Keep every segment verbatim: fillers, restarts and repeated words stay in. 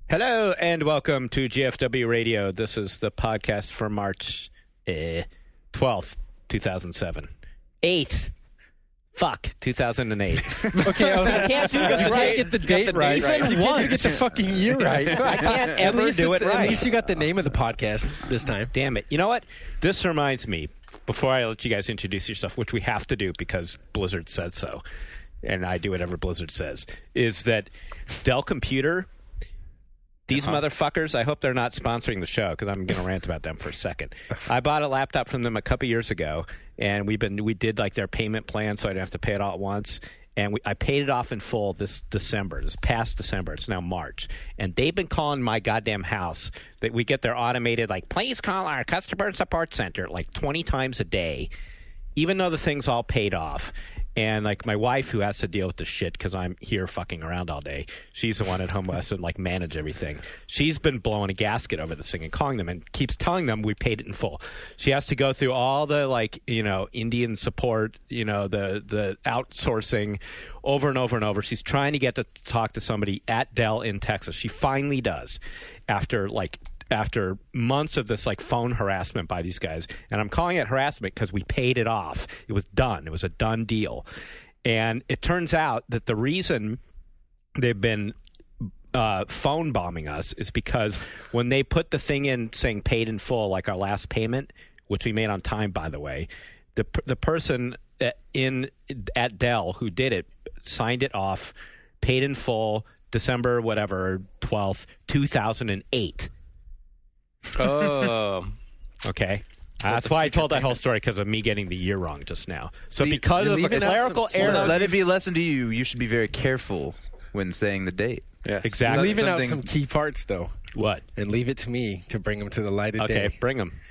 Hello and welcome to G F W Radio. This is the podcast for March uh, twelfth, two thousand seven. eight. Fuck, two thousand eight. Okay, I, was, I can't do this you right. can't get the date the right. date right. You can't get the fucking year right. I can't At ever least do it it's- right. At least you got the name of the podcast this time. Damn it. You know what? This reminds me, before I let you guys introduce yourself, which we have to do because Blizzard said so, and I do whatever Blizzard says, is that Dell Computer... These uh-huh. motherfuckers, I hope they're not sponsoring the show because I'm going to rant about them for a second. I bought a laptop from them a couple years ago, and we've been we did like their payment plan so I didn't have to pay it all at once. And we, I paid it off in full this December, this past December. It's now March. And they've been calling my goddamn house. That we get their automated, like, please call our customer support center like twenty times a day, even though the thing's all paid off. And, like, my wife, who has to deal with the shit because I'm here fucking around all day, she's the one at home who has to, like, manage everything. She's been blowing a gasket over this thing and calling them and keeps telling them we paid it in full. She has to go through all the, like, you know, Indian support, you know, the, the outsourcing over and over and over. She's trying to get to talk to somebody at Dell in Texas. She finally does after, like, after months of this like phone harassment by these guys. And I'm calling it harassment because we paid it off. It was done. It was a done deal. And it turns out that the reason they've been uh, phone bombing us is because when they put the thing in saying paid in full, like our last payment, which we made on time, by the way, the the person in at Dell who did it signed it off, paid in full, December whatever, twelfth, two thousand eight. Oh, okay. Uh, that's why I told that whole story because of me getting the year wrong just now. So See, because of a clerical some, error, let it be a lesson to you. You should be very careful when saying the date. yeah, exactly. Leaving something... out some key parts, though. What? And leave it to me to bring them to the light of Okay, day. okay, bring them.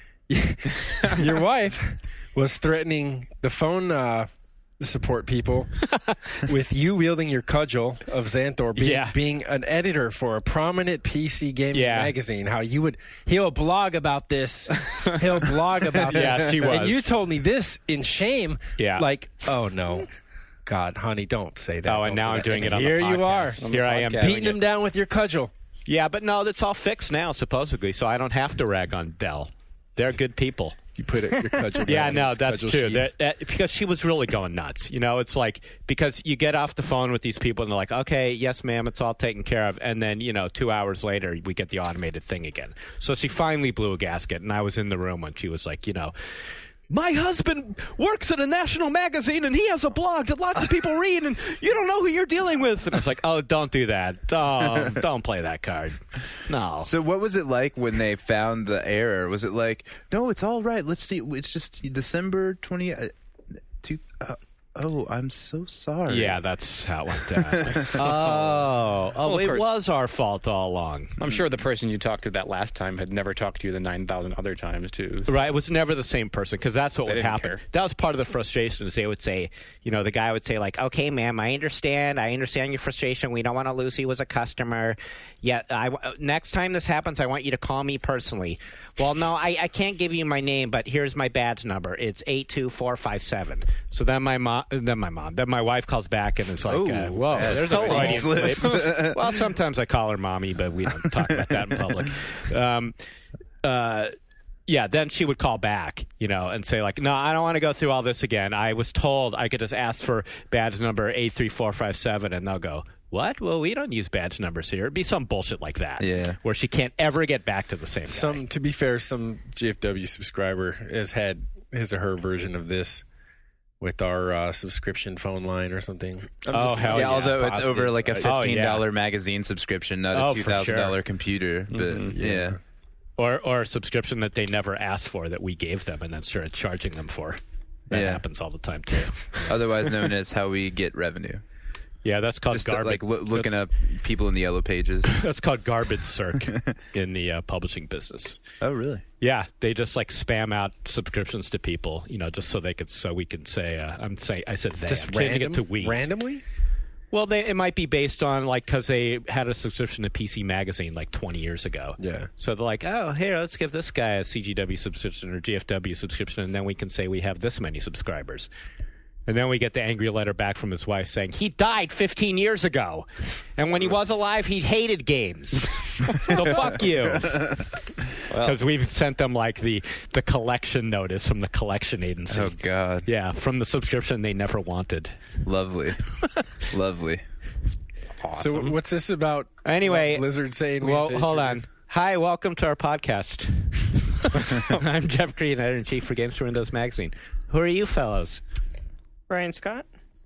Your wife was threatening the phone uh, support people with you wielding your cudgel of Xanthor being, Yeah. being an editor for a prominent P C gaming Yeah. magazine. How you would he'll blog about this. He'll blog about this. Yeah, she was. And you told me this in shame. Yeah. Like, oh no. God, honey, don't say that. Oh, and Don't now say I'm that. doing And it on the here podcast. you are. On the Here I am podcast. doing Beating him it. down with your cudgel. Yeah, but no, that's all fixed now, supposedly, so I don't have to rag on Dell. They're good people. You put it your cudgel down Yeah, in no, its that's cudgel true. sheath. That, that, because she was really going nuts. You know, it's like, because you get off the phone with these people and they're like, okay, yes, ma'am, it's all taken care of. And then, you know, two hours later, we get the automated thing again. So she finally blew a gasket, and I was in the room when she was like, you know, my husband works at a national magazine, and he has a blog that lots of people read, and you don't know who you're dealing with. And I was like, oh, don't do that. Don't, don't play that card. No. So what was it like when they found the error? Was it like, no, it's all right. Let's see. It's just December twentieth. Uh, two, uh, oh, I'm so sorry. Yeah, that's how it went down. oh, oh, Well, of it course. was our fault all along. I'm sure the person you talked to that last time had never talked to you the nine thousand other times, too. Right, it was never the same person because that's what They would didn't happen. care. That was part of the frustration is they would say, you know, the guy would say like, okay, ma'am, I understand. I understand your frustration. We don't want to lose you as a customer. Yet, I, next time this happens, I want you to call me personally. Well, no, I, I can't give you my name, but here's my badge number. It's eight two four five seven. So then my mom, then my mom, then my wife calls back and it's like, Ooh, uh, whoa, yeah, there's a Freudian Freudian slip. slip. Well, sometimes I call her mommy, but we don't talk about that in public. Um, uh, yeah, then she would call back, you know, and say like, no, I don't want to go through all this again. I was told I could just ask for badge number eight three four five seven, and they'll go, what? Well, we don't use badge numbers here. It'd be some bullshit like that. Yeah. Where she can't ever get back to the same guy. Some, to be fair, some G F W subscriber has had his or her version of this with our uh, subscription phone line or something. I'm Oh, just- hell Yeah, yeah. although it's positive. over like a Uh, fifteen dollar oh, yeah. magazine subscription, not Oh, a for two thousand dollar sure. computer. But Mm-hmm. yeah. Or, or a subscription that they never asked for that we gave them and then started charging them for. That Yeah. happens all the time, too. Otherwise known as how we get revenue. Yeah, that's called Just to, garbage. like loo- looking up people in the yellow pages. That's called garbage circ in the uh, publishing business. Oh, really? Yeah, they just like spam out subscriptions to people, you know, just so they could, so we can say, uh, I'm saying, I said they, Just I'm changing random, it to we. randomly? Well, they, it might be based on like because they had a subscription to P C Magazine like twenty years ago. Yeah. So they're like, oh, here, let's give this guy a C G W subscription or G F W subscription, and then we can say we have this many subscribers. And then we get the angry letter back from his wife saying he died fifteen years ago, and when he was alive, he hated games. So fuck you. Because we've sent them like the, the collection notice from the collection agency. Oh, God. Yeah, from the subscription they never wanted. Lovely. Lovely. Awesome. So what's this about? Anyway, what Blizzard saying. we Well, have to hold on. introduce? Hi, welcome to our podcast. I'm Jeff Green, editor-in-chief for Games for Windows Magazine. Who are you fellows? Ryan Scott.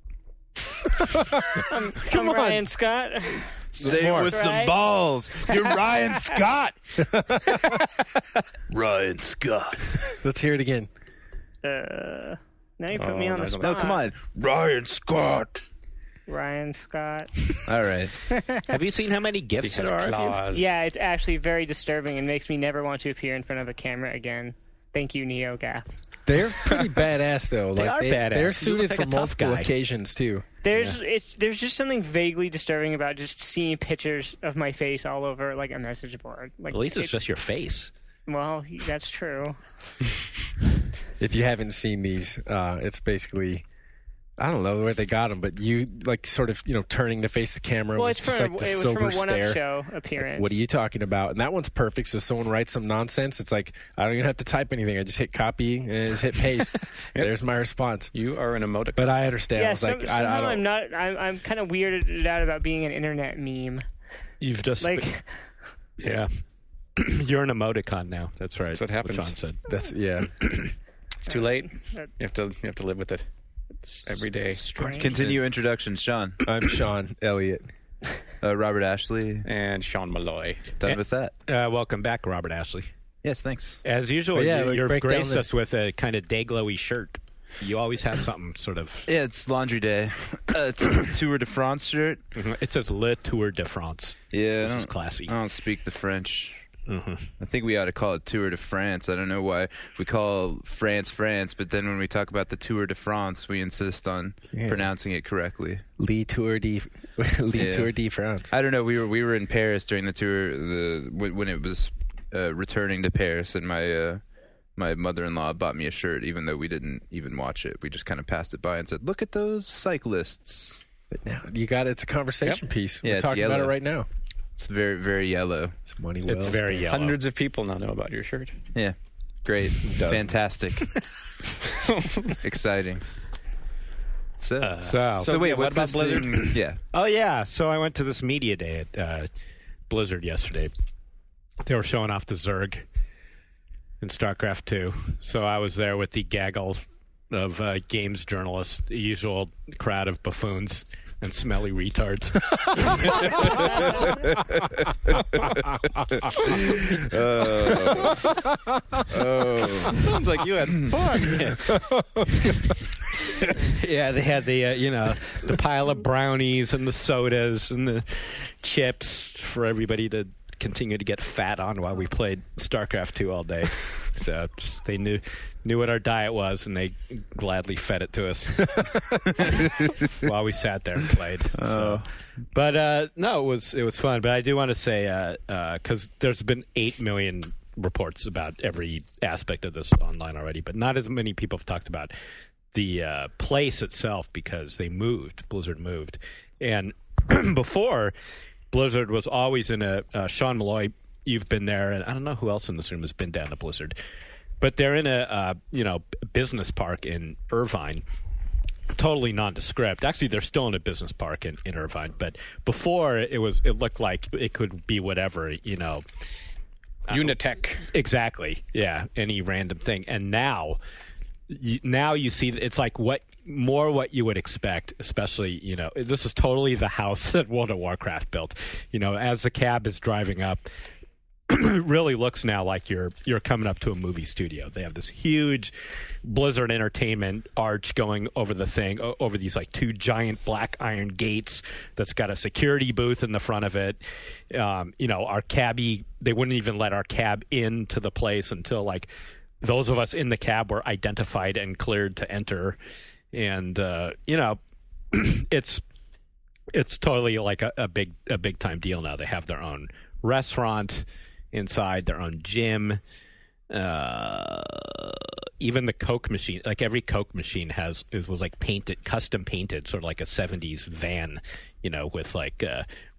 I'm, Come I'm on. Ryan Scott. Say it with some Right? balls. You're Ryan Scott. Ryan Scott. Let's hear it again. Uh, now you put Oh, me on the no, spot. No, come on. Ryan Scott. Ryan Scott. All right. Have you seen how many He gifts has there are of you? claws. Yeah, it's actually very disturbing and makes me never want to appear in front of a camera again. Thank you, NeoGaf. They're pretty badass, though. They like, are badass. They're You suited look like for a tough multiple guy. occasions too. There's it's there's just something vaguely disturbing about just seeing pictures of my face all over like a message board. Like At least it's just your face. well, that's true. If you haven't seen these, uh, it's basically. I don't know where they got them, but you like sort of you know turning to face the camera. Well, with it's just from like a, the it was sober from a one-up stare. show appearance. What are you talking about? And that one's perfect. So someone writes some nonsense. It's like I don't even have to type anything. I just hit copy and just hit paste. There's my response. You are an emoticon. But I understand. I Yeah, was some, like, I, somehow I don't. I'm not. I'm, I'm kind of weirded out about being an internet meme. You've just Like, yeah. You're an emoticon now. That's right. That's what happens. Sean said. That's yeah. It's too late. that- You have to you have to live with it every day. strange. Continue introductions, Sean. I'm Sean Elliott. Uh, Robert Ashley. And Sean Malloy. Done Yeah. with that. Uh, welcome back, Robert Ashley. Yes, thanks. As usual, But yeah, you, like, you've break down graced the- us with a kind of day glowy shirt. You always have something sort of. Yeah, it's laundry day. Uh, it's a Tour de France shirt. It says Le Tour de France, Yeah, I which is don't, classy. I don't speak the French. hmm I think we ought to call it Tour de France. I don't know why we call France France, but then when we talk about the Tour de France, we insist on Yeah. pronouncing it correctly. Lee Tour de Lee Yeah. Tour de France. I don't know. We were we were in Paris during the tour the when when it was uh, returning to Paris, and my uh, my mother-in-law bought me a shirt, even though we didn't even watch it. We just kind of passed it by and said, "Look at those cyclists." But now you got it. It's a conversation piece. Yeah, We're it's talking about yellow. it right now. It's very very yellow. It's money. It's well very spent. yellow. Hundreds of people now know about your shirt. Yeah, great, fantastic, exciting. So, Uh, so, so wait, yeah, what what's about this Blizzard? thing- Yeah, oh yeah. So I went to this media day at uh, Blizzard yesterday. They were showing off the Zerg in StarCraft two. So I was there with the gaggle of uh, games journalists, the usual crowd of buffoons and smelly retards. Sounds like you had fun. Yeah, they had the uh, you know the pile of brownies and the sodas and the chips for everybody to continue to get fat on while we played StarCraft two all day. So just, they knew knew what our diet was, and they gladly fed it to us while we sat there and played. So. But uh, no, it was it was fun. But I do want to say because uh, uh, there's been eight million reports about every aspect of this online already, but not as many people have talked about the uh, place itself because they moved. Blizzard moved, and before Blizzard was always in a uh, Sean Malloy. You've been there, and I don't know who else in this room has been down to Blizzard, but they're in a uh, you know business park in Irvine. Totally nondescript. Actually, they're still in a business park in, in Irvine, but before it was it looked like it could be whatever you know. Unitech. Exactly. Yeah. Any random thing. And now, you, now you see it's like what more what you would expect. Especially, you know, this is totally the house that World of Warcraft built. You know, as the cab is driving up, it really looks now like you're you're coming up to a movie studio. They have this huge Blizzard Entertainment arch going over the thing, o- over these like two giant black iron gates that's got a security booth in the front of it. Um, you know, our cabbie, they wouldn't even let our cab into the place until like those of us in the cab were identified and cleared to enter. And uh, you know, it's it's totally like a, a big a big time deal now. They have their own restaurant inside, their own gym. Uh, even the Coke machine, like every Coke machine has, it was like painted, custom painted, sort of like a seventies van, you know, with like uh,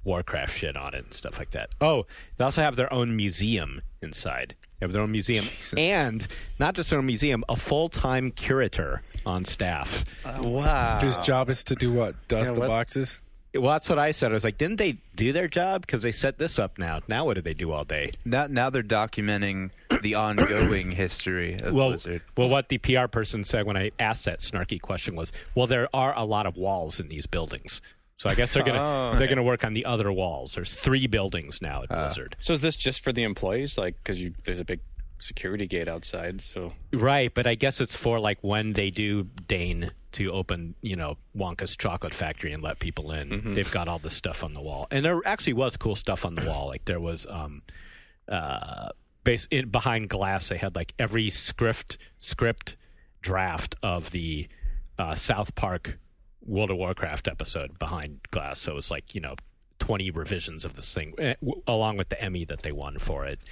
Warcraft shit on it and stuff like that. Oh, they also have their own museum inside. They have their own museum. Jesus. And not just their own museum, a full-time curator on staff. Uh, wow. Whose job is to do what? Dust Yeah, the what? boxes? Well, that's what I said. I was like, didn't they do their job? Because they set this up now. Now what do they do all day? Now, now they're documenting the ongoing history of Well, Blizzard. well, what the P R person said when I asked that snarky question was, well, there are a lot of walls in these buildings. So I guess they're gonna Oh, they're okay. gonna work on the other walls. There's three buildings now at Blizzard. So is this just for the employees? Like, because there's a big security gate outside. So Right, but I guess it's for like when they do deign to open, you know, Wonka's Chocolate Factory and let people in. Mm-hmm. They've got all this stuff on the wall, and there actually was cool stuff on the wall. Like there was, um, uh, base in, behind glass. They had like every script script draft of the uh, South Park World of Warcraft episode behind glass. So it was like, you know, twenty revisions of this thing, eh, w- along with the Emmy that they won for it.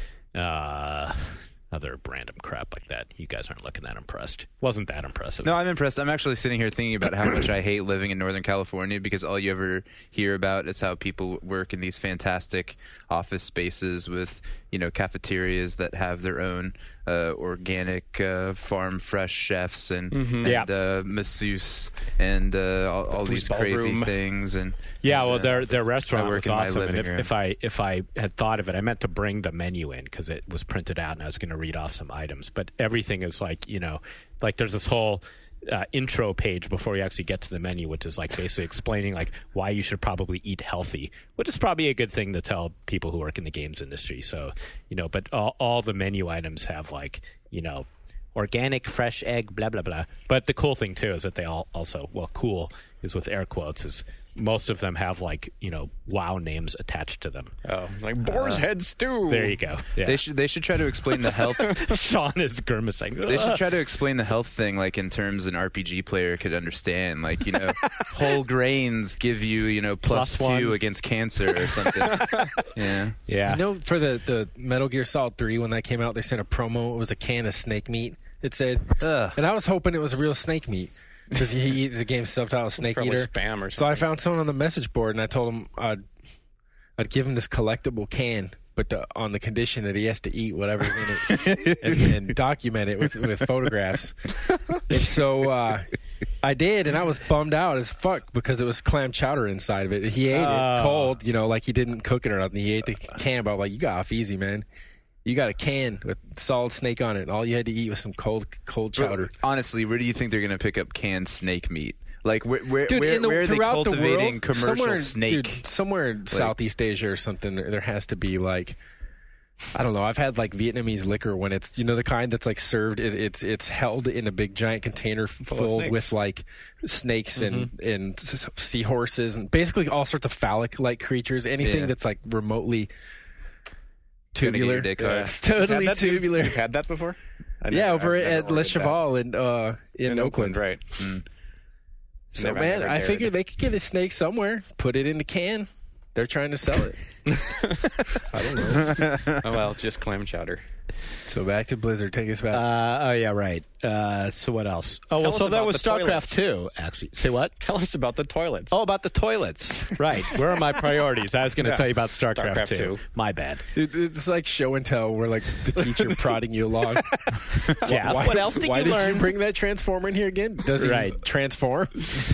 Uh, other random crap like that. You guys aren't looking that impressed. Wasn't that impressive. No, I'm impressed. I'm actually sitting here thinking about how much I hate living in Northern California because all you ever hear about is how people work in these fantastic office spaces with, you know, cafeterias that have their own uh, organic uh, farm fresh chefs and, and Yeah. uh, masseuse and uh, all, all these foosball crazy room. things. And Yeah, and, well, uh, their their I restaurant work was in my awesome. And living if, room. if I if I had thought of it, I meant to bring the menu in because it was printed out, and I was going to read off some items. But everything is like, you know, like there's this whole uh, intro page before you actually get to the menu, which is like basically explaining like why you should probably eat healthy, which is probably a good thing to tell people who work in the games industry. So, you know, but all, all the menu items have like, you know, organic, fresh egg, blah, blah, blah. But the cool thing, too, is that they all also, well, cool is with air quotes, is most of them have, like, you know, WoW names attached to them. oh, like Boar's Head Stew. There you go. Yeah. They should they should try to explain the health. Sean is grimacing. They should try to explain the health thing, like in terms an R P G player could understand. Like, you know, whole grains give you, you know, plus, Plus two one. against cancer or something. Yeah. Yeah. You know, for the, the Metal Gear Solid three, when that came out, they sent a promo. It was a can of snake meat, it said. Ugh. And I was hoping it was real snake meat. Because he eats the game subtitle Snake Probably Eater. spam or So I something. found someone on the message board, and I told him I'd, I'd give him this collectible can, but the, on the condition that he has to eat whatever's in it and, and document it with, with photographs. And so uh, I did, and I was bummed out as fuck because it was clam chowder inside of it. He ate Oh. it cold, you know, like he didn't cook it or nothing. He ate the can, but I'm like, you got off easy, man. You got a can with solid snake on it, and all you had to eat was some cold cold chowder. Honestly, where do you think they're going to pick up canned snake meat? Like, where where, Dude, where, in the, where are they throughout the cultivating world, commercial somewhere, snake? Dude, somewhere in Southeast Asia or something, there, there has to be like, I don't know. I've had like Vietnamese liquor when it's, you know, the kind that's like served. It, it's it's held in a big giant container f- of filled snakes. with like snakes and and s- seahorses and basically all sorts of phallic like creatures. Anything Yeah. that's like remotely Gonna get your tubular. dick Yeah. hard. It's totally You've had that- tubular. You've had that before? I Yeah, never- over I've never at Le ordered that. Cheval in uh, in, in Oakland. right? So Never- man, never I dared. figured they could get a snake somewhere, put it in the can. They're trying to sell it. I don't know. Oh well, just clam chowder. So back to Blizzard. Take us back. Uh, oh, yeah, right. Uh, so what else? Oh, Tell well, us so that about was the StarCraft toilets. two, actually. Say what? Tell us about the toilets. Oh, about the toilets. Right. Where are my priorities? I was going to Yeah. tell you about StarCraft, StarCraft two. two. My bad. It- it's like show and tell, where like the teacher prodding you along. Yeah. Why, what else did why you did learn? you bring that transformer in here again? Does he Right. transform?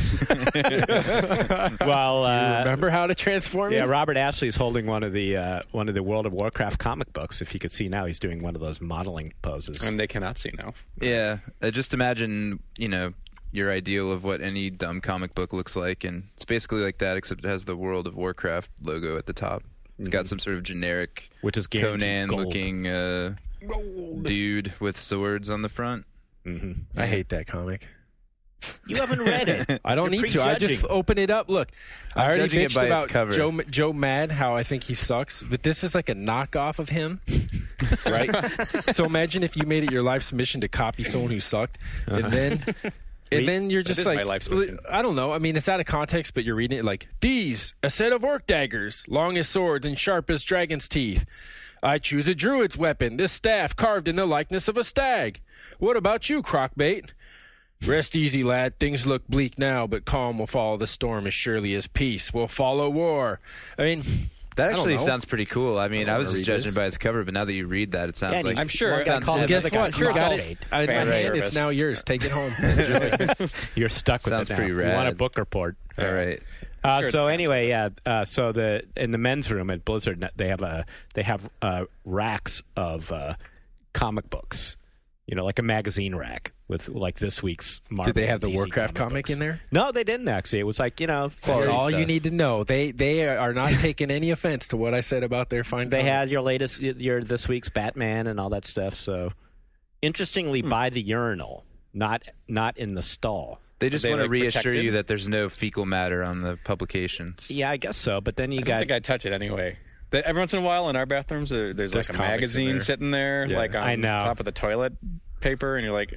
well, uh, Remember how to transform? yeah, him? Robert Ashley's holding one of the uh, one of the World of Warcraft comic books. If you could see now, he's doing one of those modeling poses. And they cannot see now. Yeah, uh, just imagine, you know, your ideal of what any dumb comic book looks like, and it's basically like that, except it has the World of Warcraft logo at the top. It's got some sort of generic Which is guaranteed gold. Conan-looking uh, dude with swords on the front. I hate that comic. You haven't read it. I don't You're need to. I just prejudging. open it up. Look, I I'm already judging it bitched by its about cover. Joe Joe Mad, how I think he sucks, but this is like a knockoff of him, right? So imagine if you made it your life's mission to copy someone who sucked, and then. And then you're just is like, my life's mission. I don't know. I mean, it's out of context, but you're reading it like, these, a set of orc daggers, long as swords and sharp as dragon's teeth. I choose a druid's weapon, this staff carved in the likeness of a stag. What about you, Crocbait? Rest easy, lad. Things look bleak now, but calm will follow the storm as surely as peace will follow war. I mean, That I don't actually know. sounds pretty cool. I mean, I I, don't was wanna just read judging this. by its cover, but now that you read that, it sounds Yeah, like I'm sure- One guy sounds called good. it guess the guy what? Sure, got crossed it. it. I, Fan my hand, service. it's now yours. Take it home. Enjoy. You're stuck with Sounds it now. pretty You want a rad. book report? all right. Uh, Sure, it's so fan anyway, yeah. Uh, so the in the men's room at Blizzard, they have a they have uh, racks of uh, comic books. You know, like a magazine rack with like this week's Marvel. Did they have the D C Warcraft comic books. in there? No, they didn't actually. It was like you know, That's Quality all you stuff. need to know. They they are not taking any offense to what I said about their fine. they comic. had your latest, your this week's Batman and all that stuff. So, interestingly, by the urinal, not not in the stall. They just They, want to like, reassure protected? you that there's no fecal matter on the publications. Yeah, I guess so. But then you I don't got think I'd touch it anyway. The- Every once in a while in our bathrooms, there, there's, There's like a comics in magazine there. sitting there, Yeah. like on I know. top of the toilet paper, and you're like,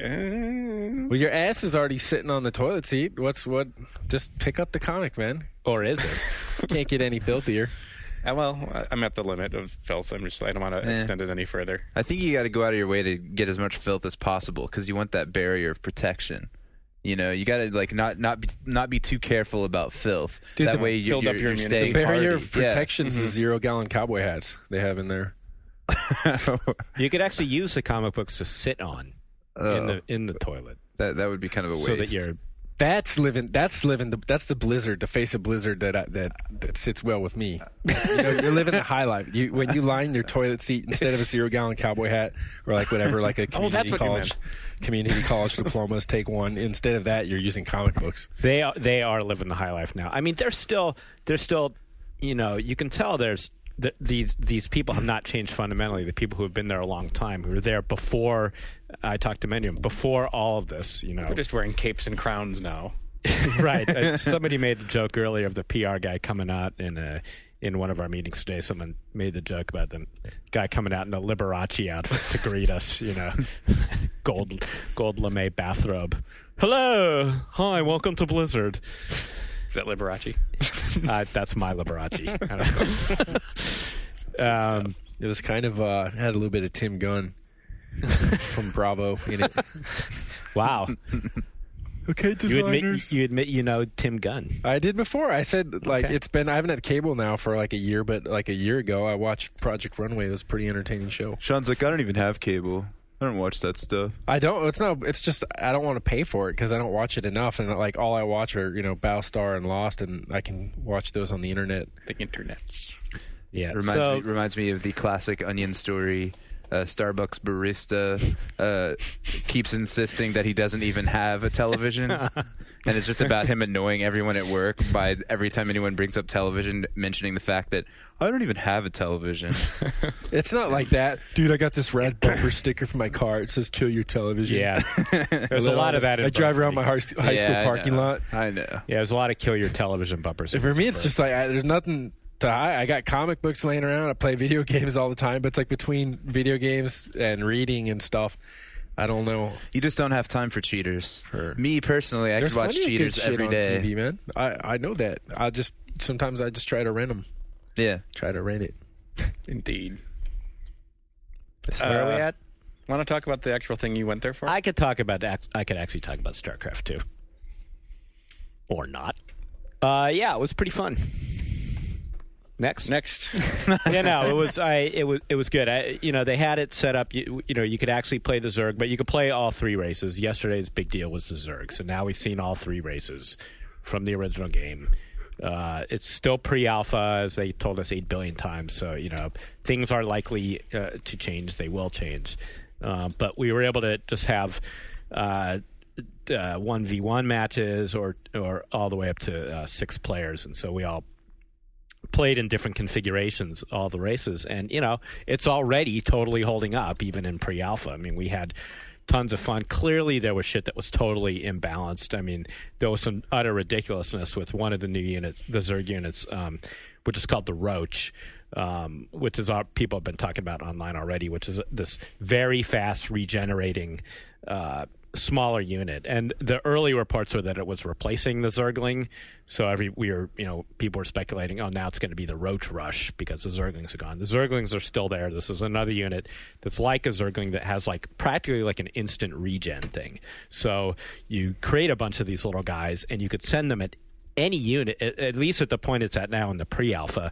eh. Well, your ass is already sitting on the toilet seat. What's what? Just pick up the comic, man. or is it? Can't get any filthier. Uh, well, I- I'm at the limit of filth. I'm just I don't want to Eh. extend it any further. I think you got to go out of your way to get as much filth as possible because you want that barrier of protection. You know, you got to like not not be, not be too careful about filth. Dude, that the- way you, build you're, up your you're immunity. staying Barrier hardy. of protection is Mm-hmm. the zero gallon cowboy hats they have in there. Yeah. You could actually use the comic books to sit on in Oh, the in the toilet, that that would be kind of a waste. so that you're. That's living. That's living. The, that's the Blizzard, the face of Blizzard that I, that that sits well with me. You know, you're living the high life. You when you line your toilet seat instead of a zero gallon cowboy hat or like whatever, like a Oh, that's community what you college, community college diplomas. Take one. Instead of that, you're using comic books. They are they are living the high life now. I mean, they're still they're still, you know, you can tell there's th- these these people have not changed fundamentally. The people who have been there a long time, who were there before. I talked to many of them before all of this. You know, They're just wearing capes and crowns now. right. Uh, somebody made the joke earlier of the P R guy coming out in a. In one of our meetings today, someone made the joke about the guy coming out in a Liberace outfit to greet us. You know, gold gold lame bathrobe. Hello, hi, welcome to Blizzard. Is that Liberace? Uh, that's my Liberace. I don't know. um, It was kind of uh, had a little bit of Tim Gunn from Bravo in it. wow, Okay, you admit you admit you know Tim Gunn. I did before. I said like Okay. it's been. I haven't had cable now for like a year, but like a year ago, I watched Project Runway. It was a pretty entertaining show. Sean's like, I don't even have cable. I don't watch that stuff. I don't. It's not. It's just I don't want to pay for it because I don't watch it enough. And like all I watch are you know Battlestar and Lost, and I can watch those on the internet. The internets. Yeah, Reminds so me reminds me of the classic Onion story. Uh, Starbucks barista uh, keeps insisting that he doesn't even have a television, and it's just about him annoying everyone at work by every time anyone brings up television, mentioning the fact that I don't even have a television. It's not like that, dude. I got this red bumper sticker for my car. It says "Kill your television." yeah, there's a lot of that. In I drive around my Berkeley. high, high school Yeah, I parking know. lot. I know. Yeah, there's a lot of kill your television bumpers. in For me, it's Berkeley. just like I, there's nothing to hide. I got comic books laying around. I play video games all the time, but it's like between video games and reading and stuff, I don't know. You just don't have time for cheaters. For- Me personally, I There's could watch plenty of good cheaters shit every on day. T V, man. I I know that. I just sometimes I just try to rent them. Yeah. Try to rent it. Indeed. Where are we Uh, at? Want to talk about the actual thing you went there for? I could talk about ac- I could actually talk about StarCraft too, or not. Uh, yeah, it was pretty fun. Next, Next. yeah, no, it was I it was it was good. I, you know, they had it set up. You, you know, you could actually play the Zerg, but you could play all three races. Yesterday's big deal was the Zerg, so now we've seen all three races from the original game. Uh, it's still pre-alpha, as they told us eight billion times. So you know, things are likely uh, to change. They will change, uh, but we were able to just have uh, uh, one v one matches, or or all the way up to uh, six players, and so we all played in different configurations, all the races, and you know it's already totally holding up even in pre-alpha. I mean, we had tons of fun. Clearly there was shit that was totally imbalanced. I mean, there was some utter ridiculousness with one of the new units, the Zerg units, um, which is called the Roach, um, which is our people have been talking about online already, which is this very fast regenerating uh, smaller unit, and the early reports were that it was replacing the Zergling. So every we were, you know, people were speculating, oh, now it's going to be the Roach Rush because the Zerglings are gone. The Zerglings are still there. This is another unit that's like a Zergling that has like practically like an instant regen thing. So you create a bunch of these little guys, and you could send them at any unit, at, at least at the point it's at now in the pre-alpha.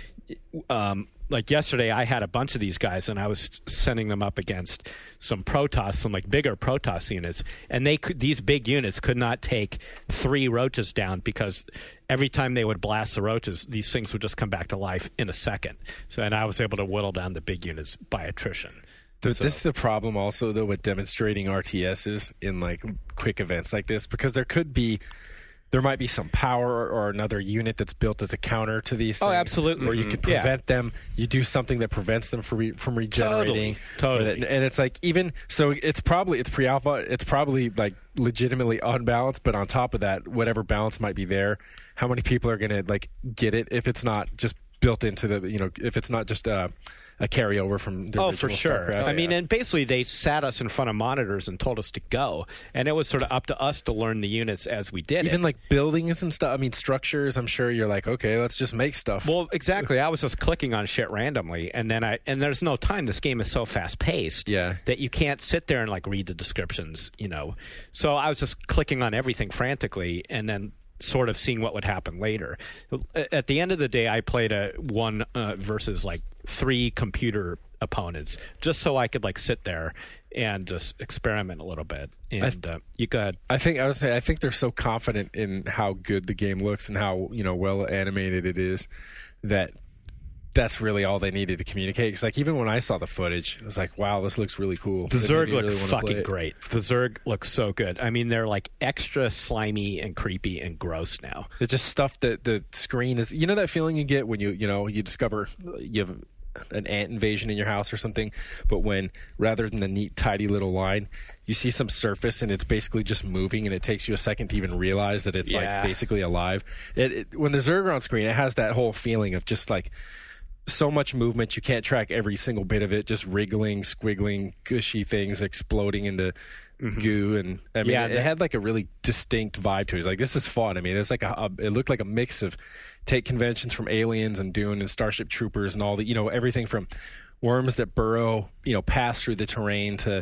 Um, like yesterday, I had a bunch of these guys, and I was sending them up against some Protoss, some like bigger Protoss units, and they could, these big units could not take three roaches down because every time they would blast the roaches, these things would just come back to life in a second. So, and I was able to whittle down the big units by attrition. But So- this is the problem also, though, with demonstrating R T Ss in like quick events like this, because there could be. There might be some power or another unit that's built as a counter to these things. Oh, absolutely. Or you can Yeah. prevent them. You do something that prevents them from, re- from regenerating. Totally. Or that- and it's like even so, it's probably it's pre-alpha. It's probably like legitimately unbalanced. But on top of that, whatever balance might be there, how many people are going to like get it if it's not just built into the you know if it's not just a, a carryover from the Oh, original for sure. StarCraft. I mean, and basically they sat us in front of monitors and told us to go, and it was sort of up to us to learn the units as we did Even it. like buildings and stuff. I mean, structures. I'm sure you're like, okay, let's just make stuff. Well, exactly. I was just clicking on shit randomly, and then I and there's no time. This game is so fast paced, Yeah. that you can't sit there and like read the descriptions, you know. So I was just clicking on everything frantically, and then sort of seeing what would happen later. At the end of the day, I played a one uh, versus like three computer opponents, just so I could like sit there and just experiment a little bit. And uh, you go ahead. I think I was saying I think they're so confident in how good the game looks and how you know well animated it is that that's really all they needed to communicate. Because like even when I saw the footage, I was like, "Wow, this looks really cool." The It made Zerg me look really wanna play fucking it. great. The Zerg looks so good. I mean, they're like extra slimy and creepy and gross now. It's just stuff that the screen is. You know that feeling you get when you you know you discover you have an ant invasion in your house or something, but when rather than the neat tidy little line, you see some surface and it's basically just moving, and it takes you a second to even realize that it's Yeah. like basically alive. It, it, when the Zerg are on screen, it has that whole feeling of just like so much movement, you can't track every single bit of it, just wriggling, squiggling, gushy things exploding into goo. And I mean, Yeah, it, the- it had like a really distinct vibe to it. It's like, this is fun. I mean, it's like a, a, it looked like a mix of take conventions from Aliens and Dune and Starship Troopers and all the, you know, everything from worms that burrow, you know, pass through the terrain to,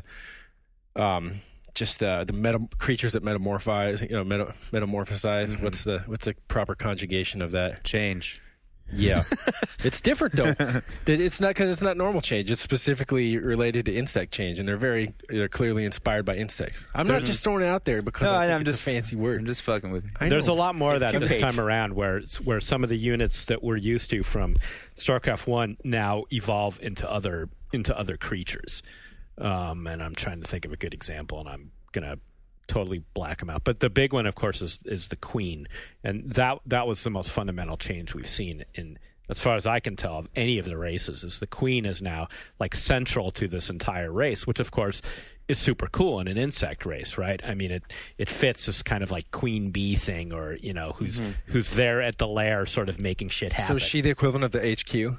um, just uh, the meta- creatures that metamorphize, you know, meta- metamorphosize. What's the what's the proper conjugation of that? Change. Yeah, it's different though. That it's not because it's not normal change. It's specifically related to insect change, and they're very they're clearly inspired by insects. I'm not just throwing it out there because No, I think I'm it's just a fancy I'm word. just fucking with you. I There's know. a lot more of that this Compete. time around, where it's, where some of the units that we're used to from StarCraft One now evolve into other into other creatures. Um, and I'm trying to think of a good example, and I'm gonna totally black them out. But the big one, of course, is is the Queen, and that that was the most fundamental change we've seen in, as far as I can tell, of any of the races. Is the Queen is now like central to this entire race, which of course is super cool in an insect race, right? I mean, it it fits this kind of like queen bee thing, or you know, who's who's there at the lair, sort of making shit happen. So is she the equivalent of the H Q?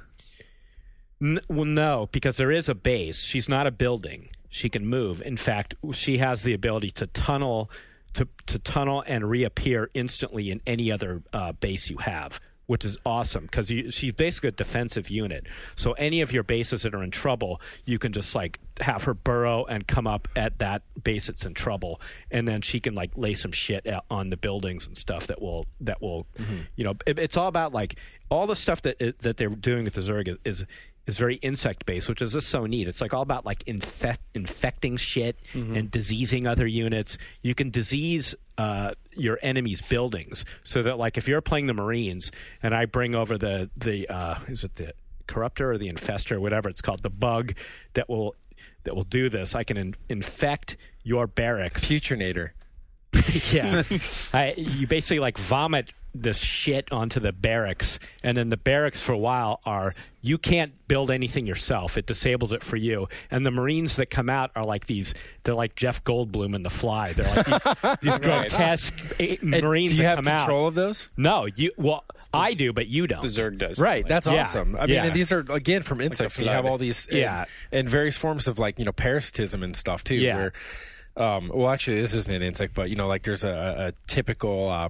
N- well, no, because there is a base. She's not a building. She can move. In fact, she has the ability to tunnel, to to tunnel and reappear instantly in any other uh, base you have, which is awesome because she's basically a defensive unit. So any of your bases that are in trouble, you can just like have her burrow and come up at that base that's in trouble, and then she can like lay some shit out on the buildings and stuff that will that will, you know, it, it's all about like all the stuff that it, that they're doing with the Zerg is. is is very insect based, which is just so neat. It's like all about like infect, infecting shit and diseasing other units. You can disease uh, your enemy's buildings, so that like if you're playing the Marines and I bring over the the uh, is it the corruptor or the infestor, whatever it's called, the bug that will that will do this, I can in, infect your barracks. Putrinator. Yeah, I, you basically like vomit this shit onto the barracks, and then the barracks for a while are you can't build anything yourself. It disables it for you. And the Marines that come out are like these. They're like Jeff Goldblum in The Fly. They're like these, these grotesque eh, And Marines do you that have come control out. of those? No, you. Well, I do, but you don't. The Zerg does. Right, that's Yeah, awesome. I mean, yeah. and these are again from insects. the We have flood. all these, and, Yeah. and various forms of like you know parasitism and stuff too. Yeah. Where Um, well, actually, this isn't an insect, but you know, like there's a, a typical. Uh,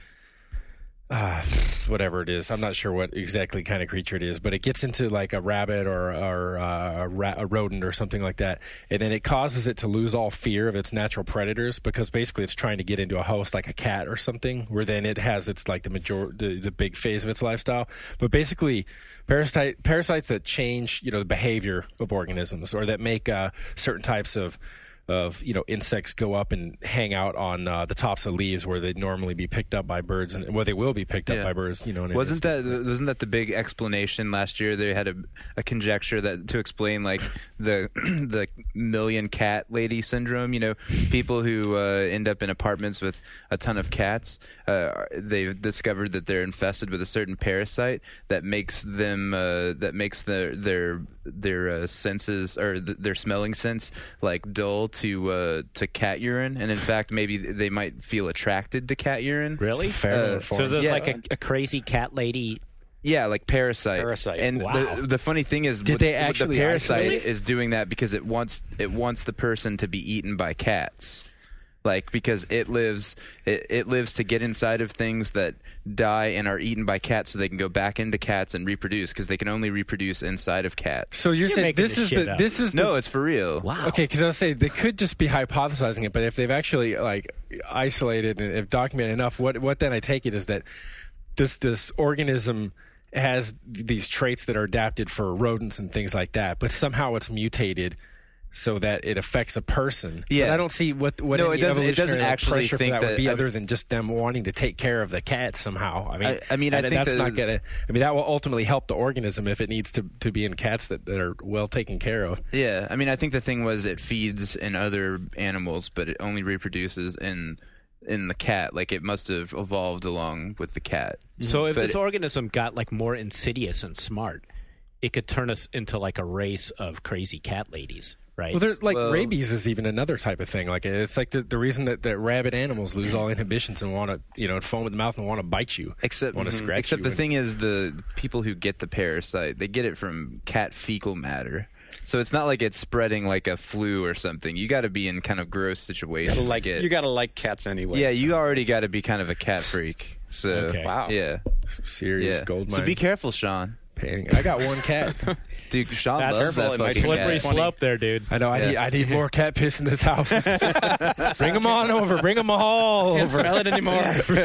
Uh, whatever it is, I'm not sure what exactly kind of creature it is, but it gets into like a rabbit or, or uh, a, ra- a rodent or something like that, and then it causes it to lose all fear of its natural predators because basically it's trying to get into a host like a cat or something, where then it has its like the major the, the big phase of its lifestyle. But basically, parasite parasites that change you know the behavior of organisms or that make uh, certain types of of you know insects go up and hang out on uh, the tops of leaves where they'd normally be picked up by birds, and well, they will be picked up Yeah. by birds. You know, in an Wasn't that instant. wasn't that the big explanation last year? They had a, a conjecture that to explain like the the million cat lady syndrome. You know, people who uh, end up in apartments with a ton of cats. Uh, they've discovered that they're infested with a certain parasite that makes them uh, that makes their their their uh, senses or th- their smelling sense like dull to uh, to cat urine, and in fact, maybe they might feel attracted to cat urine. Really? It's a pheromone Uh, form. So there's Yeah. like a, a crazy cat lady. Yeah, like parasite. Parasite. And Wow. the the funny thing is, Did what- they what actually the parasite isolate? is doing that because it wants it wants the person to be eaten by cats. Like because it lives it, it lives to get inside of things that die and are eaten by cats, so they can go back into cats and reproduce because they can only reproduce inside of cats. So you're, You're saying making this this is shit the up. this is the, No, it's for real. Wow. Okay, because I was saying they could just be hypothesizing it, but if they've actually like isolated and have documented enough, what what then I take it is that this this organism has these traits that are adapted for rodents and things like that, but somehow it's mutated so that it affects a person. Yeah. But I don't see what what No, any it doesn't- it doesn't evolutionary actually pressure think for that, that- would be I- other than just them wanting to take care of the cat somehow. I mean, I- I mean, I and think that's that- not gonna. I mean, that will ultimately help the organism if it needs to to be in cats that, that are well taken care of. Yeah, I mean, I think the thing was it feeds in other animals, but it only reproduces in in the cat. Like it must have evolved along with the cat. So if But this organism got like more insidious and smart, it could turn us into like a race of crazy cat ladies, right? Well, there's like Well- rabies is even another type of thing. Like it's like the, the reason that, that rabid animals lose all inhibitions and want to, you know, foam at the mouth and want to bite you. Except, want to mhm. scratch except you the and- thing is, the people who get the parasite, they get it from cat fecal matter. So it's not like it's spreading like a flu or something. You got to be in kind of gross situations. Like to get- you got to like cats anyway. yeah, it you sounds already got to be kind of a cat freak. So Okay. Wow. yeah, Serious yeah. gold So mine. be careful, Sean. Painting. I got one cat. Dude, Sean That's loves careful, that it might fucking Slippery cat. slope there, dude. I know. I Yeah. need. I need more cat piss in this house. Bring them on over. Bring them all Can't over. smell it anymore.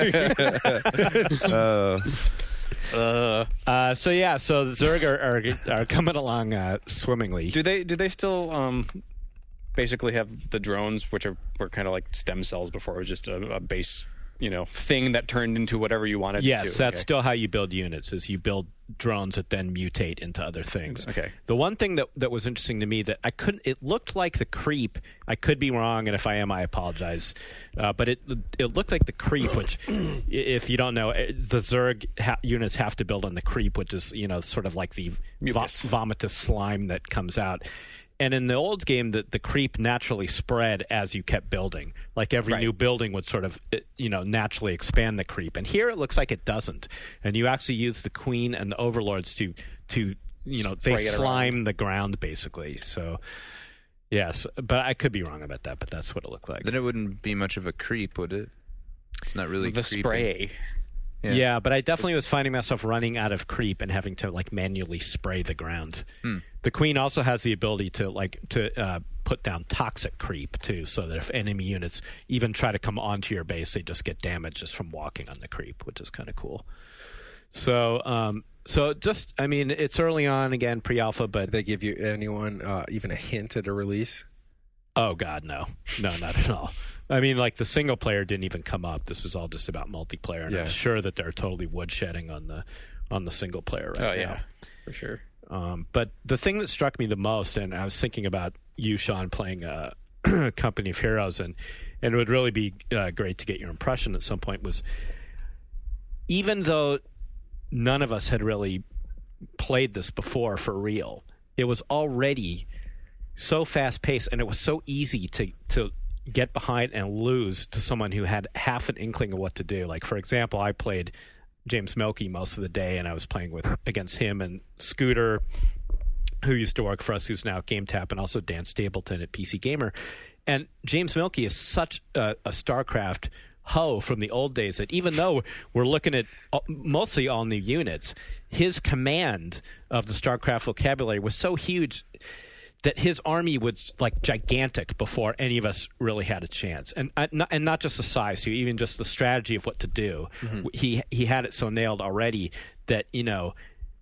Uh, uh, Uh, so yeah, so the Zerg are, are, are coming along uh, swimmingly. do they do they still um, basically have the drones, which are were kind of like stem cells before? It was just a, a base, you know, thing that turned into whatever you wanted. Yes, it to. that's Okay. still how you build units. Is you build drones that then mutate into other things. Okay. The one thing that that was interesting to me that I couldn't. It looked like the creep. I could be wrong, and if I am, I apologize. Uh, but it it looked like the creep, which, i- if you don't know, eh, the Zerg ha- units have to build on the creep, which is you know sort of like the vo- Mucus. vomitous slime that comes out. And in the old game, the, the creep naturally spread as you kept building. Like every Right. new building would sort of, eh, you know, naturally expand the creep. And here it looks like it doesn't. And you actually use the queen and the overlords to, to you know, they Spray it slime the ground basically. So, yes, but I could be wrong about that. But that's what it looked like. then it wouldn't be much of a creep, would it? It's not really the creepy. spray. Yeah. Yeah. but I definitely was finding myself running out of creep and having to like manually spray the ground. Hmm. The queen also has the ability to like to uh, put down toxic creep too, so that if enemy units even try to come onto your base, they just get damaged just from walking on the creep, which is kind of cool. So, um, so just I mean, it's early on again, pre-alpha, but Did they give you anyone uh, even a hint at a release? oh god, no, no, not at all. I mean, like the single player didn't even come up. This was all just about multiplayer, and Yeah. I'm sure that they're totally woodshedding on the on the single player right Oh now. yeah, for sure. Um, but the thing that struck me the most, and I was thinking about you, Sean, playing uh, Company of Heroes, and, and it would really be uh, great to get your impression at some point, was even though none of us had really played this before for real, it was already so fast-paced, and it was so easy to, to get behind and lose to someone who had half an inkling of what to do. Like, for example, I played James Melky most of the day, and I was playing with against him and Scooter, who used to work for us, who's now at GameTap, and also Dan Stapleton at P C Gamer. And James Mielke is such a, a StarCraft ho from the old days that even though we're looking at mostly all new units, his command of the StarCraft vocabulary was so huge that his army was like gigantic before any of us really had a chance. And uh, not, and not just the size, too, even just the strategy of what to do. Mm-hmm. He he had it so nailed already that, you know,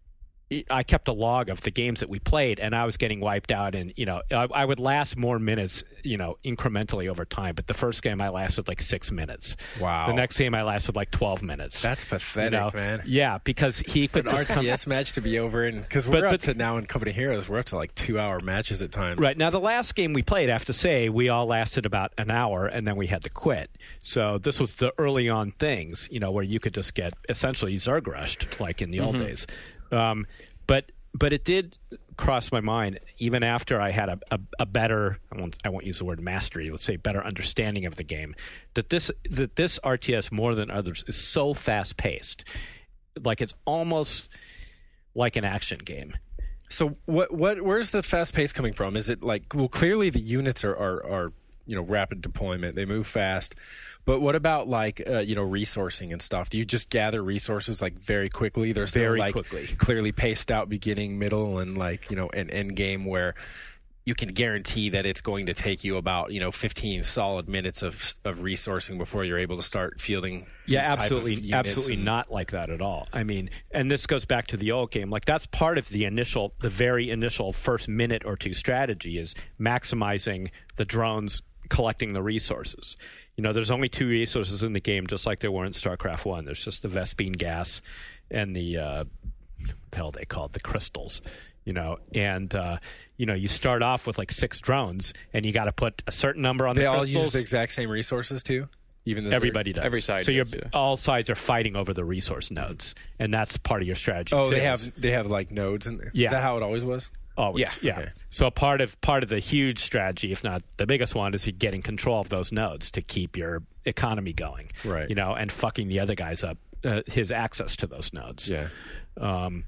I kept a log of the games that we played, and I was getting wiped out. And, you know, I, I would last more minutes, you know, incrementally over time. But the first game I lasted like six minutes. Wow. The next game I lasted like twelve minutes. That's pathetic, you know? man. Yeah, because he could an R T S match to be over in, because we're but, up but, to now in Company Heroes, we're up to like two hour matches at times. Right. Now, the last game we played, I have to say, we all lasted about an hour, and then we had to quit. So this was the early on things, you know, where you could just get essentially Zerg rushed, like in the mm-hmm. old days. Um, but But it did cross my mind, even after I had a, a, a better, I won't, I won't use the word mastery, let's say better understanding of the game, that this that this R T S, more than others, is so fast-paced. Like, it's almost like an action game. So what what where's the fast pace coming from? Is it like, well, clearly the units are, are, are you know, rapid deployment. They move fast. But what about like uh, you know, resourcing and stuff? Do you just gather resources like very quickly? There's very no like quickly. clearly paced out beginning, middle, and like, you know, an end game where you can guarantee that it's going to take you about, you know, fifteen solid minutes of of resourcing before you're able to start fielding. Yeah, these absolutely, type of absolutely and, not like that at all. I mean, and this goes back to the old game. Like, that's part of the initial, the very initial first minute or two strategy is maximizing the drones collecting the resources. You know, there's only two resources in the game, just like there were in StarCraft one. There's just the Vespene gas and the, uh, what the hell they called, the crystals, you know. And, uh, you know, you start off with like six drones, and you got to put a certain number on they the all crystals. Use the exact same resources, too? Even the Everybody does. Every side So you're, does, yeah. all sides are fighting over the resource nodes, and that's part of your strategy. Oh, too. they have they have like nodes, and Yeah. is that how it always was? Always, Yeah. yeah. Okay. So part of part of the huge strategy, if not the biggest one, is getting control of those nodes to keep your economy going, Right. You know, and fucking the other guys up, uh, his access to those nodes. Yeah. Um,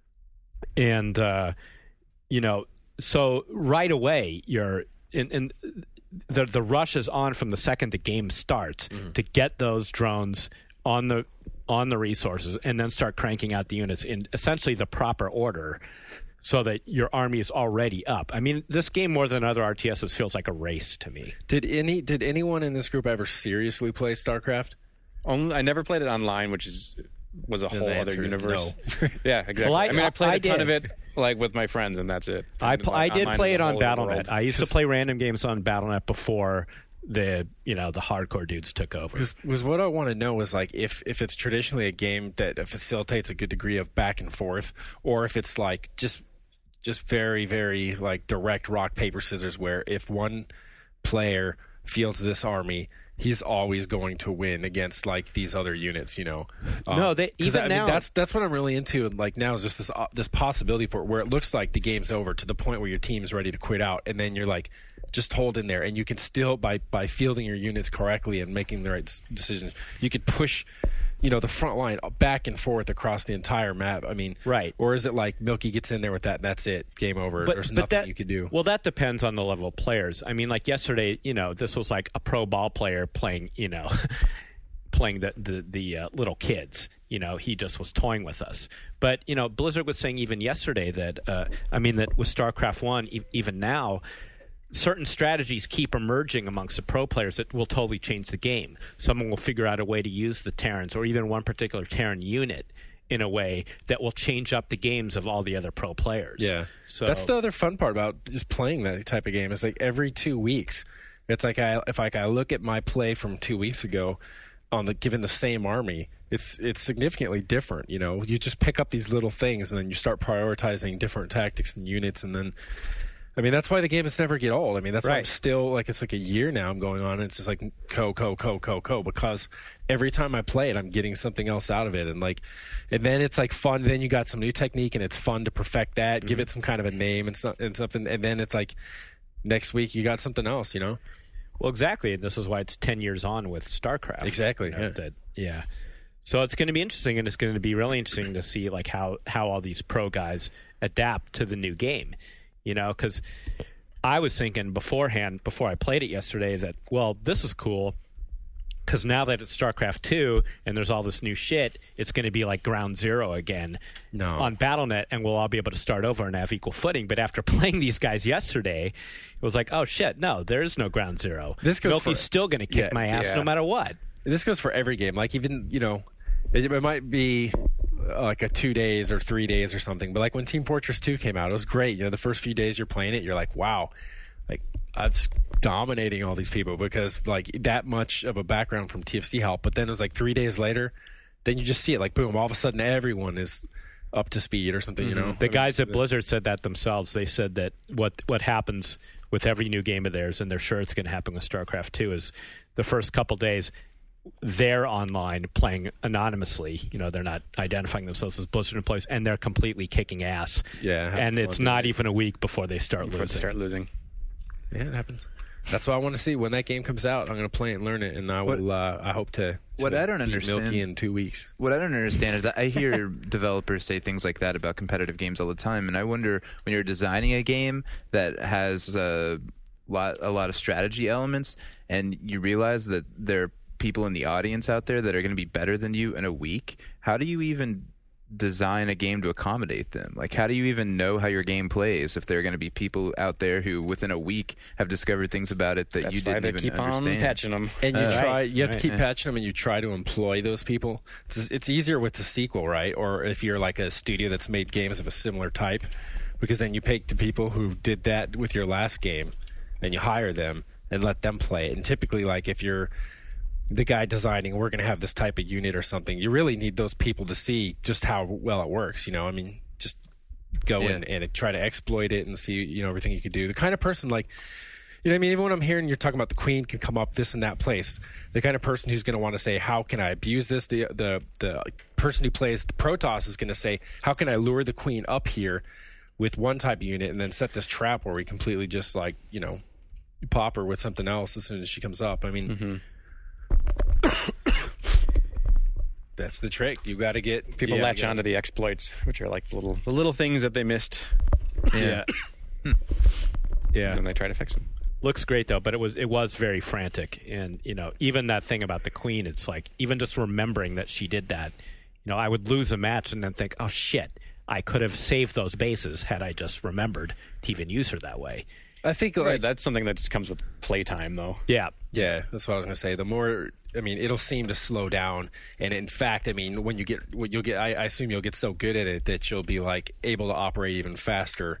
and uh, you know, so right away you're in. in the the rush is on from the second the game starts mm-hmm. to get those drones on the on the resources, and then start cranking out the units in essentially the proper order, so that your army is already up. I mean, this game more than other R T Ss feels like a race to me. Did any did anyone in this group ever seriously play StarCraft? Only, I never played it online, which is was a And whole the other answer is universe. no. Yeah, exactly. Well, I- I, mean, I played I a ton did. of it like with my friends, and that's it. I And, pl- like, I did online play is it a on whole other BattleNet. world. I used to play random games on BattleNet before the you know the hardcore dudes took over. Was, was what I want to know was like if if it's traditionally a game that facilitates a good degree of back and forth, or if it's like just just very very like direct rock paper scissors, where if one player fields this army, he's always going to win against like these other units, you know. Um, No, they 'cause even I mean, now that's that's what I'm really into. And like now is just this uh, this possibility for where it looks like the game's over to the point where your team's ready to quit out, and then you're like, just hold in there, and you can still by by fielding your units correctly and making the right s- decisions, you could push, you know, the front line back and forth across the entire map. I mean, Right. Or is it like Mielke gets in there with that and that's it, game over? There's nothing that, you could do. Well, that depends on the level of players. I mean, like yesterday, you know, this was like a pro ball player playing, you know, playing the the, the uh, little kids. You know, he just was toying with us. But you know, Blizzard was saying even yesterday that uh, I mean that with StarCraft one, e- even now, certain strategies keep emerging amongst the pro players that will totally change the game. Someone will figure out a way to use the Terrans or even one particular Terran unit in a way that will change up the games of all the other pro players. Yeah. So that's the other fun part about just playing that type of game. Is like every two weeks, it's like I if like I look at my play from two weeks ago on the given the same army, it's it's significantly different. You know, you just pick up these little things and then you start prioritizing different tactics and units, and then. I mean, that's why the game is never get old. I mean, that's why I'm Right. still, like, it's like a year now I'm going on, and it's just like, co, co, co, co, co, because every time I play it, I'm getting something else out of it. And, like, and then it's, like, fun. Then you got some new technique, and it's fun to perfect that, mm-hmm. give it some kind of a name and, so, and something. And then it's, like, next week you got something else, you know? Well, exactly. And this is why it's ten years on with StarCraft. Exactly, You know, yeah. That, yeah. So it's going to be interesting, and it's going to be really interesting to see, like, how, how all these pro guys adapt to the new game. You know, because I was thinking beforehand, before I played it yesterday, that, well, this is cool because now that it's StarCraft two and there's all this new shit, it's going to be like Ground Zero again No. on Battle dot net, and we'll all be able to start over and have equal footing. But after playing these guys yesterday, it was like, oh, shit, no, there is no Ground Zero. This goes Milky's for- still going to kick Yeah, my ass yeah. no matter what. This goes for every game. Like, even, you know, it, it might be uh, like a two days or three days or something. But like when Team Fortress two came out, it was great. You know, the first few days you're playing it, you're like, wow, like I'm just dominating all these people because like that much of a background from T F C help. But then it was like three days later, then you just see it like boom, all of a sudden everyone is up to speed or something. You know, The guys at Blizzard said that themselves. They said that what what happens with every new game of theirs, and they're sure it's going to happen with StarCraft two, is the first couple days they're online playing anonymously. You know, they're not identifying themselves as Blizzard employees, and they're completely kicking ass. Yeah, have and fun it's doing not it. even a week before they start Before they losing. start losing. Yeah, it happens. That's what I want to see when that game comes out. I'm going to play it and learn it, and I will. Uh, I hope to. What to I don't beat understand- Milky in two weeks. What I don't understand is that I hear developers say things like that about competitive games all the time, and I wonder when you're designing a game that has a lot a lot of strategy elements, and you realize that there are people in the audience out there that are going to be better than you in a week. How do you even design a game to accommodate them? Like, how do you even know how your game plays if there are going to be people out there who within a week have discovered things about it that That's you why didn't they even keep understand? on patching them. And you Uh, try, right, you have right, to keep yeah. patching them, and you try to employ those people. It's, it's easier with the sequel, right? Or if you're like a studio that's made games of a similar type, because then you pick the people who did that with your last game, and you hire them and let them play it. And typically, like if you're the guy designing, we're going to have this type of unit or something, you really need those people to see just how well it works. You know, I mean, just go Yeah. in and try to exploit it and see, you know, everything you could do. The kind of person like. You know what I mean? Even when I'm hearing you're talking about the queen can come up this and that place, the kind of person who's going to want to say, how can I abuse this? The the the person who plays the Protoss is going to say, how can I lure the queen up here with one type of unit and then set this trap where we completely just like, you know, pop her with something else as soon as she comes up. I mean, that's the trick. You got to get People you gotta latch get- onto the exploits, which are like the little the little things that they missed, Yeah. yeah. and they try to fix them. Looks great though, but it was it was very frantic, and you know, even that thing about the queen, it's like even just remembering that she did that, you know, I would lose a match and then think, oh shit, I could have saved those bases had I just remembered to even use her that way. I think like, Right, that's something that just comes with playtime, though. Yeah, Yeah, that's what I was gonna say. The more, I mean, it'll seem to slow down, and in fact, I mean, when you get, when you'll get, I, I assume you'll get so good at it that you'll be like able to operate even faster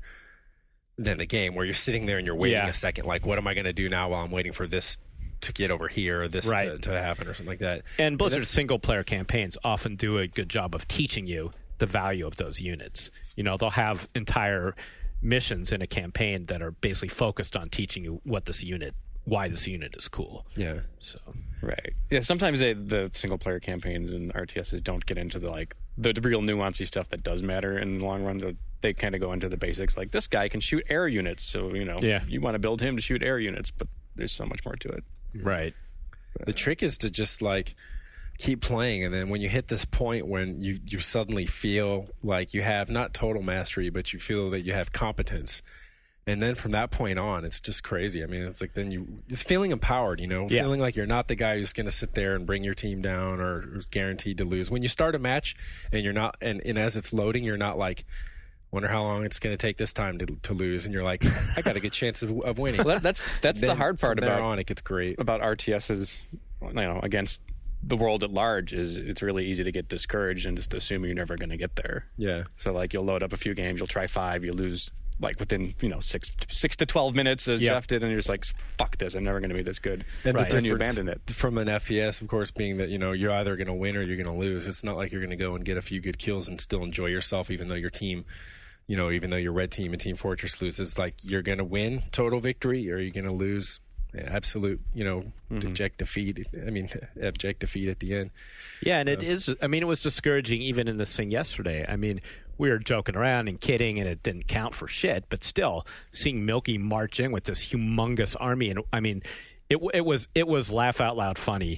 than the game, where you're sitting there and you're waiting Yeah. a second, like, what am I gonna do now while I'm waiting for this to get over here or this Right. to, to happen or something like that. and Blizzard's that's- single player campaigns often do a good job of teaching you the value of those units. You know, they'll have entire missions in a campaign that are basically focused on teaching you what this unit, why this unit is cool. Yeah, So Right. Yeah. Sometimes they, the single player campaigns and R T Ss don't get into the like the real nuancy stuff that does matter in the long run. They- They kind of go into the basics. Like this guy can shoot air units, so you know, Yeah. you want to build him to shoot air units, but there's so much more to it. right. the trick is to just like keep playing, and then when you hit this point when you you suddenly feel like you have not total mastery, but you feel that you have competence, and then from that point on, it's just crazy. I mean, it's like then you it's feeling empowered, you know, Yeah. feeling like you're not the guy who's going to sit there and bring your team down or who's guaranteed to lose. When you start a match and you're not, and, and as it's loading, you're not like, wonder how long it's going to take this time to to lose, and you're like, I got a good chance of, of winning. Well, that, that's that's the Then hard part from there about on, it gets great. about R T Ss, you know, against the world at large. Is it's really easy to get discouraged and just assume you're never going to get there. Yeah. So like you'll load up a few games, you'll try five, you lose like within you know six six to twelve minutes as Yeah. Jeff did, and you're just like, fuck this, I'm never going to be this good. And Right. the Then you difference abandon it. from an F P S, of course, being that you know you're either going to win or you're going to lose. It's not like you're going to go and get a few good kills and still enjoy yourself, even though your team, you know, even though your red team and Team Fortress loses. It's like you're going to win total victory or you're going to lose absolute, you know, abject defeat. I mean, abject defeat at the end. Yeah, and it is. I mean, it was discouraging even in this thing yesterday. I mean, we were joking around and kidding, and it didn't count for shit. But still, seeing Milky march in with this humongous army, and I mean, it it was it was laugh out loud funny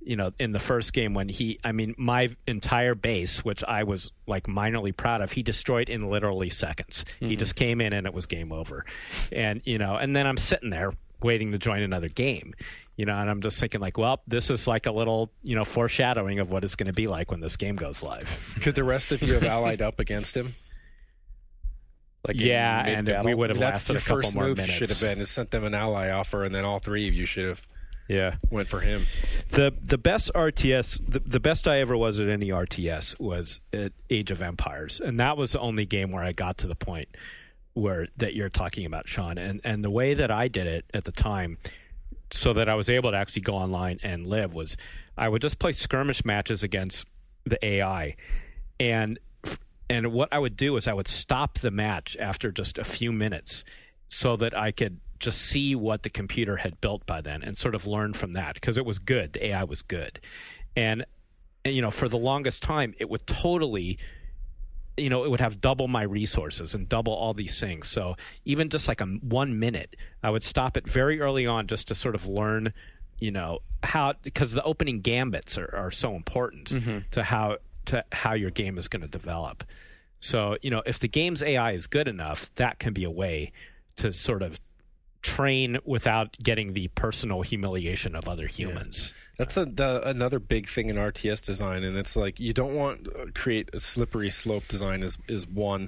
you know, in the first game when he, I mean, my entire base, which I was like minorly proud of, he destroyed in literally seconds. Mm-hmm. He just came in and it was game over. And, you know, and then I'm sitting there waiting to join another game, you know, and I'm just thinking like, well, this is like a little, you know, foreshadowing of what it's going to be like when this game goes live. Could the rest of you have allied up against him? Like yeah, and we would have That's lasted the a couple first more move minutes. should have been is sent them an ally offer, and then all three of you should have Yeah, went for him. the the best R T S, the, the best I ever was at any R T S was at Age of Empires, and that was the only game where I got to the point where that you're talking about, Sean. And and the way that I did it at the time, so that I was able to actually go online and live, was I would just play skirmish matches against the A I, and and what I would do is I would stop the match after just a few minutes, so that I could just see what the computer had built by then and sort of learn from that, because it was good. The A I was good. And, and, you know, for the longest time, it would totally, you know, it would have double my resources and double all these things. So even just like a one minute, I would stop it very early on just to sort of learn, you know, how, because the opening gambits are, are so important mm-hmm. to how to how your game is going to develop. So, you know, if the game's A I is good enough, that can be a way to sort of train without getting the personal humiliation of other humans. Yeah. That's a, the, another big thing in R T S design, and it's like you don't want to create a slippery slope design is is one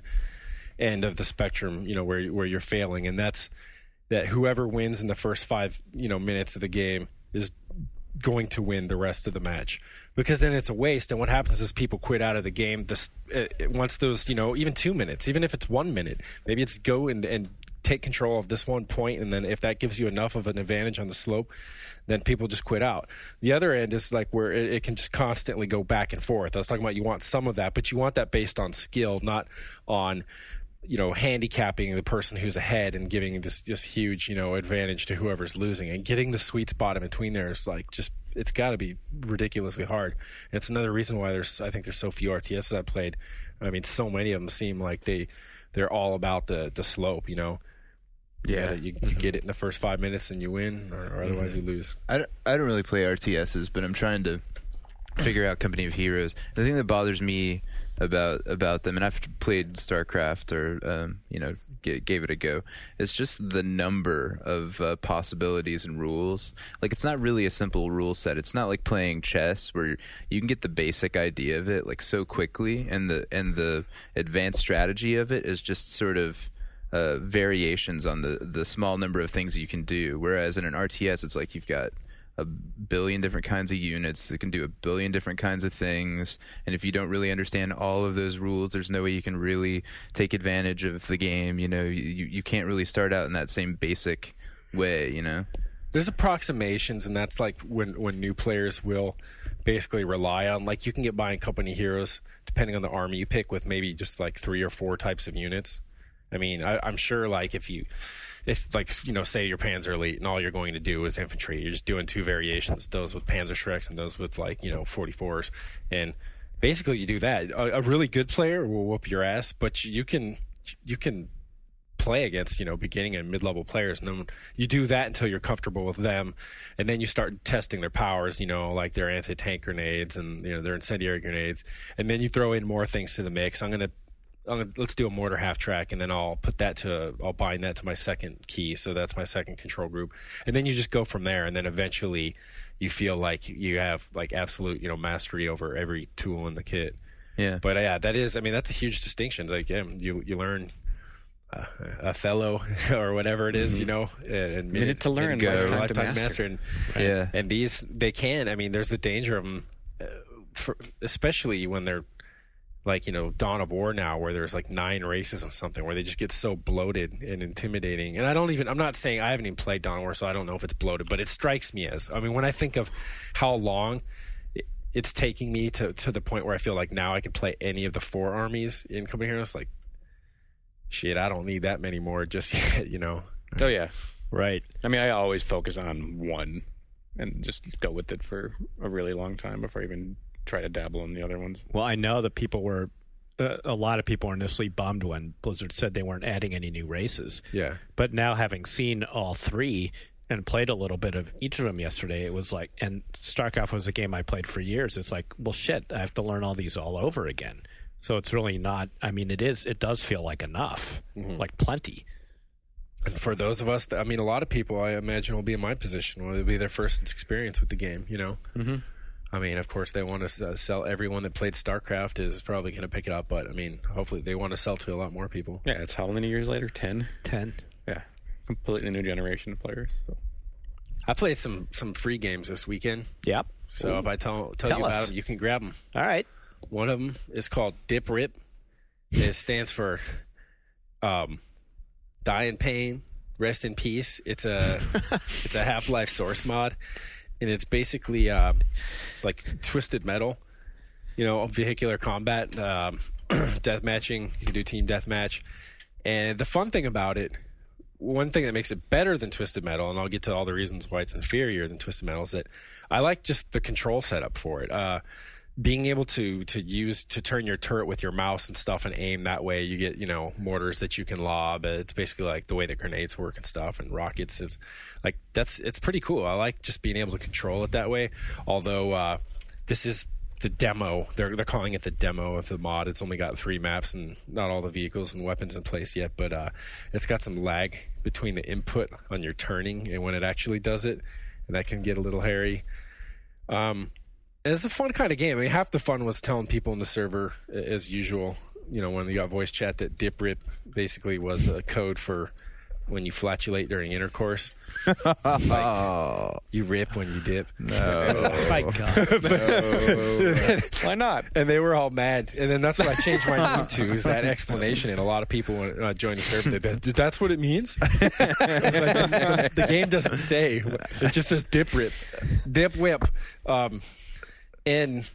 end of the spectrum, you know, where where you're failing, and that's that whoever wins in the first five, you know, minutes of the game is going to win the rest of the match, because then it's a waste. And what happens is people quit out of the game this uh, once those, you know, even two minutes, even if it's one minute, maybe it's go and and take control of this one point, and then if that gives you enough of an advantage on the slope, then people just quit out. The other end is like where it, it can just constantly go back and forth. I was talking about you want some of that, but you want that based on skill, not on, you know, handicapping the person who's ahead and giving this this huge, you know, advantage to whoever's losing. And getting the sweet spot in between there is like just, it's got to be ridiculously hard. And it's another reason why there's, I think there's so few R T Ss I've played. I mean, so many of them seem like they they're all about the the slope, you know. You Yeah, gotta, you, you get it in the first five minutes and you win, or, or otherwise mm-hmm. you lose. I don't, I don't really play R T Ss, but I'm trying to figure out Company of Heroes. The thing that bothers me about about them, and I've played StarCraft or um, you know g- gave it a go, is just the number of uh, possibilities and rules. Like, it's not really a simple rule set. It's not like playing chess where you can get the basic idea of it like so quickly, and the and the advanced strategy of it is just sort of Uh, variations on the, the small number of things that you can do. Whereas in an R T S, it's like you've got a billion different kinds of units that can do a billion different kinds of things. And if you don't really understand all of those rules, there's no way you can really take advantage of the game. You know, you, you can't really start out in that same basic way, you know? There's approximations, and that's like when, when new players will basically rely on, like you can get by in Company Heroes, depending on the army you pick, with maybe just like three or four types of units. I mean, I, I'm sure, like, if you, if, like, you know, say your Panzer Elite and all you're going to do is infantry, you're just doing two variations, those with Panzerschrecks and those with, like, you know, forty-fours. And basically you do that. A, a really good player will whoop your ass, but you can, you can play against, you know, beginning and mid-level players. And then you do that until you're comfortable with them. And then you start testing their powers, you know, like their anti-tank grenades and, you know, their incendiary grenades. And then you throw in more things to the mix. I'm going to, let's do a mortar half track, and then I'll put that to, I'll bind that to my second key, so that's my second control group, and then you just go from there, and then eventually you feel like you have like absolute, you know, mastery over every tool in the kit. Yeah. But uh, yeah, that is, I mean, that's a huge distinction. Like, yeah, you you learn uh, Othello or whatever it is, you know, and minute, Minute to learn, minute lifetime to lifetime master. master. And, Yeah. and these, they can, I mean, there's the danger of them, uh, for, especially when they're like, you know, Dawn of War now, where there's like nine races and something, where they just get so bloated and intimidating. And I don't even, I'm not saying, I haven't even played Dawn of War, so I don't know if it's bloated, but it strikes me as, I mean, when I think of how long it, it's taking me to, to the point where I feel like now I can play any of the four armies in Company Heroes, like, shit, I don't need that many more just yet, you know? Oh, yeah. Right. I mean, I always focus on one and just go with it for a really long time before I even try to dabble in the other ones. Well, I know that people were, uh, a lot of people were initially bummed when Blizzard said they weren't adding any new races. Yeah. But now, having seen all three, and played a little bit of each of them yesterday, it was like, and StarCraft was a game I played for years. It's like, well, shit, I have to learn all these all over again. So it's really not, I mean, it is, it does feel like enough, mm-hmm. like plenty. And for those of us, that, I mean, a lot of people, I imagine, will be in my position. Will be their first experience with the game, you know? Mm-hmm. I mean, of course, they want to uh, sell. Everyone that played StarCraft is probably going to pick it up, but I mean, hopefully they want to sell to a lot more people. Yeah, it's how many years later? Ten? Ten. Yeah. Completely new generation of players. So. I played some, some free games this weekend. Yep. So Ooh. if I tell, tell, tell you us. about them, you can grab them. All right. One of them is called Dip Rip. It stands for um, Die in Pain, Rest in Peace. It's a it's a Half-Life source mod, and it's basically uh, like Twisted Metal, you know, vehicular combat, um, death matching. You can do team deathmatch, and the fun thing about it, one thing that makes it better than Twisted Metal, and I'll get to all the reasons why it's inferior than Twisted Metal, is that I like just the control setup for it. Uh, being able to to use to turn your turret with your mouse and stuff and aim that way, you get, you know, mortars that you can lob. It's basically like the way that grenades work and stuff, and rockets. It's like that's it's pretty cool. I like just being able to control it that way. Although uh, this is the demo, they're they're calling it the demo of the mod. It's only got three maps and not all the vehicles and weapons in place yet, but uh, it's got some lag between the input on your turning and when it actually does it, and that can get a little hairy. Um. It's a fun kind of game. I mean, half the fun was telling people in the server, as usual, you know, when you got voice chat, that dip rip basically was a code for when you flatulate during intercourse. Like, you rip when you dip. No. Oh, my God. No. Why not? And they were all mad. And then that's what I changed my name to, is that explanation. And a lot of people, when I joined the server, they said, that's what it means? It's like, the game doesn't say. It just says dip rip. Dip whip. Um... And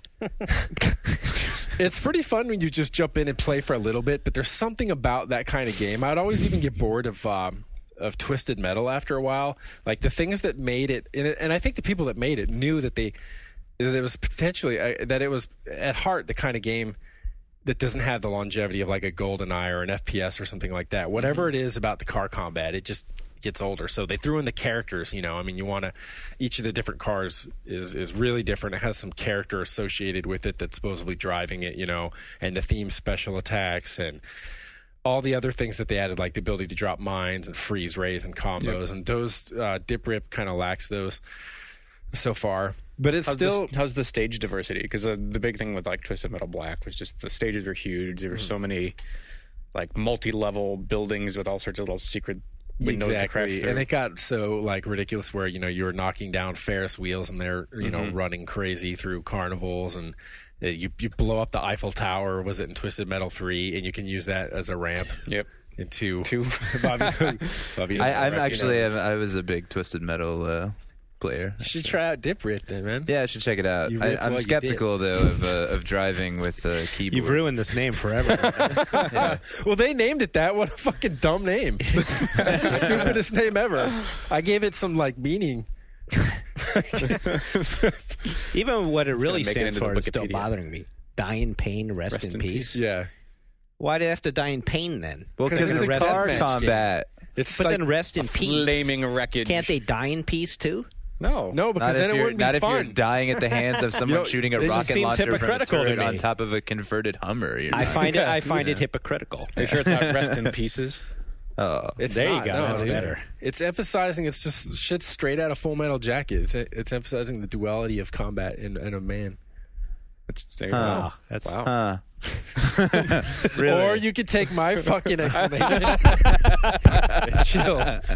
it's pretty fun when you just jump in and play for a little bit, but there's something about that kind of game. I'd always even get bored of um, of Twisted Metal after a while. Like the things that made it, and, it, and I think the people that made it knew that they that it was potentially uh, that it was at heart the kind of game that doesn't have the longevity of like a GoldenEye or an F P S or something like that. Whatever it is about the car combat, it just gets older. So they threw in the characters, you know. I mean, you want to, each of the different cars is is really different. It has some character associated with it that's supposedly driving it, you know, and the theme special attacks and all the other things that they added, like the ability to drop mines and freeze rays and combos. Yep. And those uh, Dip Rip kind of lacks those so far. But it's how's still the, how's the stage diversity? Because uh, the big thing with like Twisted Metal Black was just the stages are huge. There were mm-hmm. so many like multi-level buildings with all sorts of little secret windows exactly. to crash through. And it got so like ridiculous where, you know, you were knocking down Ferris wheels and they're, you mm-hmm. know, running crazy through carnivals, and uh, you you blow up the Eiffel Tower, was it in Twisted Metal three, and you can use that as a ramp. Yep. Into Two. Bobby, Bobby I, I'm actually I'm, I was a big Twisted Metal uh, player. You should try out Dip Rip then, man. Yeah, I should check it out. I, I'm skeptical though of uh, of driving with a uh, keyboard. You've ruined this name forever. Yeah. Well, they named it that. What a fucking dumb name. That's the stupidest name ever. I gave it some like meaning. Even what it It's really make it stands into for the is still Wikipedia. bothering me. Die in pain, rest, Rest in, in peace. peace. Yeah. Why do they have to die in pain then? Well, because Because it's, it's a car deathmatch combat. It's But like, then rest in peace. Flaming wreckage. Can't they die in peace too? No. no, Not because if then it you're, wouldn't be not if fun. you're dying at the hands of someone know, shooting a this rocket seems launcher from a hypocritical to turret me. on top of a converted Hummer. You're I not- find it. I find Yeah. it hypocritical. Are you sure it's not rest in pieces? Oh, It's There you not, go. no, That's dude. better. It's emphasizing. It's just shit straight out of Full Metal Jacket. It's it's emphasizing the duality of combat and, and a man. It's there. Huh. Oh, that's Wow. huh. Or you could take my fucking explanation and chill.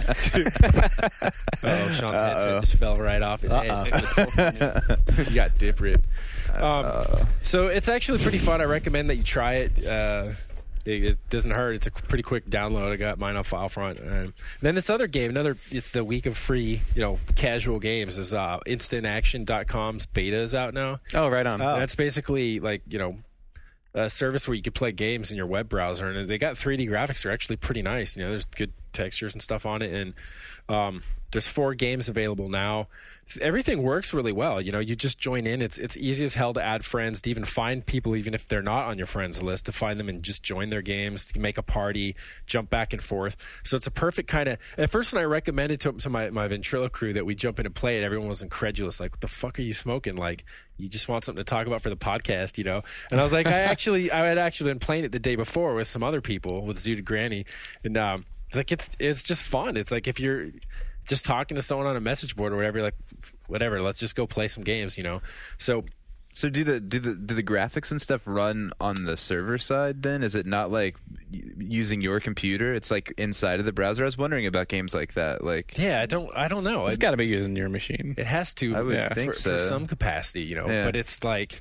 Oh, Sean's headset just fell right off his head. It was so funny. You got Dip Rip. Um, so it's actually pretty fun. I recommend that you try it. Uh, it, it doesn't hurt. It's a pretty quick download. I got mine on FileFront. Um, then this other game, another. It's the week of free, you know, casual games. Is uh, instant action dot com's beta is out now. Oh, right on. And that's basically like, you know, a service where you could play games in your web browser, and they got three D graphics. They're actually pretty nice. You know, there's good textures and stuff on it. And um, there's four games available now. Everything works really well. You know, you just join in. It's it's easy as hell to add friends, to even find people, even if they're not on your friends list, to find them and just join their games, to make a party, jump back and forth. So it's a perfect kind of. At first, when I recommended to, to my my Ventrilo crew that we jump in and play it, everyone was incredulous. Like, what the fuck are you smoking? Like, you just want something to talk about for the podcast, you know? And I was like, I actually, I had actually been playing it the day before with some other people, with Zooted Granny, and um, it's like it's it's just fun. It's like if you're just talking to someone on a message board or whatever, like whatever, let's just go play some games, you know? So So do the do the do the graphics and stuff run on the server side then? Is it not like y- using your computer? It's like inside of the browser. I was wondering about games like that. Like yeah, I don't I don't know. It's It, got to be using your machine. it has to I would yeah, think for, so. for some capacity, you know, Yeah. but it's like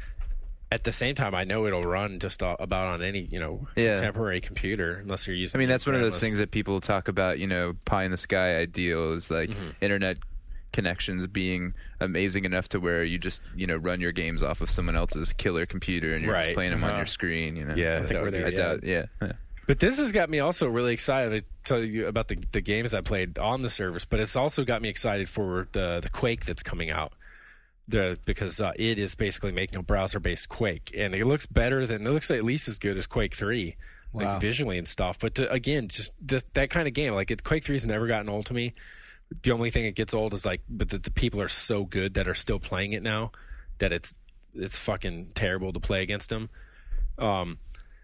at the same time, I know it'll run just a- about on any, you know, Yeah. contemporary computer, unless you're using I mean, your that's one of those grandma's- things that people talk about, you know, pie in the sky ideal is like Mm-hmm. internet connections being amazing enough to where you just, you know, run your games off of someone else's killer computer and you're Right. just playing them on Uh-huh. your screen, you know. Yeah, I I think we're there, I yeah. doubt, yeah. yeah. But this has got me also really excited to tell you about the, the games I played on the service, but it's also got me excited for the, the Quake that's coming out. The Because uh, it is basically making a browser-based Quake, and it looks better than, it looks at least as good as Quake three, like Wow. visually and stuff. But to, again, just th- that kind of game, like it, Quake three has never gotten old to me. The only thing it gets old is like, but the, the people are so good that are still playing it now that it's it's fucking terrible to play against them. Um,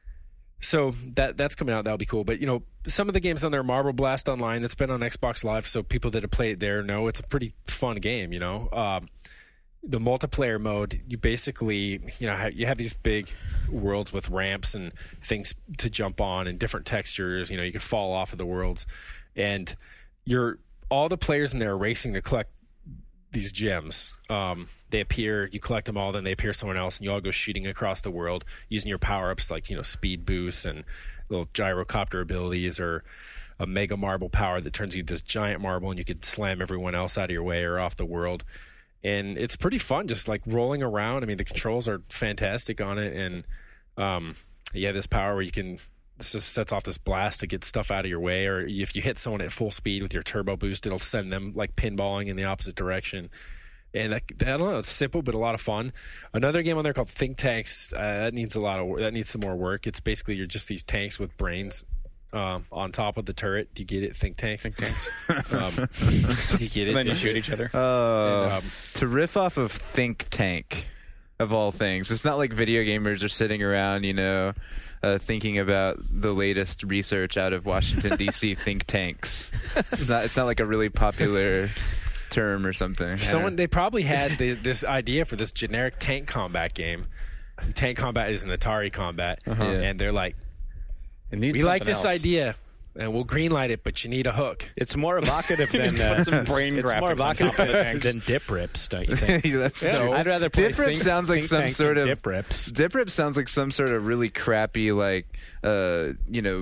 so that that's coming out. That'll be cool. But you know, some of the games on there, Marble Blast Online, that's been on Xbox Live, so people that have played it there know it's a pretty fun game. You know, um, the multiplayer mode, you basically, you know, ha- you have these big worlds with ramps and things to jump on and different textures. You know, you can fall off of the worlds, and you're all the players in there are racing to collect these gems. Um, they appear, you collect them all, then they appear somewhere else, and you all go shooting across the world using your power ups like, you know, speed boosts and little gyrocopter abilities, or a mega marble power that turns you into this giant marble and you could slam everyone else out of your way or off the world. And it's pretty fun just like rolling around. I mean, the controls are fantastic on it, and um, you have this power where you can. This just sets off this blast to get stuff out of your way, or if you hit someone at full speed with your turbo boost, it'll send them like pinballing in the opposite direction. And I, I don't know, it's simple but a lot of fun. Another game on there called Think Tanks, uh, that needs a lot of that needs some more work. It's basically you're just these tanks with brains um, on top of the turret. Do you get it? Think Tanks. Think Tanks. um, you get it? And then you shoot each other. Oh, And, um, to riff off of Think Tank, of all things. It's not like video gamers are sitting around, you know, uh, thinking about the latest research out of Washington D C think tanks. It's not. It's not like a really popular term or something. Someone they probably had the, this idea for this generic tank combat game. Tank combat is an Atari combat, Yeah. and they're like, It needs "We like something this else. idea, and we'll greenlight it, but you need a hook." It's more evocative than Put uh, some brain it's more graphics on evocative top of the than, tanks. than dip rips, don't you think? That's Yeah. true. I'd rather play Dip Rip think, sounds like think some tanks sort than of dip rips. Dip Rip sounds like some sort of really crappy, like, uh, you know,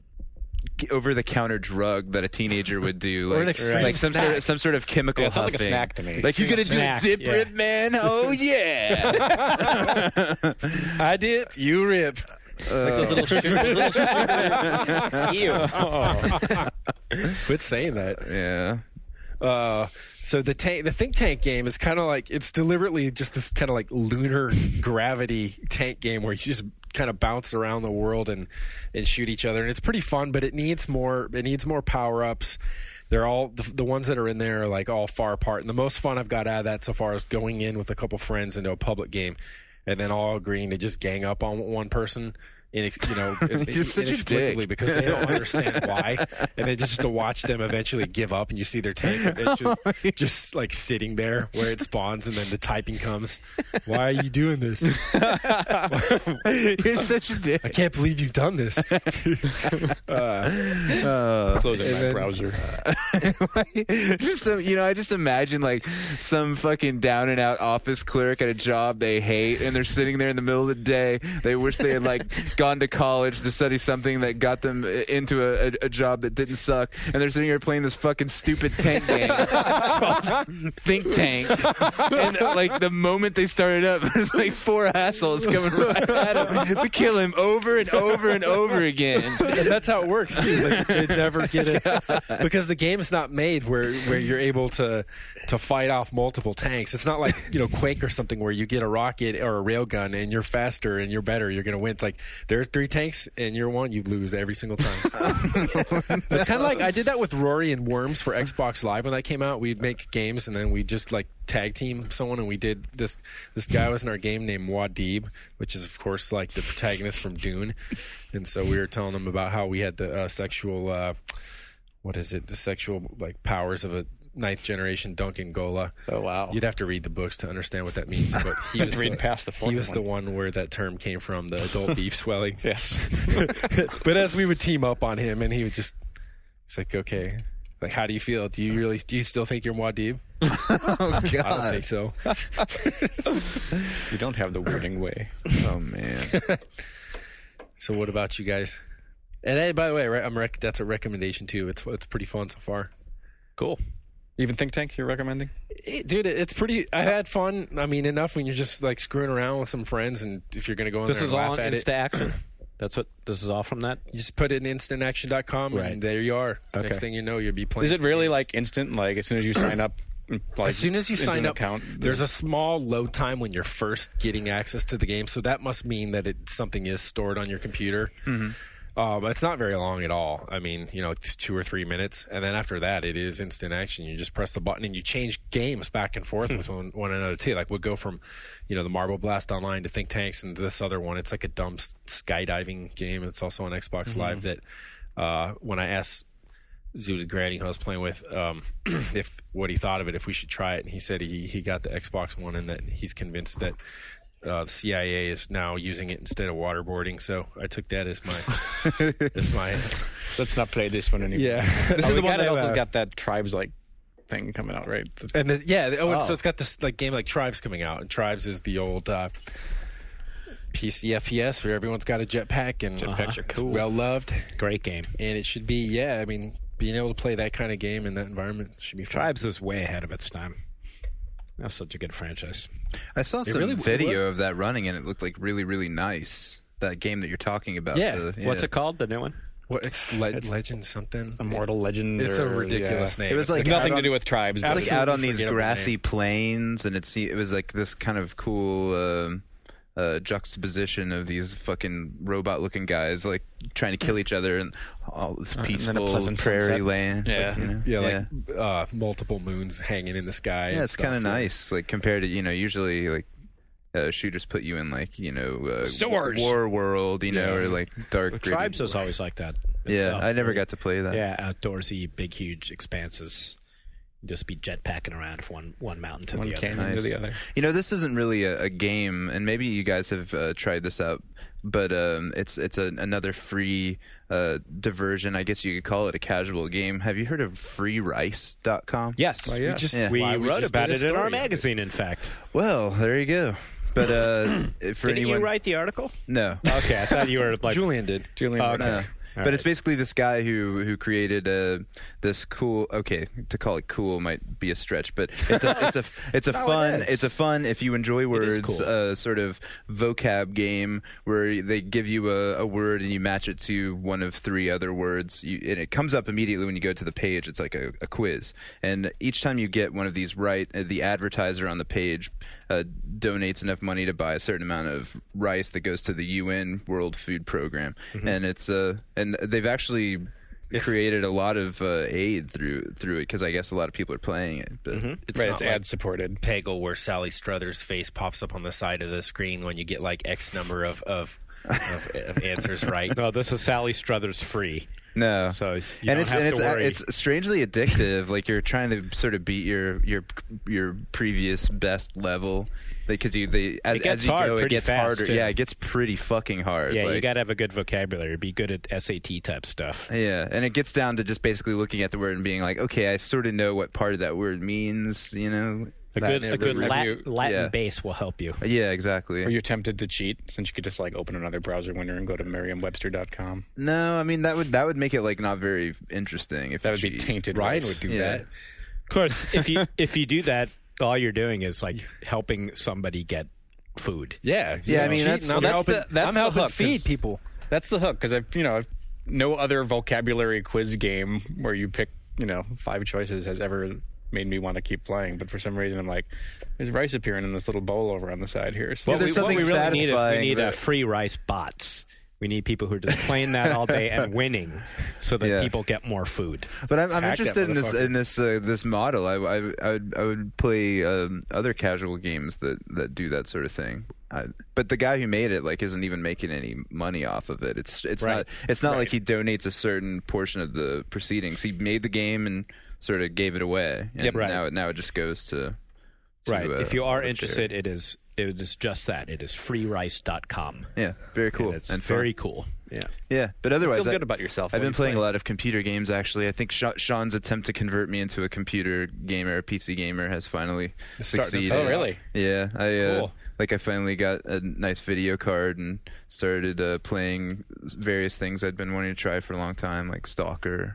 over the counter drug that a teenager would do, like, Or an extreme like some sort of snack. some sort of chemical. Yeah, it sounds like a huffing. snack to me. Like, you're gonna do a snack, Dip yeah. Rip, man? Oh yeah! I dip, you rip. Like those little sugar, those little sugar. Ew. Quit saying that. yeah. Uh, so the tank, the think tank game is kind of like it's deliberately just this kind of like lunar gravity tank game where you just kind of bounce around the world and and shoot each other, and it's pretty fun. But it needs more. It needs more power ups. They're all the, the ones that are in there are like all far apart. And the most fun I've got out of that so far is going in with a couple friends into a public game, and then all agreeing to just gang up on one person. In, you know, You're such a inexplicably dick. because they don't understand why, and then just to watch them eventually give up, and you see their tank eventually just like sitting there where it spawns, and then the typing comes. Why are you doing this? You're such a dick. I can't believe you've done this. uh, Closing And my then- browser. just some, you know, I just imagine like some fucking down and out office clerk at a job they hate, and they're sitting there in the middle of the day. They wish they had like gone to college to study something that got them into a, a, a job that didn't suck, and they're sitting here playing this fucking stupid tank game called Think Tank. And like the moment they started up, there's like four assholes coming right at him to kill him over and over and over again. And that's how it works. It's like they never get it because the game is not made where, where you're able to to fight off multiple tanks. It's not like, you know, Quake or something where you get a rocket or a railgun and you're faster and you're better. You're going to win. It's like there's three tanks and you're one. You lose every single time. It's kind of like I did that with Rory and Worms for Xbox Live when that came out. We'd make games and then we just like tag team someone, and we did this. This guy was in our game named Wadib, which is of course like the protagonist from Dune, and so we were telling him about how we had the uh, sexual, uh, what is it, the sexual like powers of a ninth generation Duncan Gola. Oh wow! You'd have to read the books to understand what that means, but he was read the, past the fourth he was one. the one where that term came from, the adult beef swelling. Yes. But as we would team up on him, and he would just, it's like, okay, like how do you feel? Do you really, do you still think you're Wadib? Oh God! I don't think so. You don't have the wording way. Oh man. So what about you guys? And hey, by the way, right, I'm rec- that's a recommendation too. It's it's pretty fun so far. Cool. Even Think Tank you're recommending? It, dude, it's pretty. I had fun. I mean, enough when you're just like screwing around with some friends, and if you're gonna go in This there is and all laugh on at Insta it, Action. That's what this is all from. That you just put it in instant action dot com, Right. and there you are. Okay. Next thing you know, you'll be playing. Is it some really games. like instant? Like as soon as you sign up, like as soon as you into sign an up, account, there's a small load time when you're first getting access to the game. So that must mean that it something is stored on your computer. Mm-hmm. Uh, but it's not very long at all. I mean, you know, it's two or three minutes, and then after that, it is instant action. You just press the button and you change games back and forth with one, one another too. Like we'll go from, you know, the Marble Blast Online to Think Tanks, and this other one. It's like a dumb s- skydiving game. It's also on Xbox mm-hmm. Live. That uh, when I asked Zooted Granny, who I was playing with, um, if what he thought of it, if we should try it, and he said he he got the Xbox One and that he's convinced that. Uh, the C I A is now using it instead of waterboarding, so I took that as my as my. Let's not play this one anymore. Yeah, This oh, is the one got that it, also uh, got that Tribes like thing coming out, right? The- and the, yeah, oh, and Oh. so it's got this like game like Tribes coming out, and Tribes is the old uh, P C F P S where everyone's got a jetpack and Jetpacks are cool. well loved, great game. and it should be yeah. I mean, being able to play that kind of game in that environment should be fun. Tribes is way ahead of its time. That's such a good franchise. I saw some really- it video was- of that running, and it looked like really, really nice. That game that you're talking about. Yeah. the- What's it called? The new one? What it's, le- Legend something. Immortal Legend. It's a or- ridiculous yeah. name. It was It's like Nothing out to on- do with Tribes. It was but- like out on Absolutely these forgettable grassy name. plains, and it's it was like this kind of cool um uh, juxtaposition of these fucking robot-looking guys like trying to kill each other and all this Uh, and then a peaceful pleasant prairie sunset. land. Yeah. you know? yeah, like Uh, multiple moons hanging in the sky. yeah, and it's kind of stuff, yeah. nice. Like compared to you know usually like. Uh, shooters put you in like you know uh, Sewers. War World, you know, Yeah. or like dark. gritty- Tribes was always like that. Yeah, itself. I never got to play that. Yeah, outdoorsy, big, huge expanses. You just be jetpacking around from one one mountain to one the canyon other. to Nice. the other. You know, this isn't really a, a game, and maybe you guys have uh, tried this out, but um, it's it's a, another free uh, diversion. I guess you could call it a casual game. Have you heard of free rice dot com? Yes, Oh, yeah. We just Yeah. we why wrote just about did a it in our story of it. magazine. In fact, Well, there you go. But uh, for didn't anyone, you write the article? no, Okay, I thought you were like Julian did. Julian. Oh, Bernard. okay. no. All But right. it's basically this guy who who created uh, this cool. Okay, to call it cool might be a stretch, but it's a it's a it's a No, it fun is. it's a fun if you enjoy words cool. uh, sort of vocab game where they give you a, a word and you match it to one of three other words, you, and it comes up immediately when you go to the page. It's like a, a quiz, and each time you get one of these right, uh, the advertiser on the page uh, donates enough money to buy a certain amount of rice that goes to the U N World Food Program, and it's uh and they've actually It's- created a lot of uh, aid through through it because I guess a lot of people are playing it. But It's right, not it's like ad supported. Peggle where Sally Struthers' face pops up on the side of the screen when you get like X number of of, of, of answers right. no, this is Sally Struthers free. no, So you and don't it's have and to it's worry. it's strangely addictive. Like you're trying to sort of beat your your your previous best level. because you they as, It gets as you hard go, it pretty gets fast, harder. too. Yeah, it gets pretty fucking hard. Yeah, like, you got to have a good vocabulary. Be good at S A T type stuff. Yeah, and it gets down to just basically looking at the word and being like, okay, I sort of know what part of that word means, you know? A Latin good, a good review. Lat- Latin Yeah. base will help you. Yeah, exactly. Are you tempted to cheat since you could just like open another browser window and go to Merriam Webster dot com? No, I mean that would that would make it like not very interesting. If That you would be cheat. tainted. Ryan rice. would do Yeah. that. Of course, if you if you do that, all you're doing is like helping somebody get food. Yeah, Yeah, I mean, cheating, that's- I'm that's helping, the- that's I'm the helping hook, feed 'cause- people. That's the hook because I've you know I've, no other vocabulary quiz game where you pick you know five choices has ever made me want to keep playing. But for some reason I'm like, there's rice appearing in this little bowl over on the side here. So Yeah, there's we, what something we really need is we satisfying need uh, that- free rice bots. We need people who are just playing that all day and winning, so that Yeah. people get more food. But I'm, I'm Hack that interested in this motherfucker. in this uh, this model. I, I, I, would, I would play um, other casual games that, that do that sort of thing. I, but the guy who made it like isn't even making any money off of it. It's it's Right. not it's not Right. like he donates a certain portion of the proceedings. He made the game and sort of gave it away. And Yep, right. now it now it just goes to, to Right. uh, if you are the interested, charity. it is it is just that. It is free rice dot com. Yeah, very cool And it's and fun. very cool. Yeah. Yeah, but otherwise, feel I- good about yourself. I've while been you playing play. a lot of computer games. Actually, I think Sha- Sean's attempt to convert me into a computer gamer, a P C gamer, has finally It's starting to succeeded. pay Oh, really? Yeah, I uh, Cool. like I finally got a nice video card and started uh, playing various things I'd been wanting to try for a long time, like Stalker.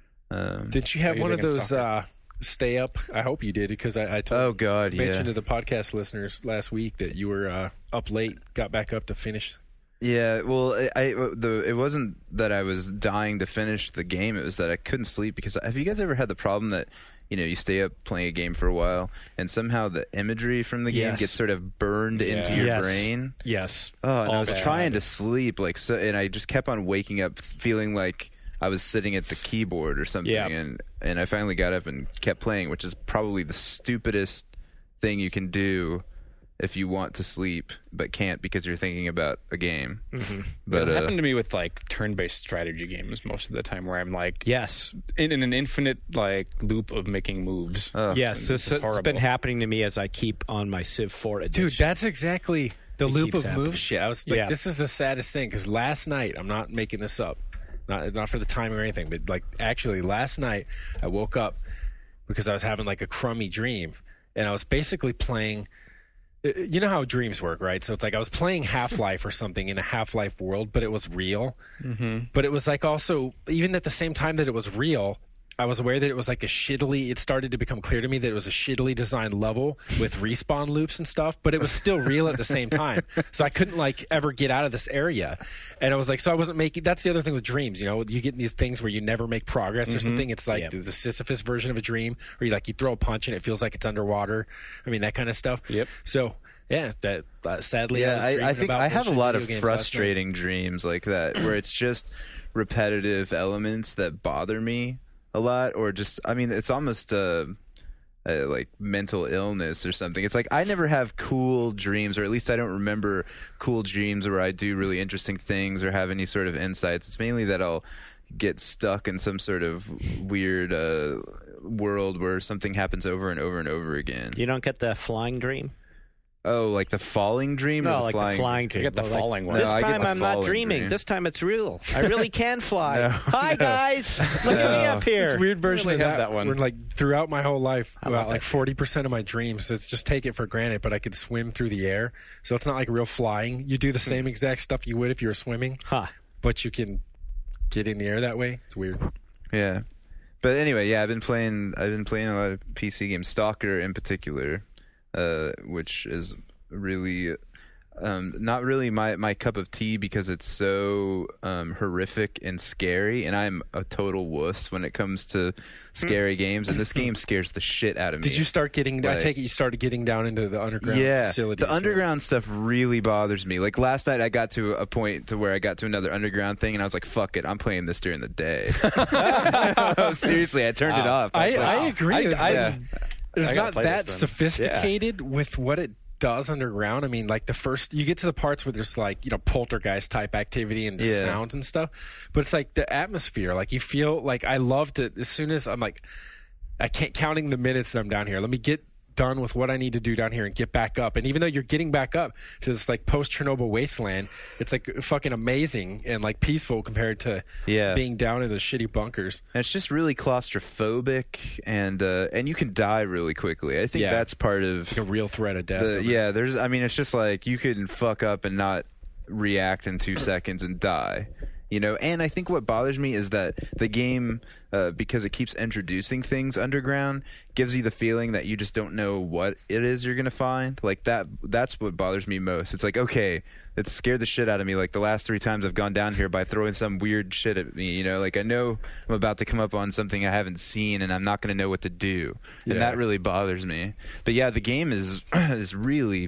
Um, Did you have you one of thinking those soccer? uh, stay up? I hope you did because I, I told, oh God, mentioned yeah, to the podcast listeners last week that you were uh, up late, got back up to finish. yeah. Well, I, I the it wasn't that I was dying to finish the game; it was that I couldn't sleep. Because have you guys ever had the problem that you know you stay up playing a game for a while and somehow the imagery from the game Yes. gets sort of burned into Yeah. your Yes. brain? Yes. Oh, and I All was bad. trying to sleep, like, so, and I just kept on waking up feeling like I was sitting at the keyboard or something, Yeah. and and I finally got up and kept playing, which is probably the stupidest thing you can do if you want to sleep but can't because you're thinking about a game. Mm-hmm. But It uh, happened to me with like turn-based strategy games most of the time, where I'm like Yes. in, in an infinite like loop of making moves. uh, Yes. This It's has horrible. been happening to me as I keep on my Civ four addiction. Dude, that's exactly the It loop keeps of happening. move shit. I was like, Yeah. this is the saddest thing because last night, I'm not making this up, not not for the timing or anything, but like actually last night I woke up because I was having like a crummy dream, and I was basically playing. You know how dreams work, right? So it's like I was playing Half-Life or something in a Half-Life world, but it was real. Mm-hmm. But it was like also, even at the same time that it was real, I was aware that it was like a shittily, it started to become clear to me that it was a shittily designed level with respawn loops and stuff, but it was still real at the same time. So I couldn't like ever get out of this area. And I was like, so I wasn't making, that's the other thing with dreams, you know, you get these things where you never make progress or something. It's like Yep. the, the Sisyphus version of a dream where you like, you throw a punch and it feels like it's underwater. I mean, that kind of stuff. Yep. So yeah, that uh, sadly, I, yeah, was I, I dreaming think about I have a bullshit lot of video games last night. frustrating dreams like that where it's just repetitive elements that bother me a lot, or just I mean, it's almost uh, uh, like mental illness or something. It's like I never have cool dreams, or at least I don't remember cool dreams where I do really interesting things or have any sort of insights. It's mainly that I'll get stuck in some sort of weird uh, world where something happens over and over and over again. You don't get the flying dream? Oh, like the falling dream or No, the like flying the flying dream. You get the Well, like, falling one. This No, I get time the I'm not falling dreaming. dream. This time it's real. I really can fly. No. Hi, guys. Look at me up here. This weird version Really of had that, that one. Where like throughout my whole life, I love about that like forty percent of my dreams, it's just take it for granted, but I could swim through the air. So it's not like real flying. You do the same exact stuff you would if you were swimming, Huh. but you can get in the air that way. It's weird. Yeah, but anyway, yeah, I've been playing. I've been playing a lot of P C games, Stalker in particular, uh, which is really um, not really my, my cup of tea because it's so um, horrific and scary, and I'm a total wuss when it comes to scary games. And this game scares the shit out of me. Did you start getting? I Like- take it you started getting down into the underground yeah, facilities. the underground stuff really bothers me. Like last night, I got to a point to where I got to another underground thing, and I was like, "Fuck it, I'm playing this during the day." Seriously, I turned it off. I, was like, I agree. I- There's, I- like- there's I gotta not play that this then. sophisticated with what it does underground. I mean, like the first you get to the parts where there's like you know poltergeist type activity and just Yeah. sounds and stuff, but it's like the atmosphere. Like you feel like I loved it as soon as I'm like I can't counting the minutes that I'm down here. Let me get done with what I need to do down here and get back up. And even though you're getting back up to this like post Chernobyl wasteland, it's like fucking amazing and like peaceful compared to Yeah. being down in the shitty bunkers. And it's just really claustrophobic, and uh, and you can die really quickly. I think Yeah. that's part of Like a real threat of death. the, over it. yeah. There's, I mean, it's just like you can fuck up and not react in two seconds and die. You know, and I think what bothers me is that the game, uh, because it keeps introducing things underground, gives you the feeling that you just don't know what it is you're gonna find. Like that, that's what bothers me most. It's like, okay, it scared the shit out of me. Like the last three times I've gone down here by throwing some weird shit at me. You know, like I know I'm about to come up on something I haven't seen, and I'm not gonna know what to do, and Yeah. that really bothers me. But yeah, the game is is really.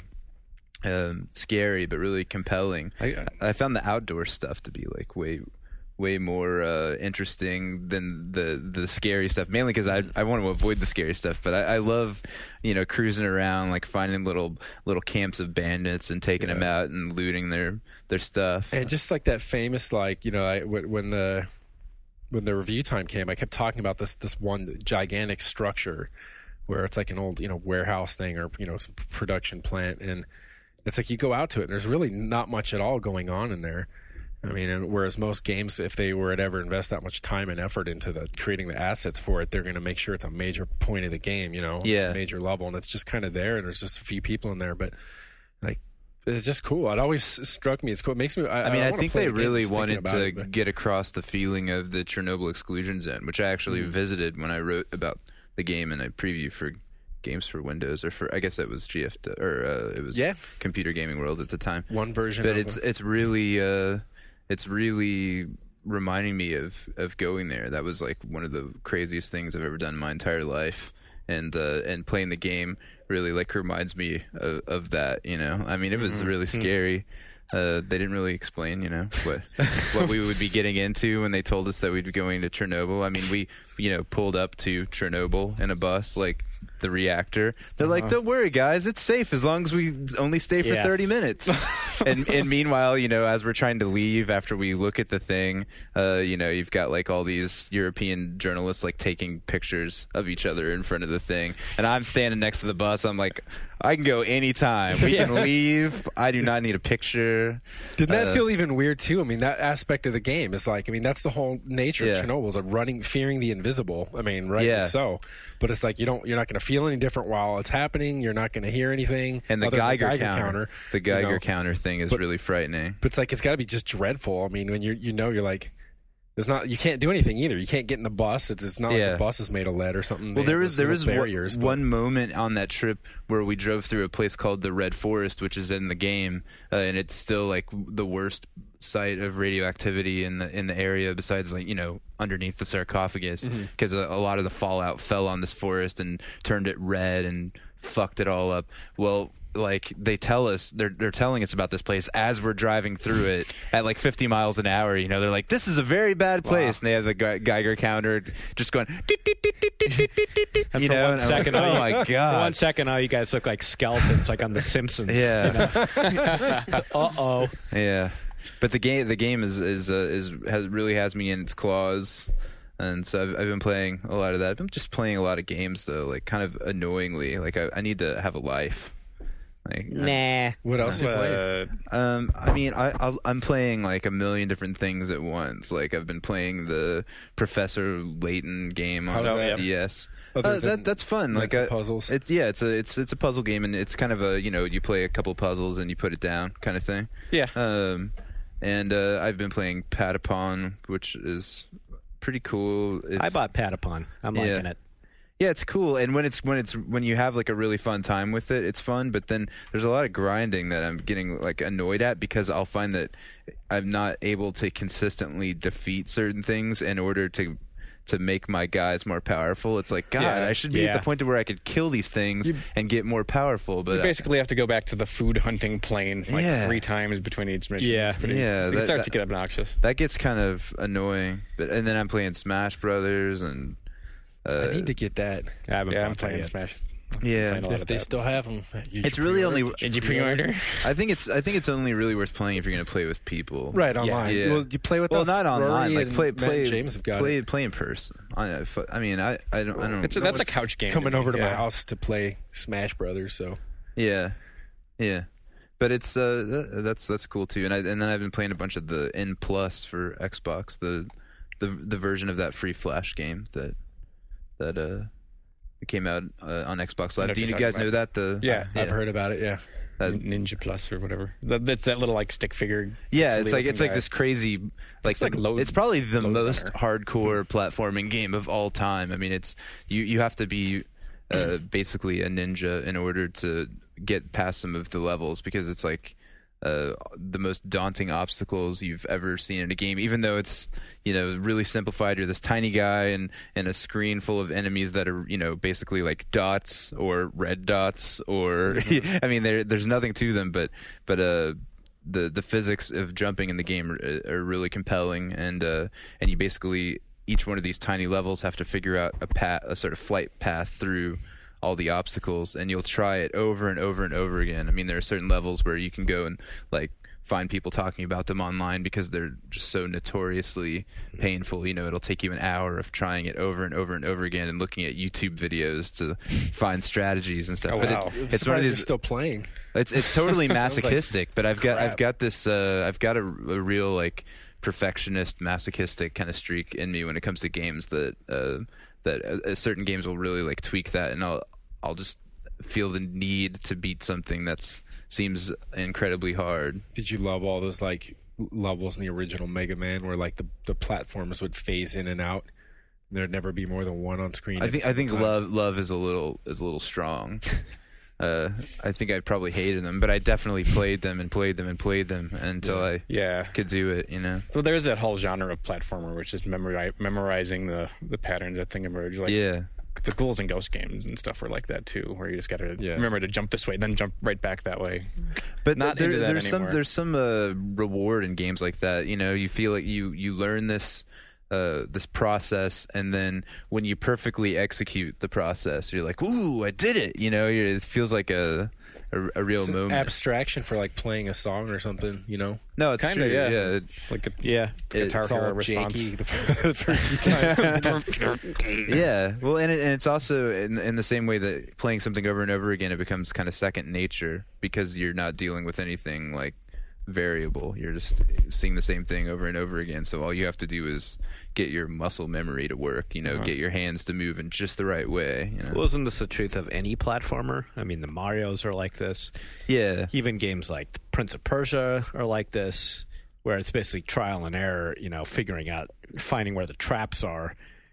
Um, scary but really compelling. I- I found the outdoor stuff to be like way, way more uh, interesting than the the scary stuff. Mainly because I I want to avoid the scary stuff. But I, I love, you know, cruising around, like finding little little camps of bandits and taking them out and looting their their stuff. And just like that famous, like, you know, I, when when the when the review time came, I kept talking about this this one gigantic structure where it's like an old, you know, warehouse thing or, you know, some production plant, and it's like you go out to it and there's really not much at all going on in there. I mean, and whereas most games, if they were to ever invest that much time and effort into the creating the assets for it, they're going to make sure it's a major point of the game, you know, Yeah. it's a major level, and it's just kind of there, and there's just a few people in there, but like it's just cool. It always struck me. It's cool. It makes me. I, I mean, I, wanna think play they the game really just thinking wanted about to it, but- get across the feeling of the Chernobyl exclusion zone, which I actually Mm-hmm. visited when I wrote about the game in a preview for Games for Windows, or for I guess that was G F or uh, it was Yeah. Computer Gaming World at the time. one version. But of it's it. it's really uh, it's really reminding me of of going there. That was like one of the craziest things I've ever done in my entire life, and uh, and playing the game really like reminds me of, of that. You know, I mean, it was really scary. Uh, they didn't really explain, you know, what what we would be getting into when they told us that we'd be going to Chernobyl. I mean, we you know pulled up to Chernobyl in a bus, like the reactor. They're like, "Don't worry, guys, it's safe as long as we only stay for Yeah. thirty minutes." and and meanwhile, you know, as we're trying to leave after we look at the thing, uh, you know, you've got like all these European journalists like taking pictures of each other in front of the thing, and I'm standing next to the bus. I'm like, I can go anytime. We can leave. I do not need a picture. Didn't that Uh, feel even weird too? I mean, that aspect of the game is like, I mean, that's the whole nature Yeah. of Chernobyl is a running, fearing the invisible. I mean, right? Yeah. So, but it's like you don't, you're not going to feel any different while it's happening. You're not going to hear anything. And the other than Geiger, counter, the you Geiger know. counter thing is But- really frightening. But it's like it's got to be just dreadful. I mean, when you you know you're like, there's not, you can't do anything either. You can't get in the bus. It's, it's not Yeah. like the bus is made of lead or something. Well, They there have was those there little was one, barriers. but- one moment on that trip where we drove through a place called the Red Forest, which is in the game, uh, and it's still like the worst site of radioactivity in the in the area, besides like you know underneath the sarcophagus, because a, a lot of the fallout fell on this forest and turned it red and fucked it all up. Well. Like they tell us, they're they're telling us about this place as we're driving through it at like fifty miles an hour. You know, they're like, "This is a very bad place," and they have the Ge- Geiger counter just going. "Doot, doot, doot, doot, doot, doot, doot, doot." And You for know, one and I'm like, second, oh all you- my For god! one second, all you guys look like skeletons, like on The Simpsons. Yeah, Uh oh. yeah. But the game, the game is is uh, is has really has me in its claws, and so I've, I've been playing a lot of that. I'm just playing a lot of games though, like kind of annoyingly. Like I, I need to have a life. Like, Nah. what else you played? Uh, Um, I mean, I I'll, I'm playing like a million different things at once. Like I've been playing the Professor Layton game on How's that? D S. Other Uh, than that that's fun. Like mental I, puzzles? It's yeah, it's a it's it's a puzzle game, and it's kind of a you know you play a couple puzzles and you put it down kind of thing. yeah. Um, and uh, I've been playing Patapon, which is pretty cool. It's, I bought Patapon. I'm Yeah. liking it. Yeah, it's cool, and when it's when it's when you have like a really fun time with it, it's fun. But then there's a lot of grinding that I'm getting like annoyed at, because I'll find that I'm not able to consistently defeat certain things in order to to make my guys more powerful. It's like, God, Yeah. I should be at Yeah. the point to where I could kill these things and get more powerful. But You basically have to go back to the food hunting plane like Yeah. three times between each mission. Yeah. It's pretty- Yeah, it that- starts that- to get obnoxious. that gets kind of annoying. But and then I'm playing Smash Brothers and. Uh, I need to get that. I haven't Yeah, I'm bought that playing yet. Smash Yeah. Playing a lot If of they that. still have them, It's really only. Did you pre-order? I think it's. I think it's only really worth playing if you're going to play with people. right online. Yeah. Well, you play with Well, us. not online. Rory Like and play, Matt play. and James have got play, it. play in person. I, I mean, I, I don't. I don't. It's a, No that's a one's couch game. Coming to me, over to my yeah. house to play Smash Brothers. So Yeah, yeah, but it's uh th- that's that's cool too. And I and then I've been playing a bunch of the N Plus for Xbox, the the the version of that free Flash game that that uh it came out uh, on Xbox I know Live. what Do you you're guys talking know that? The Yeah, I've heard about it. Yeah. that- Ninja Plus or whatever. That, that's that little like stick figure. yeah, it's like silly it's like looking this crazy, like, It's like the- Load- it's probably the Load most Runner. hardcore platforming game of all time. I mean, it's you you have to be uh, basically a ninja in order to get past some of the levels because it's like uh, the most daunting obstacles you've ever seen in a game. Even though it's you know really simplified, you're this tiny guy and and a screen full of enemies that are you know basically like dots or red dots or I mean there there's nothing to them, but but uh. The, the physics of jumping in the game are, are really compelling, and uh, and you basically each one of these tiny levels have to figure out a path, a sort of flight path through all the obstacles, and you'll try it over and over and over again. I mean, there are certain levels where you can go and like find people talking about them online because they're just so notoriously painful. You know, it'll take you an hour of trying it over and over and over again and looking at YouTube videos to find strategies and stuff. Oh, but wow. it, I'm it's one of surprised you're these. still playing. It's it's totally Sounds like masochistic, but I've got crap. I've got this uh, I've got a, a real like perfectionist masochistic kind of streak in me when it comes to games that uh, that uh, certain games will really like tweak that, and I'll I'll just feel the need to beat something that's seems incredibly hard. Did you love all those like levels in the original Mega Man where like the the platforms would phase in and out? There'd never be more than one on screen. I every think I think single time? love love is a little is a little strong. Uh, I think I probably hated them, but I definitely played them and played them and played them until I Yeah. could do it. You know. So there's that whole genre of platformer, which is memori- memorizing the, the patterns that thing emerge. Like Yeah. the Ghouls and Ghosts games and stuff are like that too, where you just got to Yeah. remember to jump this way, then jump right back that way. But Not there, into that there's some anymore. there's some uh, reward in games like that. You know, you feel like you you learn this uh, this process, and then when you perfectly execute the process, you're like, "Ooh, I did it!" You know, you're, it feels like a a, a real It's an moment. abstraction for like playing a song or something, you know? no, it's Kinda, true. yeah. yeah. it- Like a Yeah. Guitar It's all Hero response. janky the the first few times. yeah. Well, and it, and it's also in in the same way that playing something over and over again, it becomes kind of second nature because you're not dealing with anything like variable. You're just seeing the same thing over and over again. So all you have to do is get your muscle memory to work. You know, Uh-huh. get your hands to move in just the right way. You know? Well, isn't this the truth of any platformer? I mean, the Marios are like this. yeah. Even games like Prince of Persia are like this, where it's basically trial and error, you know, figuring out, finding where the traps are,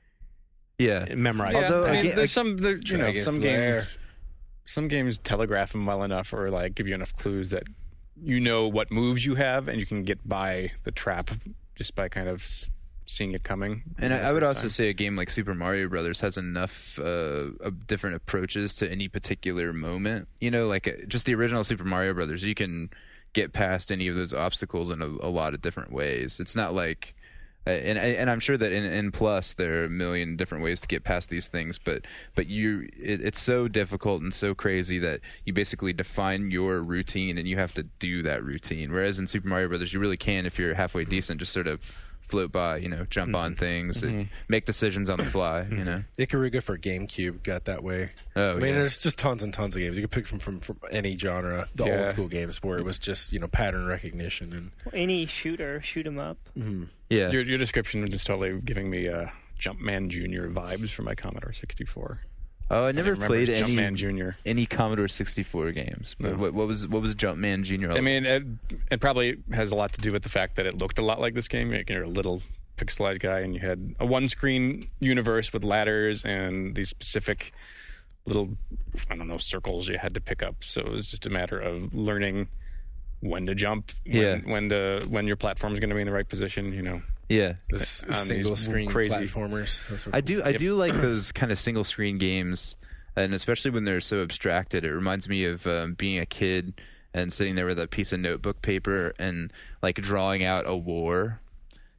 Yeah. and memorizing. Yeah, Although, I mean, again- there's some, there, you know, Dragon's some Lair. games, some games telegraph them well enough, or like give you enough clues that you know what moves you have, and you can get by the trap just by kind of s- seeing it coming. And the I, I would first also time. say a game like Super Mario Brothers has enough uh, of different approaches to any particular moment. You know, like uh, just the original Super Mario Brothers, you can get past any of those obstacles in a, a lot of different ways. It's not like, uh, and and I'm sure that in, in Plus there are a million different ways to get past these things, but but you, it, it's so difficult and so crazy that you basically define your routine and you have to do that routine. Whereas in Super Mario Brothers, you really can, if you're halfway decent, just sort of float by, you know, jump on things, and make decisions on the fly, you know. Ikaruga for GameCube got that way. Oh, I mean, yeah. there's just tons and tons of games you could pick from from, from any genre. The Yeah. old school games where it was just you know pattern recognition and Any shooter, shoot 'em up. Yeah. Your, your description was just totally giving me uh, Jumpman Junior vibes from my Commodore sixty-four. Oh, I never remember played Jumpman any Junior any Commodore sixty-four games. But No. what, what was what was Jumpman Junior? I mean, it, it probably has a lot to do with the fact that it looked a lot like this game. You're a little pixelized guy, and you had a one-screen universe with ladders and these specific little, I don't know, circles you had to pick up. So it was just a matter of learning when to jump, when, Yeah. when to when your platform is going to be in the right position. You know, yeah. this on these single screen crazy- platformers. Those were I cool. do I do like those kind of single screen games, and especially when they're so abstracted. It reminds me of um, being a kid and sitting there with a piece of notebook paper and like drawing out a war.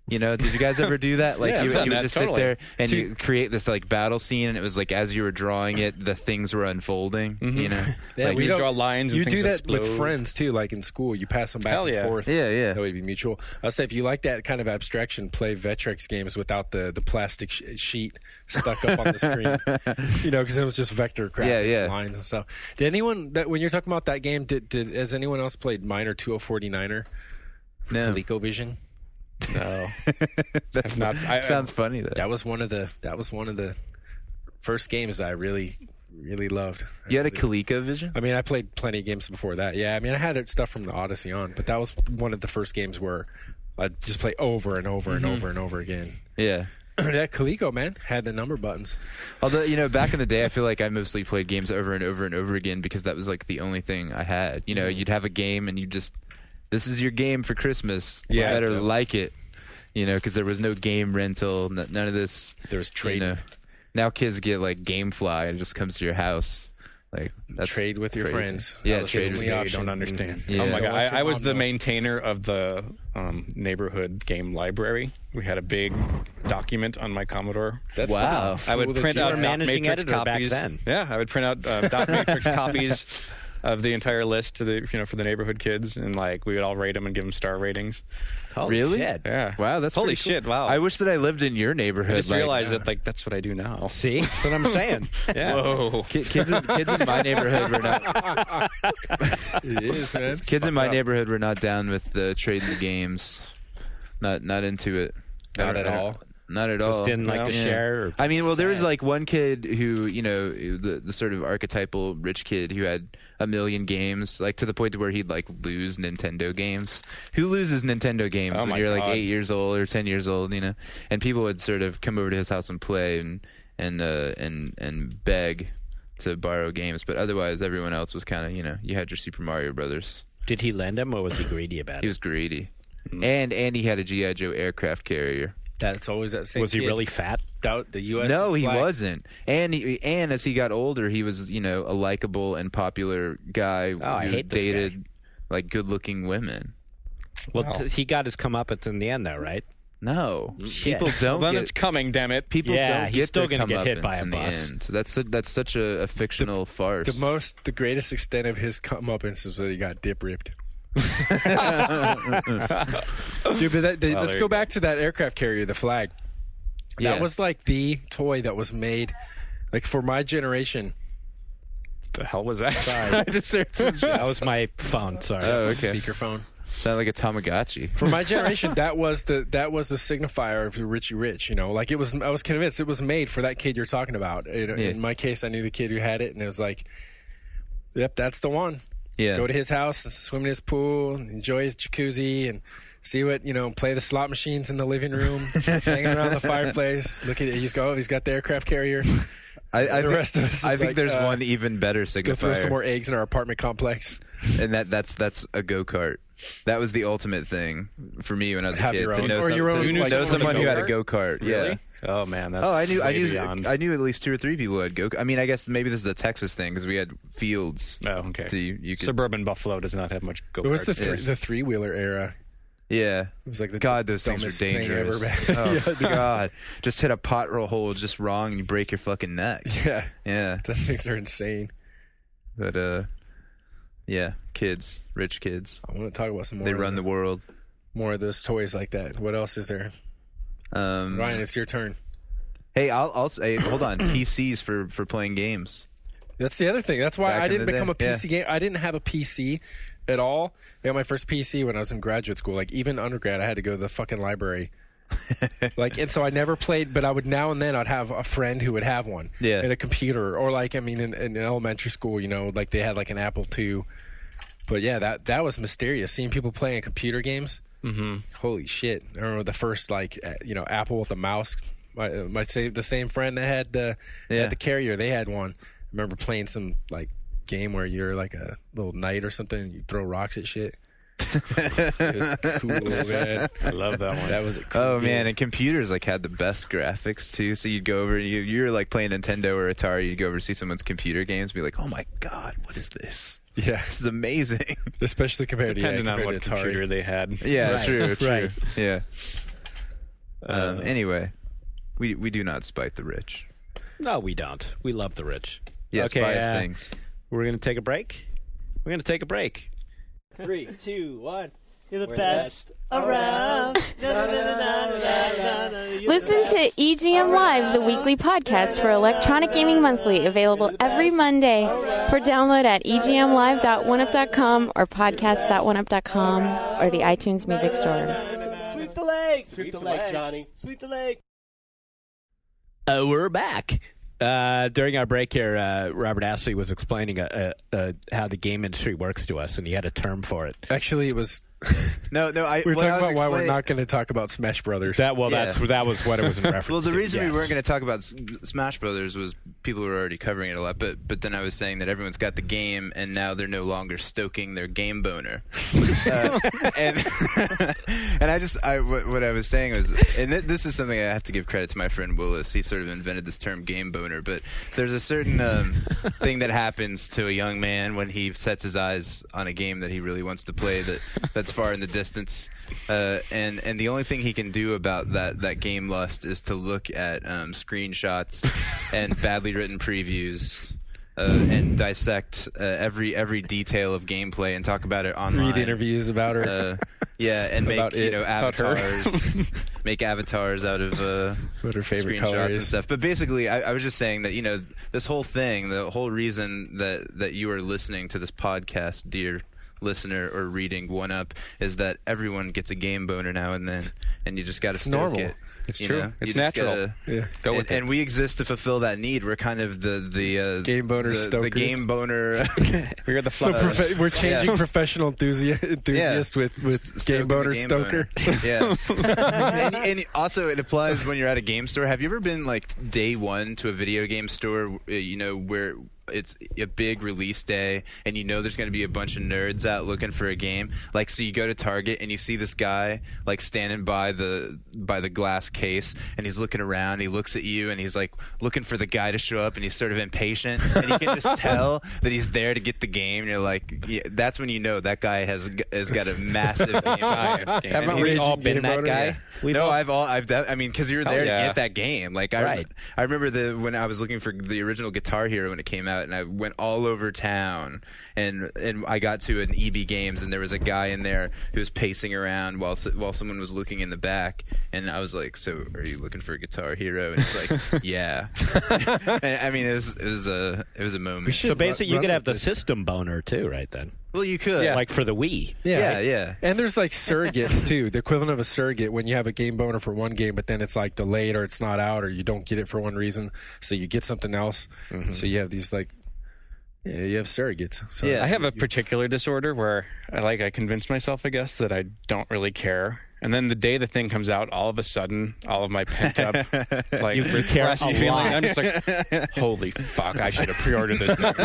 You know, did you guys ever do that? Like Yeah, you, I've you done would that, just totally. sit there and To- you create this like battle scene, and it was like as you were drawing it, the things were unfolding. You know, Yeah, like, we you don't- draw lines and You things do that explode. with friends too, like in school. You pass them back Hell and yeah. forth. Yeah, yeah. That would be mutual. I'll say if you like that kind of abstraction, play Vectrex games without the the plastic sh- sheet stuck up on the screen. You know, because it was just vector graphics, Yeah, yeah. lines and stuff. Did anyone that when you're talking about that game? Did, did has anyone else played Miner two oh forty-niner? no. ColecoVision. No, That's I've not. I, sounds funny though. That was one of the that was one of the first games that I really really loved. You had a I really- ColecoVision? I mean, I played plenty of games before that. Yeah, I mean, I had stuff from the Odyssey on, but that was one of the first games where I'd just play over and over and over and over again. Yeah. That Coleco, man, had the number buttons. Although, you know, back in the day, I feel like I mostly played games over and over and over again because that was like the only thing I had. You know, you'd have a game and you just, this is your game for Christmas. You Yeah. better Yeah. like it. You know, because there was no game rental, n- none of this. There was You trade, know, now kids get like GameFly and it just comes to your house. Like that's trade with your crazy. friends. Yeah, That was trade the with only you option. don't understand. Yeah. Oh my Don't god! let your I, I was mom the know. maintainer of the um, neighborhood game library. We had a big document on my Commodore. That's Wow. cool. I would Cool that print you out were were dot managing matrix editor back copies. then. Yeah, I would print out uh, dot matrix copies of the entire list to the you know for the neighborhood kids, and like we would all rate them and give them star ratings. Holy Really? shit. Yeah. Wow, that's holy pretty cool. shit! Wow. I wish that I lived in your neighborhood. I just like, realized that like that's what I do now. See? That's what I'm saying. Yeah. Whoa. ki- kids, in, kids in my neighborhood were not. It is, man. Kids in my neighborhood were not down with the trading the games. Not not into it. Not I don't- at I don't- all? Not at Just all. didn't like No. to Yeah. share. Or I mean, well, there was sad. like one kid who, you know, the the sort of archetypal rich kid who had a million games, like to the point to where he'd like lose Nintendo games. Who loses Nintendo games Oh when my you're like God. eight years old or ten years old, you know? And people would sort of come over to his house and play and and uh, and and beg to borrow games, but otherwise everyone else was kind of, you know, you had your Super Mario Brothers. Did he lend him, or was he greedy about He it? was greedy, and and he had a G I Joe aircraft carrier. That's always that same. Was he kid. really fat? Doubt the U S No, he flag. wasn't. And he, and as he got older, he was, you know, a likable and popular guy Oh, I who hate this dated like good-looking women. Well, Wow. t- he got his comeuppance in the end, though, right? No, Shit. people don't Well, then get. it's coming. Damn it. People Yeah, don't he's get still their gonna get hit by comeuppance a in the bus. end. That's a, that's such a, a fictional farce. The most, the greatest extent of his comeuppance is that he got dip ripped. Dude, but that, they, Well, let's there go you back to that aircraft carrier, the flag. Yeah. That was like the toy that was made, like for my generation. The hell was that? I just heard some shit. That was my phone. Sorry. Oh, okay. Speakerphone. Sound like a Tamagotchi. For my generation, that was the that was the signifier of the Richie Rich. You know, like it was. I was convinced it was made for that kid you're talking about. You know, Yeah. In my case, I knew the kid who had it, and it was like, "Yep, that's the one." Yeah. Go to his house, swim in his pool, enjoy his jacuzzi, and see what you know. Play the slot machines in the living room, hanging around the fireplace. Look at it. He's go. He's got the aircraft carrier. I, I The think, rest of us is I think like, there's uh, one even better Go throw some signifier, more eggs in our apartment complex. and that that's that's a go kart. That was the ultimate thing for me when I was a Have kid. your to own- know, or some- your to own, know like, someone someone who had a go-kart? go kart. Yeah. Really? Oh man, that's Oh, I knew, I way knew, beyond. I knew at least two or three people who had go. I mean, I guess maybe this is a Texas thing because we had fields. Oh, okay. So you, you could, Suburban Buffalo does not have much go It was the karts. three, Yes. the three wheeler era. yeah. It was like the God, those things dumbest are thing dangerous. ever. Oh Yeah, dude. God, just hit a pothole hole just wrong and you break your fucking neck. Yeah, Yeah, those things are insane. but uh, yeah, kids, rich kids, I want to talk about some more. they of run the world. more of those toys like that. What else is there? Um, Ryan, it's your turn. hey, I'll, I'll say, hold on, P Cs for for playing games. That's the other thing. That's why Back I in didn't the become day, a P C game. I didn't have a P C at all. I got my first P C when I was in graduate school. Like even undergrad, I had to go to the fucking library. Like, and so I never played, but I would now and then I'd have a friend who would have one. Yeah. And a computer, or like I mean, in, in elementary school, you know, like they had like an Apple two. But yeah, that that was mysterious. Seeing people playing computer games. Mm-hmm. Holy shit! I remember the first like uh, you know Apple with a mouse. My uh, my say the same friend that had the Yeah. had the carrier. They had one. I remember playing some like game where you're like a little knight or something and you throw rocks at shit. It was cool, man. I love that one. That was a cool Oh game. man, and computers like had the best graphics too. So you'd go over, you you're like playing Nintendo or Atari. You'd go over to see someone's computer games, and be like, oh my god, what is this? Yeah, This is amazing. especially compared Depending to yeah, on compared what to Atari. computer they had. Yeah, Right. true, true. Right. Yeah. Um, anyway, we we do not spite the rich. No, we don't. We love the rich. Yes, okay, biased uh, things. We're going to take a break. We're going to take a break. Three, two, one. You're the We're best around. Listen to E G M Live, the weekly podcast for Electronic Gaming Monthly, available every Monday for download at e g m live dot one up dot com or podcasts dot one up dot com or the iTunes Music Store. Sweep the leg. Sweep the leg, Johnny. Sweep the leg. Uh, we're back. Uh, during our break here, uh, Robert Astley was explaining uh, uh, uh, how the game industry works to us, and he had a term for it. Actually, it was. No, no. I, We were what I talking was about why we're explaining- not going to talk about Smash Brothers. That well, Yeah. that's that was what it was in reference. Well, the to, reason we yes. weren't going to talk about S- Smash Brothers was people were already covering it a lot. But but then I was saying that everyone's got the game, and now they're no longer stoking their game boner. uh, and and I just I what, what I was saying was, and th- this is something I have to give credit to my friend Willis. He sort of invented this term game boner. But there's a certain um, thing that happens to a young man when he sets his eyes on a game that he really wants to play that that's far in the distance. Uh, and and the only thing he can do about that, that game lust is to look at um, screenshots and badly written previews uh, and dissect uh, every every detail of gameplay and talk about it online. Read interviews about her. Uh, yeah, and make About you it, know about her. avatars, make avatars out of uh, What her favorite screenshots color and is. stuff. But basically, I, I was just saying that you know this whole thing, the whole reason that that you are listening to this podcast, dear listener, or reading One Up, is that everyone gets a game boner now and then, and you just got to It's stoke normal. it. It's you true. know? It's You just natural. gotta- Yeah. Go and, with it. and we exist to fulfill that need. We're kind of the the uh, Game boner the, the stokers. game boner. We're the So fluffers. profe- we're changing Yeah. professional enthusi- enthusiast with, with Stoking game the boner game stoker. boner. Yeah. and, and also, it applies when you're at a game store. Have you ever been like day one to a video game store? uh, You know where it's a big release day, and you know there's going to be a bunch of nerds out looking for a game. Like, so you go to Target and you see this guy like standing by the by the glass case, and he's looking around. He looks at you, and he's like looking for the guy to show up, and he's sort of impatient, and you can just tell that he's there to get the game. And you're like, yeah, that's when you know that guy has g- has got a massive game. Giant game. And Haven't he's- we all been game that boner? guy? Yeah. We've no, all- I've all I've. De- I mean, because you're there yeah. to get that game. Like I, Right. I remember the when I was looking for the original Guitar Hero when it came out, and I went all over town, and and I got to an E B Games, and there was a guy in there who was pacing around while s- while someone was looking in the back, and I was like, "So, are you looking for a Guitar Hero?" And he's like, "Yeah." And, I mean, it was it was a it was a moment. should- So basically, you run could have the with this. system boner too, right then? Well, you could. Yeah. Like for the Wii. Yeah, yeah. And there's like surrogates too. The equivalent of a surrogate when you have a game boner for one game, but then it's like delayed or it's not out or you don't get it for one reason, so you get something else. So you have these like, yeah, you have surrogates. So Yeah. I have a particular disorder where I like I convince myself, I guess, that I don't really care. And then the day the thing comes out, all of a sudden, all of my pent up like You- you care repressed a feeling, lot. I'm just like, holy fuck, I should have pre-ordered this thing.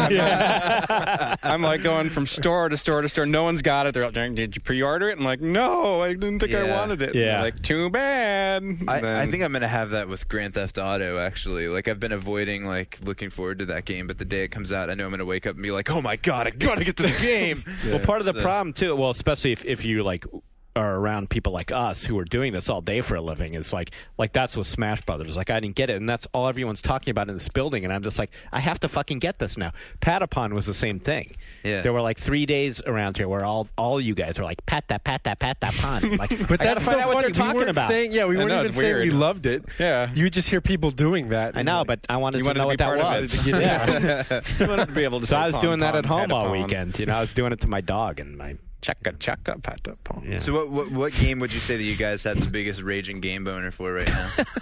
I'm like going from store to store to store. No one's got it. They're like, did you pre-order it? I'm like, no, I didn't think I Yeah. wanted it. Yeah. They're like, too bad. I, I Then- think I'm gonna have that with Grand Theft Auto. Actually, like I've been avoiding like looking forward to that game, but the day it comes out, I know I'm gonna wake up and be like, "Oh my god, I gotta get to the game." Well, part of the So- problem too, well, especially if, if you like are around people like us who are doing this all day for a living, is like like that's with Smash Brothers. Like I didn't get it, and that's all everyone's talking about in this building, and I'm just like, I have to fucking get this now. Patapon was the same thing. Yeah. There were like three days around here where all all you guys were like pat that pat that pat that pon. Like, But I gotta that's find so out what funny. they're talking we weren't about. saying, yeah, we I weren't know, even it's saying we weird. loved it. Yeah. You just hear people doing that. I know, but I wanted You to wanted know to what be that part of was. it. Yeah. You wanted to be able to So say I was pom, doing that pom, at home all patapon. weekend. You know, I was doing it to my dog and my. Chaka chaka patapon. Yeah. So what, what what game would you say that you guys had the biggest raging game boner for right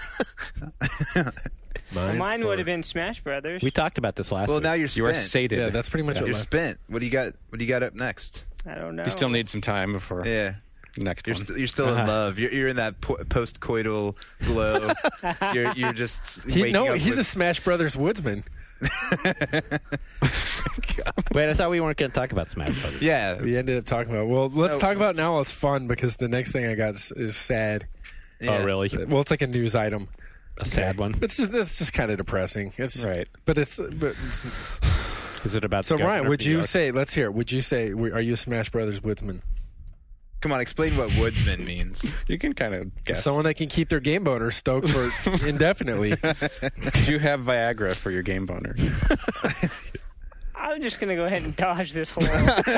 now? Well, mine would have been Smash Brothers. We talked about this last well, week. now you're You spent. are sated. Yeah, that's pretty much what You're mine- spent. What do you got? What do you got up next? I don't know. You still need some time before Yeah. next You're, one. st- you're still in love. You're, you're in that po- post-coital glow. you're, you're just He, waking no, up he's with, a Smash Brothers woodsman. Wait, I thought we weren't going to talk about Smash Brothers. yeah. We ended up talking about. Well, let's No. talk about now while it's fun because the next thing I got is, is sad. yeah. Oh, really? Well, it's like a news item. A sad one. It's just it's just kind of depressing. It's Right. but it's but it's, Is it about so the Ryan, governor would of New you York? say? Let's hear. it. Would you say? Are you a Smash Brothers woodsman? Come on, explain what woodsman means. You can kind of guess. Someone that can keep their game boner stoked for indefinitely. Did you have Viagra for your game boner? I'm just going to go ahead and dodge this whole.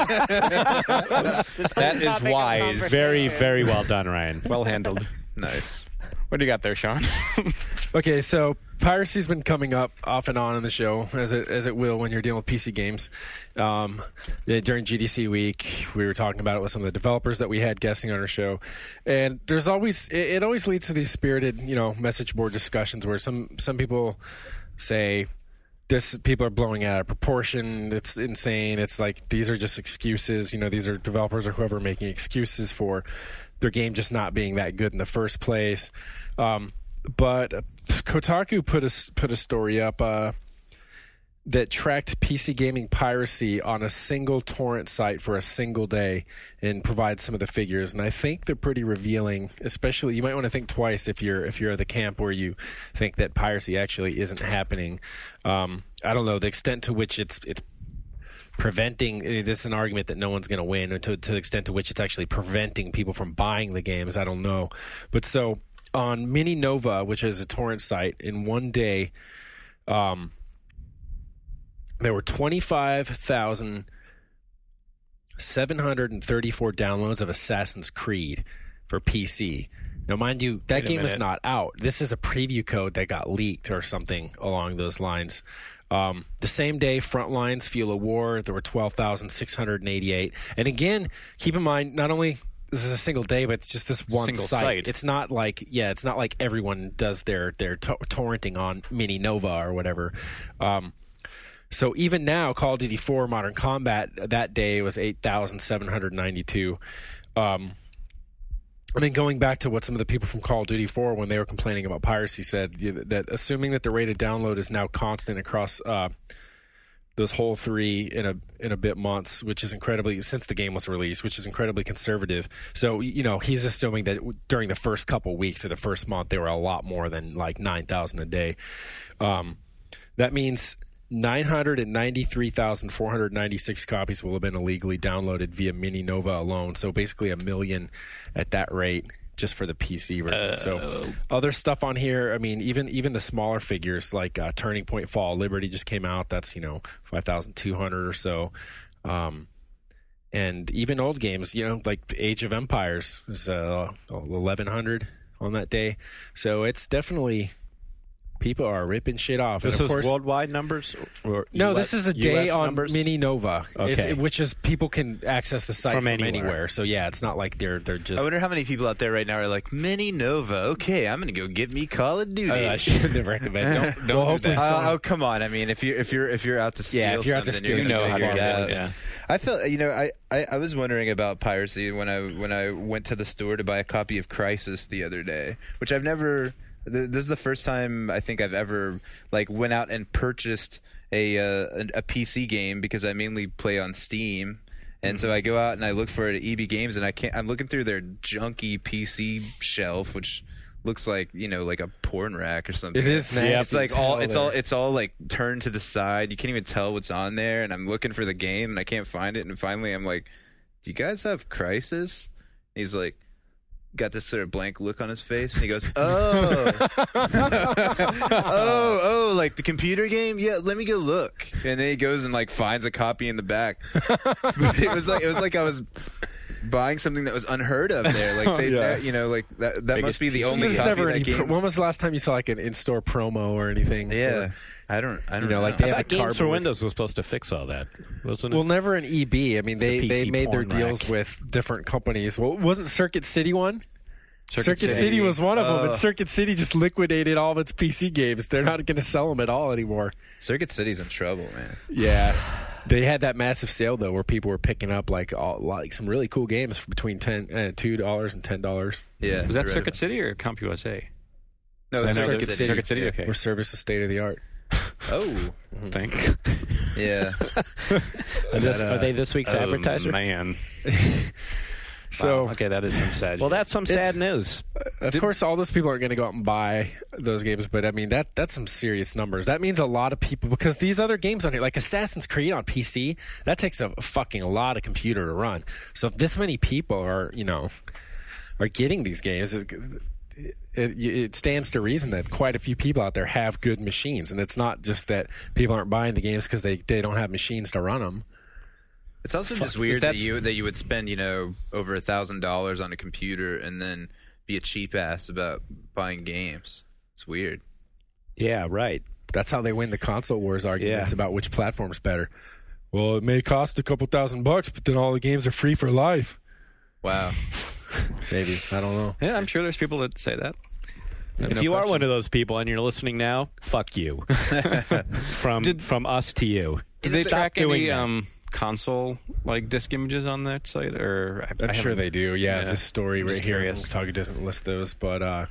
That is wise. Very, very well done, Ryan. Well handled. Nice. What do you got there, Sean? Okay, so piracy's been coming up off and on in the show, as it as it will when you're dealing with P C games. Um, yeah, during G D C week, we were talking about it with some of the developers that we had guesting on our show, and there's always it, it always leads to these spirited, you know, message board discussions where some some people say this people are blowing it out of proportion. It's insane. It's like these are just excuses. You know, these are developers or whoever making excuses for their game just not being that good in the first place. Um, but Kotaku put a put a story up uh, that tracked P C gaming piracy on a single torrent site for a single day and provides some of the figures. And I think they're pretty revealing. Especially, you might want to think twice if you're if you're at the camp where you think that piracy actually isn't happening. Um, I don't know the extent to which it's it's preventing. This is an argument that no one's going to win, to, to the extent to which it's actually preventing people from buying the games. I don't know, but so. On Mini Nova, which is a torrent site, in one day, um, there were twenty-five thousand seven hundred thirty-four downloads of Assassin's Creed for P C. Now, mind you, that game is not out. This is a preview code that got leaked or something along those lines. Um, the same day, Frontlines Fuel of War, there were twelve thousand six hundred eighty-eight. And again, keep in mind, not only... This is a single day, but it's just this one Single site. site. It's not like, yeah, it's not like everyone does their their to- torrenting on Mini Nova or whatever. Um, so even now, Call of Duty four Modern Combat that day was eight thousand seven hundred ninety-two. Um, and then going back to what some of the people from Call of Duty four, when they were complaining about piracy, said that assuming that the rate of download is now constant across uh, those whole three in a in a bit months, which is incredibly since the game was released, which is incredibly conservative. So you know he's assuming that during the first couple weeks or the first month, they were a lot more than like nine thousand a day. Um, that means nine hundred ninety-three thousand four hundred ninety-six copies will have been illegally downloaded via Mini Nova alone. So basically a million at that rate. Just for the P C version. Uh, so other stuff on here, I mean, even even the smaller figures like uh, Turning Point Fall Liberty just came out. That's, you know, five thousand two hundred or so. Um, and even old games, you know, like Age of Empires was uh, eleven hundred on that day. So it's definitely... People are ripping shit off. This and of is course, worldwide numbers? Or no, U S, this is a day U S on numbers? Mini Nova, Okay. it's, which is people can access the site From from, anywhere. anywhere. So yeah, it's not like they're they're just. I wonder how many people out there right now are like, Mini Nova, okay, I'm going to go get me Call of Duty. Uh, I shouldn't recommend. Don't, don't Well, do hopefully that. Uh, oh, come on. I mean, if you're if you're if you're out to steal Yeah, if you're out to something, steal, you're you gonna know how to figure get it it, out. yeah. I felt, you know, I, I, I was wondering about piracy when I when I went to the store to buy a copy of Crysis the other day, which I've never. This is the first time I think I've ever like went out and purchased a uh, a, a P C game because I mainly play on Steam. And mm-hmm. so I go out and I look for it at E B Games, and I can't. I'm looking through their junky P C shelf, which looks like, you know, like a porn rack or something. It is nasty. It's like as all hell it's there. all it's all like turned to the side. You can't even tell what's on there. And I'm looking for the game and I can't find it. And finally, I'm like, "Do you guys have Crysis?" He's like, got this sort of blank look on his face, and he goes, "Oh, oh, oh, like the computer game? Yeah, let me go look." And then he goes and like finds a copy in the back. But it was like it was like I was buying something that was unheard of there. Like they, Yeah. you know, like that. That must be the only There's copy never of that any. game. Pro- when was the last time you saw like an in-store promo or anything? yeah, for- I don't. I don't You know, know. like they I have thought a Games for cardboard. Windows was supposed to fix all that, wasn't it? Well, never an E B. I mean, they, The P C they made their porn deals rack. with different companies. Well, wasn't Circuit City one? Circuit, Circuit City. City. was one of them, Oh. and Circuit City just liquidated all of its P C games. They're not going to sell them at all anymore. Circuit City's in trouble, man. Yeah, they had that massive sale though, where people were picking up like all, like some really cool games for between ten, uh, two dollars and ten dollars. Yeah, Was that right. Circuit City or CompUSA? No, I know Circuit that's- City. Circuit City. Yeah. Okay. Where service is state of the art. Oh, Think. yeah. Are, this- uh, are they this week's Oh, advertiser? man. So Wow, okay, that is some sad. Well, shit. that's some It's- sad news. of course, all those people aren't going to go out and buy those games, but I mean that that's some serious numbers. That means a lot of people because these other games on here, like Assassin's Creed on P C, that takes a fucking a lot of computer to run. So if this many people are, you know, are getting these games, it, it, it stands to reason that quite a few people out there have good machines, and it's not just that people aren't buying the games because they they don't have machines to run them. It's also just Fuck, weird that that's- you that you would spend you know over a thousand dollars on a computer and then be a cheap ass about buying games. It's weird. Yeah, right. That's how they win the console wars arguments Yeah. about which platform's better. Well, it may cost a couple thousand bucks, but then all the games are free for life. Wow. Maybe. I don't know. Yeah, I'm sure there's people that say that. If No you are question. one of those people and you're listening now, fuck you. from Did- from us to you. Did they Stop track doing any that. um, console like disc images on that site? Or I, I'm I sure haven't- they do. Yeah, yeah. this story I'm right just here curious. from Kotaku doesn't list those, but uh,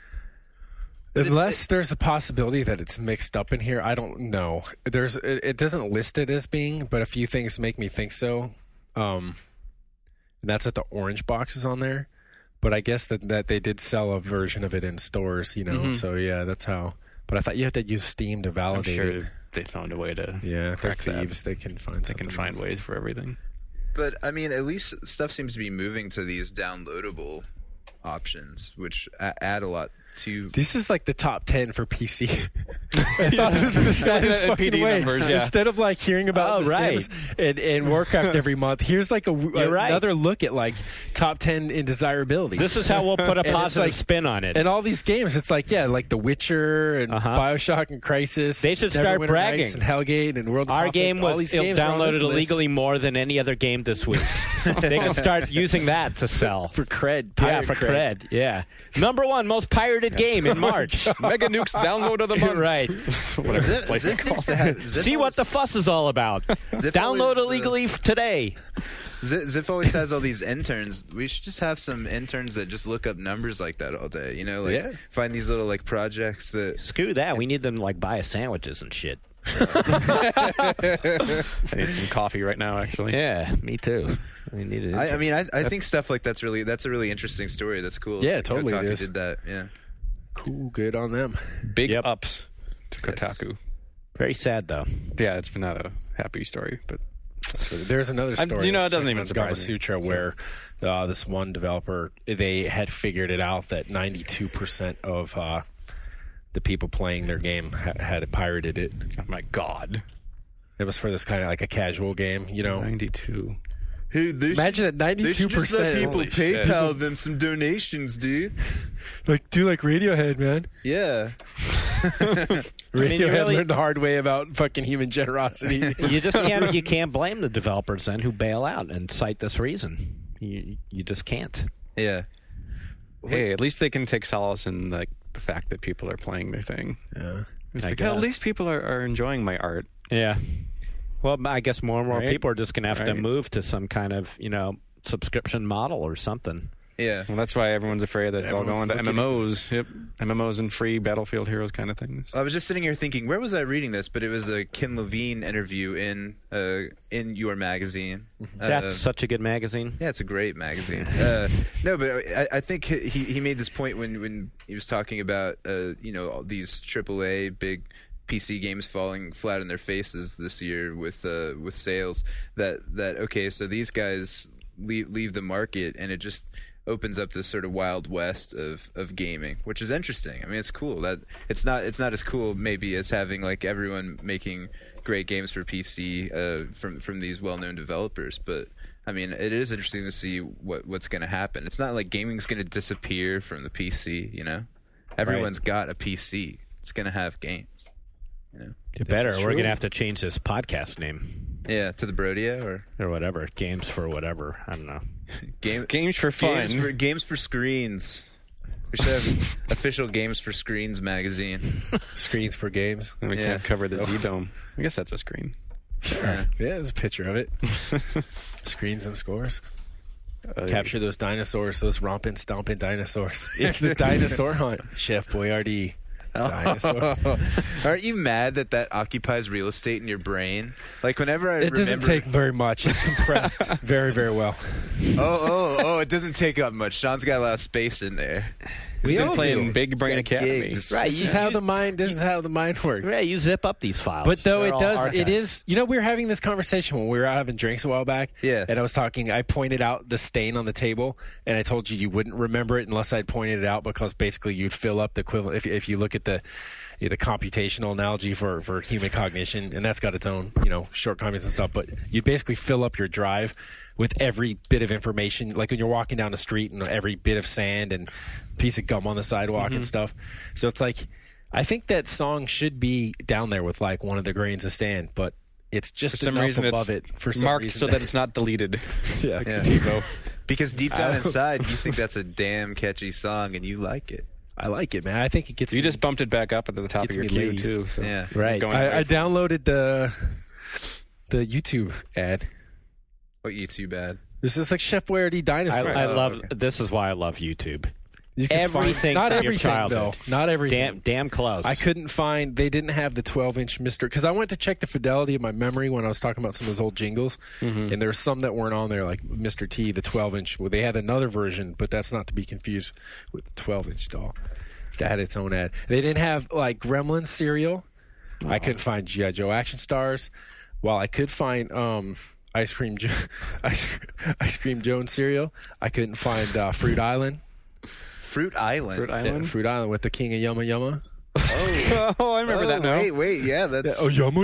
unless there's a possibility that it's mixed up in here, I don't know. There's it, it doesn't list it as being, but a few things make me think so. Um, and that's that the orange box is on there, but I guess that that they did sell a version of it in stores, you know. Mhm. So yeah, that's how. But I thought you had to use Steam to I'm validate sure it. they found a way to. Yeah, they're crack that. thieves. They can find. They can something find else. ways for everything. But I mean, at least stuff seems to be moving to these downloadable options, which a- add a lot to. This is like the top ten for P C. I thought this was the saddest And fucking P D way. numbers, yeah. Instead of like hearing about Oh, The right. Sims and, and Warcraft every month, here's like a, You're right. another look at like top ten in desirability. This is how we'll put a And it's positive like- spin on it. and all these games, it's like yeah, like The Witcher and Uh-huh. Bioshock and Crisis. They should start Neverwinter bragging. Nights and Hellgate and World of Our Conflict. game all was these il- games are on this downloaded list illegally more than any other game this week. They can start using that to sell. for cred. Yeah, pirate for cred. Yeah. Number one most pirated game in March. Mega Nuke's download of the month. right. Whatever Zip, place Zip it's needs called. to have, Zip See what always- the fuss is all about. Zip Download always, uh, illegally f- today. Zip, Zip always has all these interns. We should just have some interns that just look up numbers like that all day. You know, like Yeah. find these little like projects that. Screw that. We need them to like buy us sandwiches and shit. I need some coffee right now, actually. Yeah, me too. We need it. I, I mean, I, I think stuff like that's really that's a really interesting story. That's cool. Yeah, that totally it Kotaku is. did that. Yeah. Cool, good on them. Big Yep. ups to Kotaku. Very sad though. Yeah, it's been not a happy story, but There's another I'm- story. you know, it doesn't on even surprise me. Gamasutra where uh, this one developer they had figured it out that ninety-two percent of uh, the people playing their game ha- had pirated it. oh my god, It was for this kind of like a casual game, you know. ninety-two. Hey, they Imagine that ninety-two percent Holy shit. them some donations, dude. like do like Radiohead, man. Yeah. Radiohead mean, you really- learned the hard way about fucking human generosity. You just can't. You can't blame the developers then who bail out and cite this reason. You you just can't. Yeah. Hey, at least they can take solace in like the fact that people are playing their thing. yeah. It's I like, oh, at guess. least people are, are enjoying my art. Yeah. Well, I guess more and more Right. people are just going to have to Right. move to some kind of you know subscription model or something. Yeah. Well, that's why everyone's afraid that it's all Everyone's going to looking- M M Os. Yep, M M Os and free Battlefield Heroes kind of things. I was just sitting here thinking, where was I reading this? But it was a Kim Levine interview in uh, in your magazine. That's Uh, such a good magazine. Yeah, it's a great magazine. Uh, no, but I, I think he he made this point when, when he was talking about uh, you know all these triple A big P C games falling flat on their faces this year with uh, with sales. That that okay, so these guys leave leave the market, and it just opens up this sort of wild west of, of gaming, which is interesting. I mean, it's cool. That it's not it's not as cool maybe as having like everyone making great games for P C uh, from from these well known developers, but. I mean, it is interesting to see what what's going to happen. It's not like gaming's going to disappear from the P C, you know? Everyone's got a P C. It's going to have games, you know? You better. is We're true. going to have to change this podcast name Yeah, to the Brodia or or whatever. Games for whatever. I don't know. game Games for fun. games for games for screens. We should have official Games for Screens magazine. Screens for games. And we Yeah. can't cover the Z Dome. I guess that's a screen. Yeah. Yeah, there's a picture of it. Screens and scores. Uh, Capture those dinosaurs, those romping, stomping dinosaurs. It's the dinosaur hunt, Chef Boyardee. Dinosaur. Aren't you mad that that occupies real estate in your brain? Like whenever I It doesn't remember, take very much. It's compressed very, very well. oh, oh, oh, it doesn't take up much. Sean's got a lot of space in there. He's been all playing do. Big Brain He's got Academy. gigs. Right. This you- is how you- the mind. This is how the mind works. Yeah, you zip up these files. But though They're it all does, it archived. is. You know, we were having this conversation when we were out having drinks a while back. Yeah. And I was talking. I pointed out the stain on the table, and I told you you wouldn't remember it unless I'd pointed it out because basically you'd fill up the equivalent. If if you look at the the computational analogy for for human cognition, and that's got its own you know shortcomings and stuff. But you basically fill up your drive with every bit of information, like when you're walking down the street and every bit of sand and piece of gum on the sidewalk and stuff. So it's like, I think that song should be down there with like one of the grains of sand, but it's just For some enough reason, above it's it for some marked reason so that it's not deleted. yeah. Yeah. Because deep down inside, you think that's a damn catchy song, and you like it. I like it, man. I think it gets. You me- just bumped it back up at the top Gets of your me queue ladies. too. So Yeah. Right. Going away I, I from- downloaded the the YouTube ad. What you too bad? This is like Chef Boyardee I, dinosaurs. I Oh, love. okay. This is why I love YouTube. You can everything find, not from your everything childhood. though. Not everything. Damn, damn close. I couldn't find. They didn't have the twelve inch Mister Because I went to check the fidelity of my memory when I was talking about some of those old jingles, Mm-hmm. and there were some that weren't on there, like Mister T, the twelve inch. Well, they had another version, but that's not to be confused with the twelve inch doll. That had its own ad. They didn't have like Gremlins cereal. I couldn't find G I. Joe Action Stars. While I could find um, Ice Cream Jo- Ice, Ice Cream Jones cereal, I couldn't find uh, Fruit Island. Fruit Island. Fruit Yeah, Island. Fruit Island with the King of Yumma Yumma. Oh, I remember Oh, that now. wait, wait, yeah, that's Oh, Yumma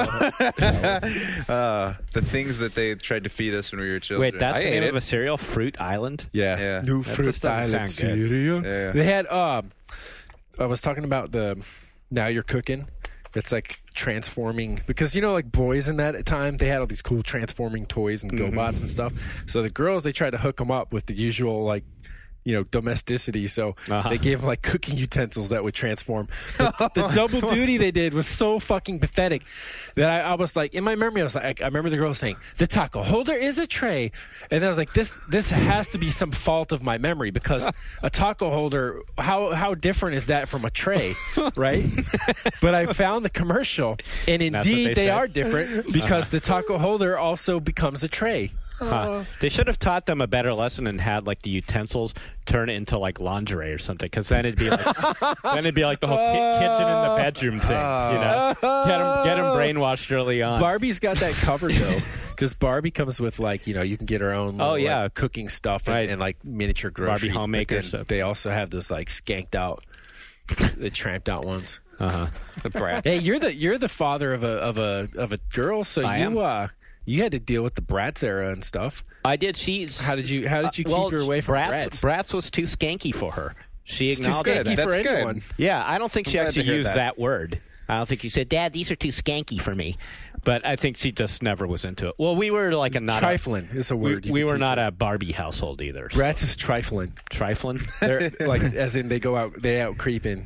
Yumma. uh, the things that they tried to feed us when we were children. Wait, that's I the ate name it. of a cereal, Fruit Island. Yeah. Yeah. New That Fruit just doesn't Island sound good. cereal. Yeah. They had, um, I was talking about the Now You're Cooking. It's like transforming, because, you know, like boys in that time, they had all these cool transforming toys and GoBots and stuff. So the girls, they tried to hook them up with the usual, like, you know, domesticity. So Uh-huh. they gave them like cooking utensils that would transform. But the double duty they did was so fucking pathetic that I, I was like, in my memory, I was like, I, I remember the girl saying, "The taco holder is a tray," and then I was like, "This this has to be some fault of my memory, because a taco holder, how how different is that from a tray, right?" But I found the commercial, and That's what indeed they they, said? are different, because the taco holder also becomes a tray. Huh. They should have taught them a better lesson and had like the utensils turn it into like lingerie or something, because then it'd be like then it'd be like the whole ki- kitchen in the bedroom thing. You know, get them get them brainwashed early on. Barbie's got that covered though, because Barbie comes with like you know you can get her own little, Oh, yeah. like, cooking stuff and, Right. and like miniature groceries. but homemaker then stuff. They also have those like skanked out, the tramped out ones. Uh-huh. The brat. Hey, you're the you're the father of a of a of a girl, so I you am. uh you had to deal with the Bratz era and stuff. I did. She's How did you how did you Uh, well, keep her away from Bratz? Bratz? Bratz was too skanky for her. She It's too acknowledged skanky that. for That's good. anyone. Yeah, I don't think she I'm glad actually to hear used that. that. word. I don't think she said, "Dad, these are too skanky for me." But I think she just never was into it. Well, we were like a not Trifling is a A, we word. you we can were teach not her. a Barbie household either. So. Bratz is trifling. Trifling. They're like as in they go out they out creeping.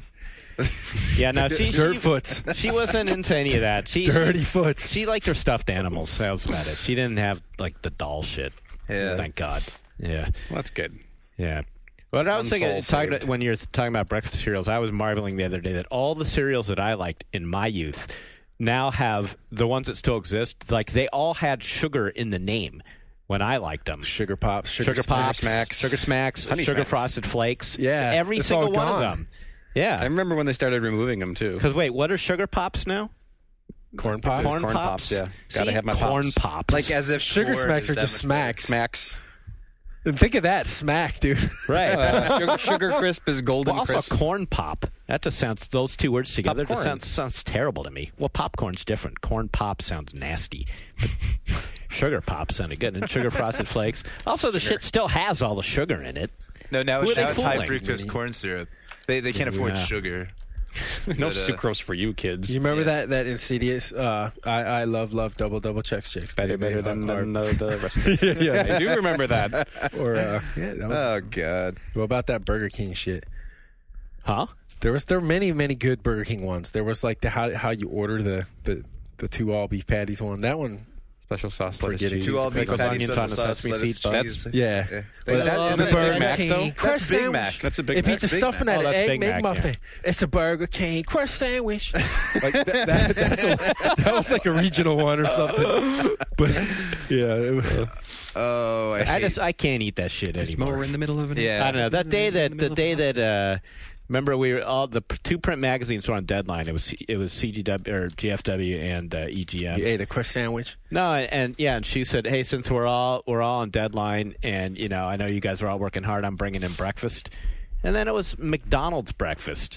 Yeah, no, she Dirt she, foots. She wasn't into any of that. She Dirty she, foots. she liked her stuffed animals. That was about it. She didn't have like the doll shit. Yeah. Thank God. Yeah. Well, that's good. Yeah. What I was One thinking, soul talking saved. about, when you're talking about breakfast cereals, I was marveling the other day that all the cereals that I liked in my youth now have the ones that still exist. Like they all had sugar in the name when I liked them. Sugar pops, sugar, Sugar Pops, Smacks. Sugar Smacks, Honey Sugar Smacks. Frosted Flakes. Yeah, every it's single all one gone. of them. I Yeah. remember when they started removing them too. Because wait, what are Sugar Pops now? corn pops. Corn, Corn Pops. Pops, yeah. Gotta See? have my corn Pops. pops. Like as if Sugar corn smacks is are that just much better. smacks. Smacks. And think of that, smack, dude. right. Uh, sugar, sugar crisp is golden Well, also crisp. corn pop. That just sounds, those two words together just Popcorn. sounds, sounds terrible to me. Well, popcorn's different. Corn pop sounds nasty. But sugar pop sounded good. And sugar frosted flakes. Also, the shit still has all the sugar in it. No, now, Who are it's- they now it's high fooling? fructose corn syrup. They they can't afford Yeah. sugar. no But, uh, sucrose for you kids. You remember Yeah. that that insidious? Uh, I I love love double double checks chicks. better, They- better they than, are- than the, the rest of us. yeah, I do remember that. or uh, yeah. That was, Oh God. what about that Burger King shit? Huh? There was there were many many good Burger King ones. There was like the how how you order the the the two all beef patties one. That one Special sauce, lettuce, Forgetting cheese. Two all beef Pickles, patties, onions special on a sauce, sesame lettuce, seed bun. cheese. Yeah. Yeah. But That- I is love that Burger Big Mac, King though? crust That's Big sandwich. Mac. That's a big It Mac. beats a Big stuffing Mac. out Oh, of that's egg Big Mac, McMuffin. It's a Burger King crust sandwich. Like that, that, that's a, that was like a regional one or something. But yeah, it was, Oh, I see. I just I can't eat that shit There's anymore. more in the middle of it. Yeah. I don't know. That day that the day that uh, remember we were all the p- two print magazines were on deadline. It was it was C G W or G F W and uh, E G M. you ate a crust sandwich. No, and, and yeah, and she said, "Hey, since we're all we're all on deadline, and you know, I know you guys are all working hard. I'm bringing in breakfast." And then it was McDonald's breakfast.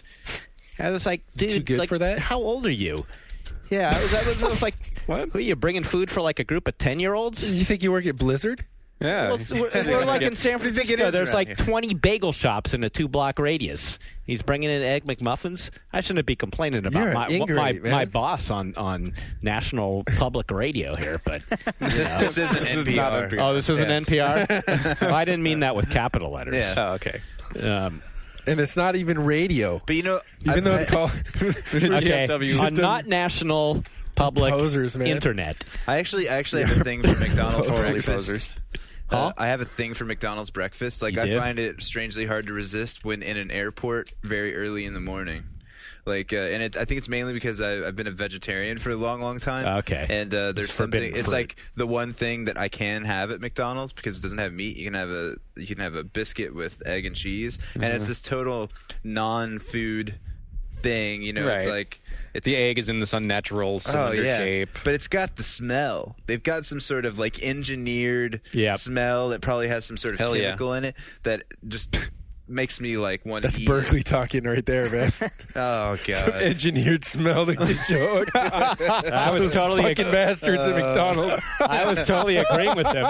I was like, "Dude, Too good like, for that? How old are you?" Yeah, I was, I was, I was like, What? Who are you bringing food for like a group of ten year olds? You think you work at Blizzard? Yeah. Well, we're, we're like in San What do you think it Francisco. is There's around like here? twenty bagel shops in a two block radius. He's bringing in egg McMuffins. I shouldn't be complaining about You're my an my, ingrate, man. my boss on, on national public radio here, but This, this isn't This is N P R. not N P R. oh, this isn't Yeah. N P R. Well, I didn't mean that with capital letters. Yeah. Oh, okay. Um, And it's not even radio. But you know, Even I, though it's called okay, G F W. on not national public Posers, man. internet. I actually, I actually have a thing for McDonald's Totally breakfast. posers. Uh, I have a thing for McDonald's breakfast. Like You I do? find it strangely hard to resist when in an airport very early in the morning. Like, uh, and it, I think it's mainly because I, I've been a vegetarian for a long, long time. Okay. And uh, there's It's something. forbidden It's fruit. like the one thing that I can have at McDonald's because it doesn't have meat. You can have a you can have a biscuit with egg and cheese, and it's this total non-food thing. You know, it's Right. like it's The egg is in this unnatural Oh cylinder yeah, shape. but it's got the smell. They've got some sort of like engineered Yep. smell that probably has some sort of Hell yeah. chemical in it that just makes me like want That's to eat Berkeley it. talking right there, man. Oh Some god. engineered smell to get you hooked. I was totally Fucking bastards at McDonald's. I was totally agreeing with him.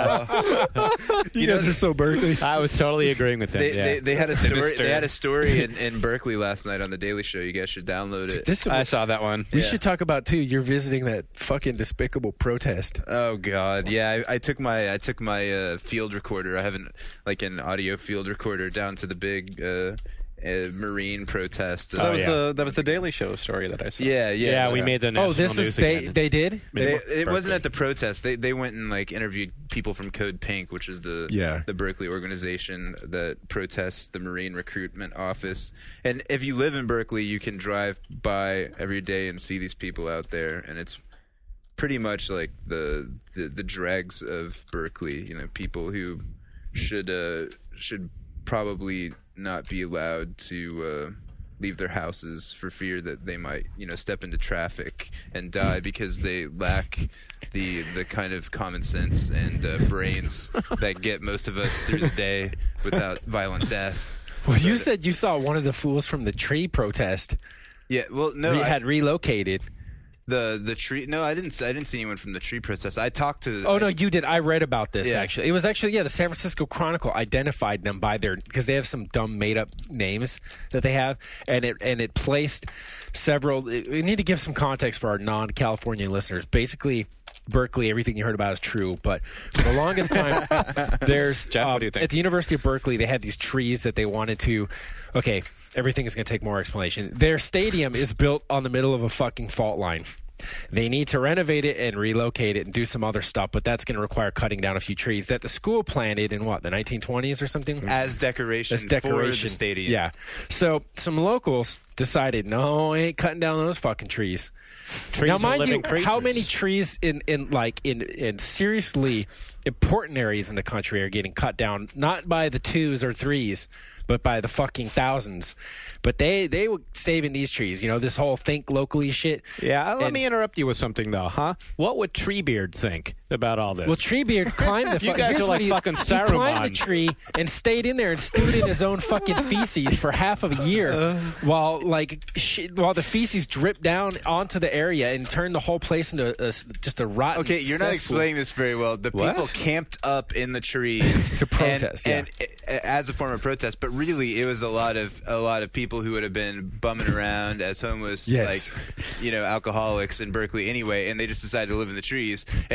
Yeah. You guys are so Berkeley. I was totally agreeing with him. They, yeah. they, they had a story. Sinister. They had a story in, in Berkeley last night on the Daily Show. You guys should download it. This I saw that one. we Yeah. should talk about too. You're visiting that fucking despicable protest. Oh god, yeah. I, I took my I took my uh, field recorder. I have an like an audio field recorder down to the big uh, uh, Marine protest. That Oh, was yeah. the that was the Daily Show story that I saw. yeah, yeah. yeah, we that's- made the national Oh, this news is they. again. They did. They, Mid- it wasn't Berkeley. at the protest. They they went and like interviewed people from Code Pink, which is the Yeah. the Berkeley organization that protests the Marine Recruitment Office. And if you live in Berkeley, you can drive by every day and see these people out there, and it's pretty much like the the, the dregs of Berkeley. You know, people who should uh, should probably not be allowed to uh, leave their houses for fear that they might, you know, step into traffic and die because they lack the the kind of common sense and uh, brains that get most of us through the day without violent death. Well, you But- said you saw one of the fools from the tree protest. Yeah, well, no, He I- had relocated. the the tree. No, I didn't. I didn't see anyone from the tree protest. I talked to. Oh no, you did. I read about this Yeah. actually. It was actually yeah. The San Francisco Chronicle identified them by their because they have some dumb made up names that they have, and it and it placed several. We need to give some context for our non California listeners. Basically, Berkeley, everything you heard about is true, but for the longest time, there's Jeff, what um, do you think? at the University of Berkeley, they had these trees that they wanted to. Okay, everything is going to take more explanation. Their stadium is built on the middle of a fucking fault line. They need to renovate it and relocate it and do some other stuff, but that's going to require cutting down a few trees that the school planted in what, the nineteen twenties or something? as decoration, As decoration. for the stadium. Yeah. So some locals decided, no, I ain't cutting down those fucking trees. Trees now, are mind you, living how creatures. many trees in, in like in, in seriously important areas in the country are getting cut down? Not by the twos or threes, but by the fucking thousands. But they they were saving these trees. You know, this whole think locally shit. Yeah, let And- me interrupt you with something though, huh? What would Treebeard think about all this? Well, Treebeard climbed the. You fu- guys here's are what like he, fucking He climbed the Saruman. tree and stayed in there and stewed in his own fucking feces for half of a year, while like sh- while the feces dripped down onto the area and turned the whole place into a, just a rotten. Okay, you're not cesspool. explaining this very well. The What? people camped up in the trees To protest, and, yeah. and, uh, as a form of protest. But really, it was a lot of a lot of people who would have been bumming around as homeless, Yes. like you know, alcoholics in Berkeley anyway, and they just decided to live in the trees. And so they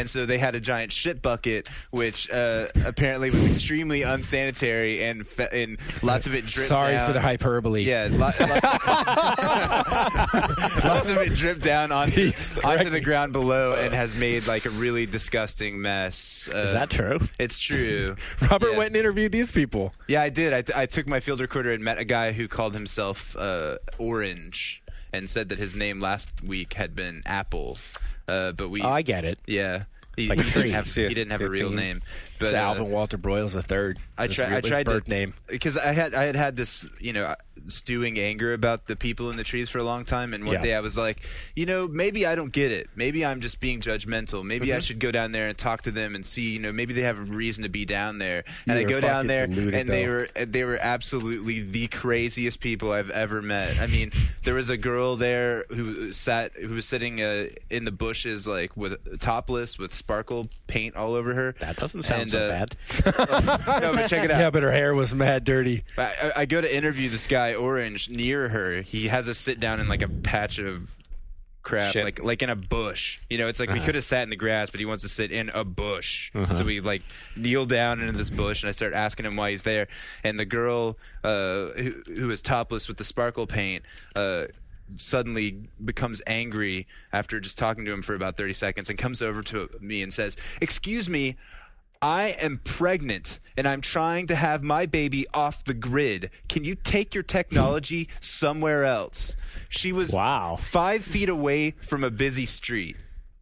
had a giant shit bucket, which uh, apparently was extremely unsanitary, and fe- and lots of it dripped Sorry down. for the hyperbole. Yeah, lo- lots, of- lots of it dripped down onto, onto the ground below and has made like a really disgusting mess. Uh, Is that true? It's true. Robert Yeah. went and interviewed these people. Yeah, I did. I, t- I took my field recorder and met a guy who called himself uh, Orange and said that his name last week had been Apple. Uh, but we, Oh, I get it. yeah, he, Like he tree. didn't have See a- he didn't have see a a real theme. name. It's But uh, Alvin Walter Broyles the third. I His tried. real- I his tried birth to name. because I had I had had this you know stewing anger about the people in the trees for a long time, and one Yeah. day I was like, you know, maybe I don't get it. Maybe I'm just being judgmental. Maybe Mm-hmm. I should go down there and talk to them and see. You know, maybe they have a reason to be down there. And You I were go down fucking there, deluded, and they though. were and they were absolutely the craziest people I've ever met. I mean, there was a girl there who sat who was sitting uh, in the bushes like with topless with sparkle paint all over her. That doesn't sound And, so uh, bad. No, but check it out. Yeah, but her hair was mad dirty. I, I- I go to interview this guy Orange near her. He has us sit down in like a patch of crap, Shit. like like in a bush. You know, it's like we could have sat in the grass, but he wants to sit in a bush. So we like kneel down into this bush, and I start asking him why he's there. And the girl uh, who, who is topless with the sparkle paint. Uh, suddenly becomes angry after just talking to him for about thirty seconds and comes over to me and says, "Excuse me, I am pregnant and I'm trying to have my baby off the grid. Can you take your technology somewhere else?" She was Wow. five feet away from a busy street.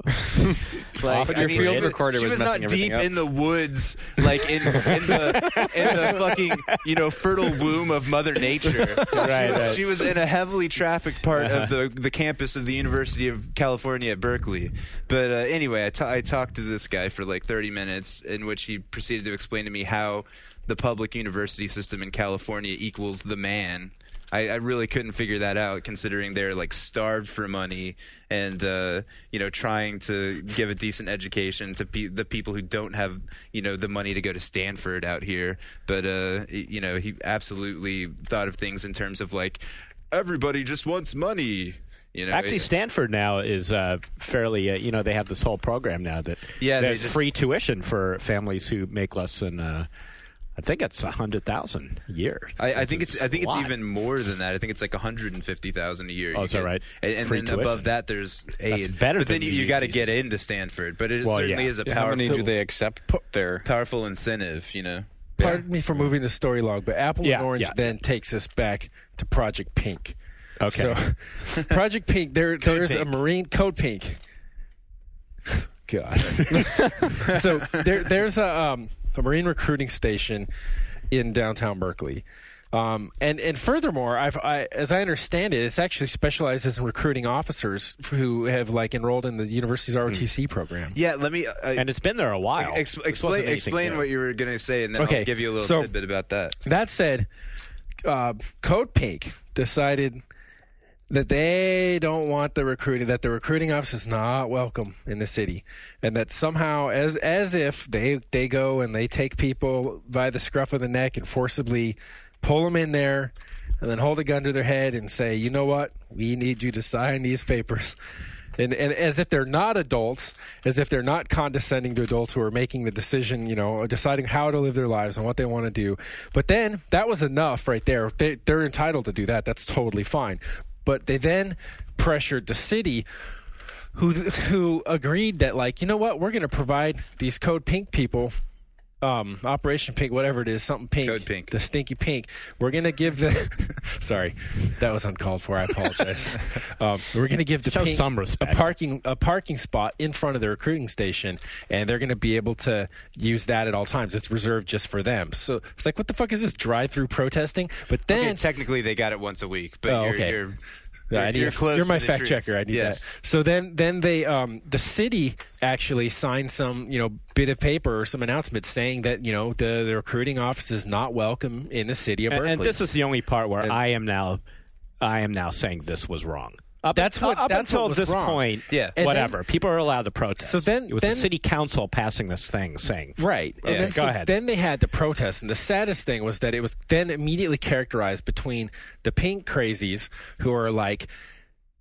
Like, But your I mean, field she, recorder she was was not messing everything deep up. in the woods, like in, in the in the fucking you know fertile womb of Mother Nature. Right, she, right. she was in a heavily trafficked part of the the campus of the University of California at Berkeley. But uh, anyway, I, ta- I talked to this guy for like thirty minutes, in which he proceeded to explain to me how the public university system in California equals the man. I, I really couldn't figure that out, considering they're like starved for money and uh, you know trying to give a decent education to pe- the people who don't have you know the money to go to Stanford out here. But uh, y- you know he absolutely thought of things in terms of like everybody just wants money. You know, Actually, Stanford now is uh, fairly, uh, you know, they have this whole program now that Yeah, they there's just- free tuition for families who make less than, uh, I think it's a hundred thousand a year. I, I think Which it's is I think a it's lot. even more than that. I think it's like one hundred and fifty thousand a year. Oh, you is that get. right? And, and Free then tuition. above that, there's aid. better but then than you, the you got to U C get system. into Stanford. But it Well, certainly yeah. is a Yeah, how many powerful, do they accept there? powerful incentive. You know. Pardon me for moving the story along, but Apple Yeah, and Orange yeah. then takes us back to Project Pink. Okay. So, Project Pink, there, there's a Pink. Marine Code Pink. God. So there, there's a, um, a Marine recruiting station in downtown Berkeley. Um, and, and furthermore, I've, I, as I understand it, it's actually specializes in recruiting officers who have like enrolled in the university's R O T C program. Yeah. Let me. Uh, and it's been there a while. ex- This explain wasn't anything explain new. what you were going to say, and then Okay, I'll give you a little so- tidbit about that. That said, uh, Code Pink decided that they don't want the recruiting, that the recruiting office is not welcome in the city, and that somehow, as as if they they go and they take people by the scruff of the neck and forcibly pull them in there, and then hold a gun to their head and say, you know what, we need you to sign these papers. And, and as if they're not adults, as if they're not condescending to adults who are making the decision, you know, deciding how to live their lives and what they want to do. But then that was enough right there. They, they're entitled to do that. That's totally fine. But they then pressured the city, who who agreed that, like, you know what, we're going to provide these Code Pink people, um, Operation Pink, whatever it is, something pink, Code Pink. the stinky pink. We're going to give the. Sorry, that was uncalled for. I apologize. um, we're going to give the Show pink some a respect. parking a parking spot in front of the recruiting station, and they're going to be able to use that at all times. It's reserved just for them. So it's like, what the fuck is this drive-through protesting? But then. Okay, technically, they got it once a week, but Oh, you're, okay. you're Yeah, I You're- need you're a- close you're my to the fact truth. checker. I need Yes. that. So then, then they, um, the city actually signed some, you know, bit of paper or some announcement saying that, you know, the, the recruiting office is not welcome in the city of And, Berkeley. and this is the only part where And- I am now, I am now saying this was wrong. Up, That's what- up that's until what was this wrong. point. Yeah. And whatever. then- People are allowed to protest. So then- it was then- the city council passing this thing saying, Right. Yeah, And then, go so ahead. then they had the protest, and the saddest thing was that it was then immediately characterized between the pink crazies who are like,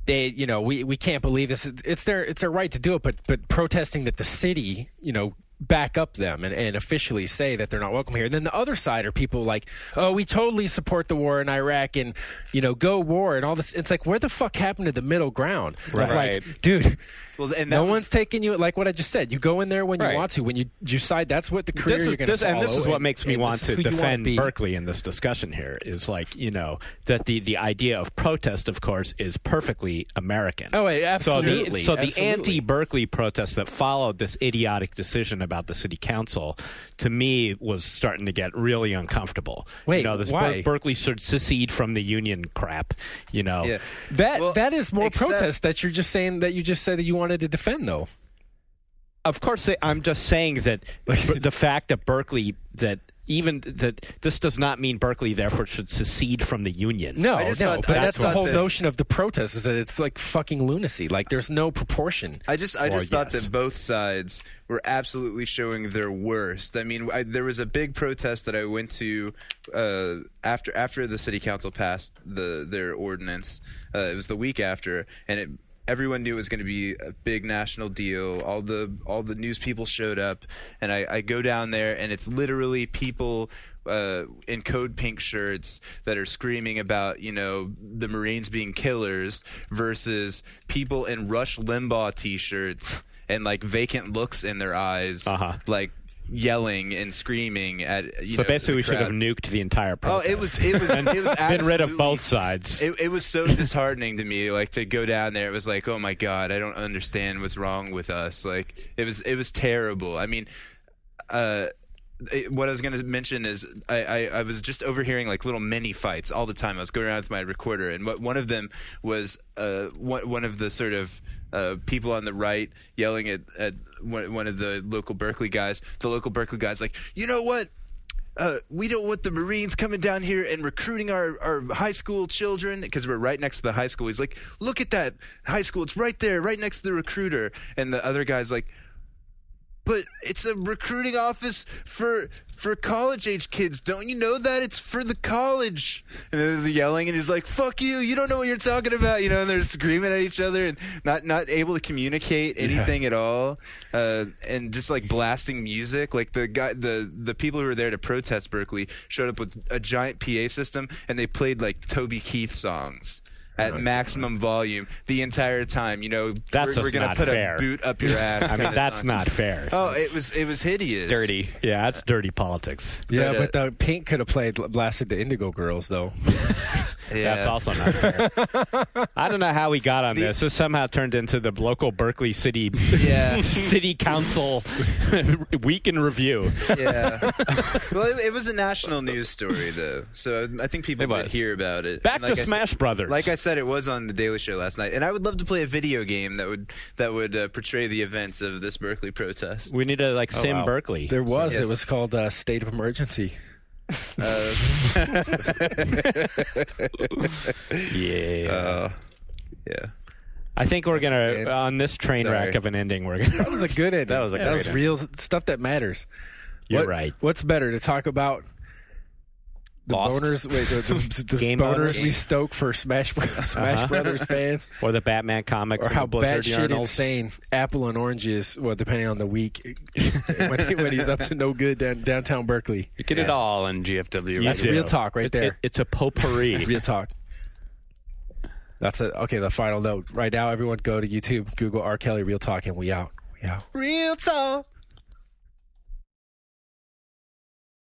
they, you know, we, we can't believe this. It's, it's their it's their right to do it, but but protesting that the city, you know, back up them and, and officially say that they're not welcome here. And then the other side are people like, oh, we totally support the war in Iraq and, you know, go war and all this. It's like, where the fuck happened to the middle ground? Right. Of like, dude, Well, and no that was- one's taking you, like what I just said. You go in there when you Right. want to. When you decide that's what the career This is, you're going to this, follow. and this is what makes me and want this is to who you wanna defend be. Berkeley in this discussion here is like, you know, that the, the idea of protest, of course, is perfectly American. Oh, wait, absolutely. So the, so the Absolutely. anti-Berkeley protests that followed this idiotic decision about the city council, to me, was starting to get really uncomfortable. Wait, you know, this why? Ber- Berkeley should secede from the union crap, you know. Yeah. That Well, that is more except- protest that you're just saying that you just said that you wanted to defend, though. Of course, they- I'm just saying that b- the fact that Berkeley, that even that this does not mean Berkeley therefore should secede from the union. No, I just no, thought- but I that's just the thought whole that- notion of the protest is that it's like fucking lunacy. Like there's no proportion. I just, I Or just thought yes. that both sides were absolutely showing their worst. I mean, I, there was a big protest that I went to uh, after after the city council passed the their ordinance. Uh, it was the week after, and it. Everyone knew it was going to be a big national deal. All the all the news people showed up, and I, I go down there, and it's literally people uh, in code pink shirts that are screaming about, you know, the Marines being killers versus people in Rush Limbaugh T-shirts and like vacant looks in their eyes, Uh-huh. like yelling and screaming at. You So know, basically, the we should have crowd. nuked the entire Oh, protest. it was it was it was been rid of absolutely- both sides. It, it was so disheartening to me, like to go down there. It was like, oh my god, I don't understand what's wrong with us. Like it was, it was terrible. I mean, uh, it, what I was going to mention is I, I, I was just overhearing like little mini fights all the time. I was going around with my recorder, and what one of them was uh, one, one of the sort of uh, people on the right yelling at, at one, one of the local Berkeley guys. The local Berkeley guy's like, you know what? Uh, we don't want the Marines coming down here and recruiting our, our high school children, because we're right next to the high school. He's like, look at that high school. It's right there, right next to the recruiter. And the other guy's like, but it's a recruiting office for for college-age kids. Don't you know that? It's for the college. And then they're yelling, and he's like, fuck you. You don't know what you're talking about. You know, and they're screaming at each other and not, not able to communicate anything at all. Uh, and just, like, blasting music. Like, the guy, the, the people who were there to protest Berkeley showed up with a giant P A system, and they played, like, Toby Keith songs at maximum volume the entire time. You know, That's we're, just we're gonna not put fair. a boot up your ass. I mean, kinda that's song. not fair. Oh, it was it was hideous. Dirty. Yeah, that's dirty politics. Yeah, But, uh, but the Pink could have played blasted the Indigo Girls though. Yeah. That's also not fair. I don't know how we got on The- this. This somehow turned into the local Berkeley City Yeah. City Council week in review. Yeah. Well, it, it was a national news story, though, so I think people It would was. hear about it. Back And like to I Smash said, Brothers. Like I said, it was on the Daily Show last night, and I would love to play a video game that would that would uh, portray the events of this Berkeley protest. We need to like sim wow. Berkeley. There was. Yes. It was called uh, State of Emergency. Uh, Yeah. uh, yeah. I think we're gonna good. on this train Sorry. wreck of an ending. We're gonna. That was a good ending. That was a that great was ending. real stuff that matters. You're What- right. What's better to talk about? The Lost. boners, wait, the, the, the Game boners boners? we stoke for Smash Bro- Smash Uh-huh. Brothers fans, Or the Batman comics, or and how the Blizzard batshit urinals. insane Apple and Oranges, well, depending on the week, when, he, when he's up to no good down, downtown Berkeley. You get it all in G F W. You That's do. real talk right It- there. it- it's a potpourri. Real talk. That's it. Okay, the final note. Right now, everyone go to YouTube, Google R. Kelly Real Talk, and we out. We out. Real talk.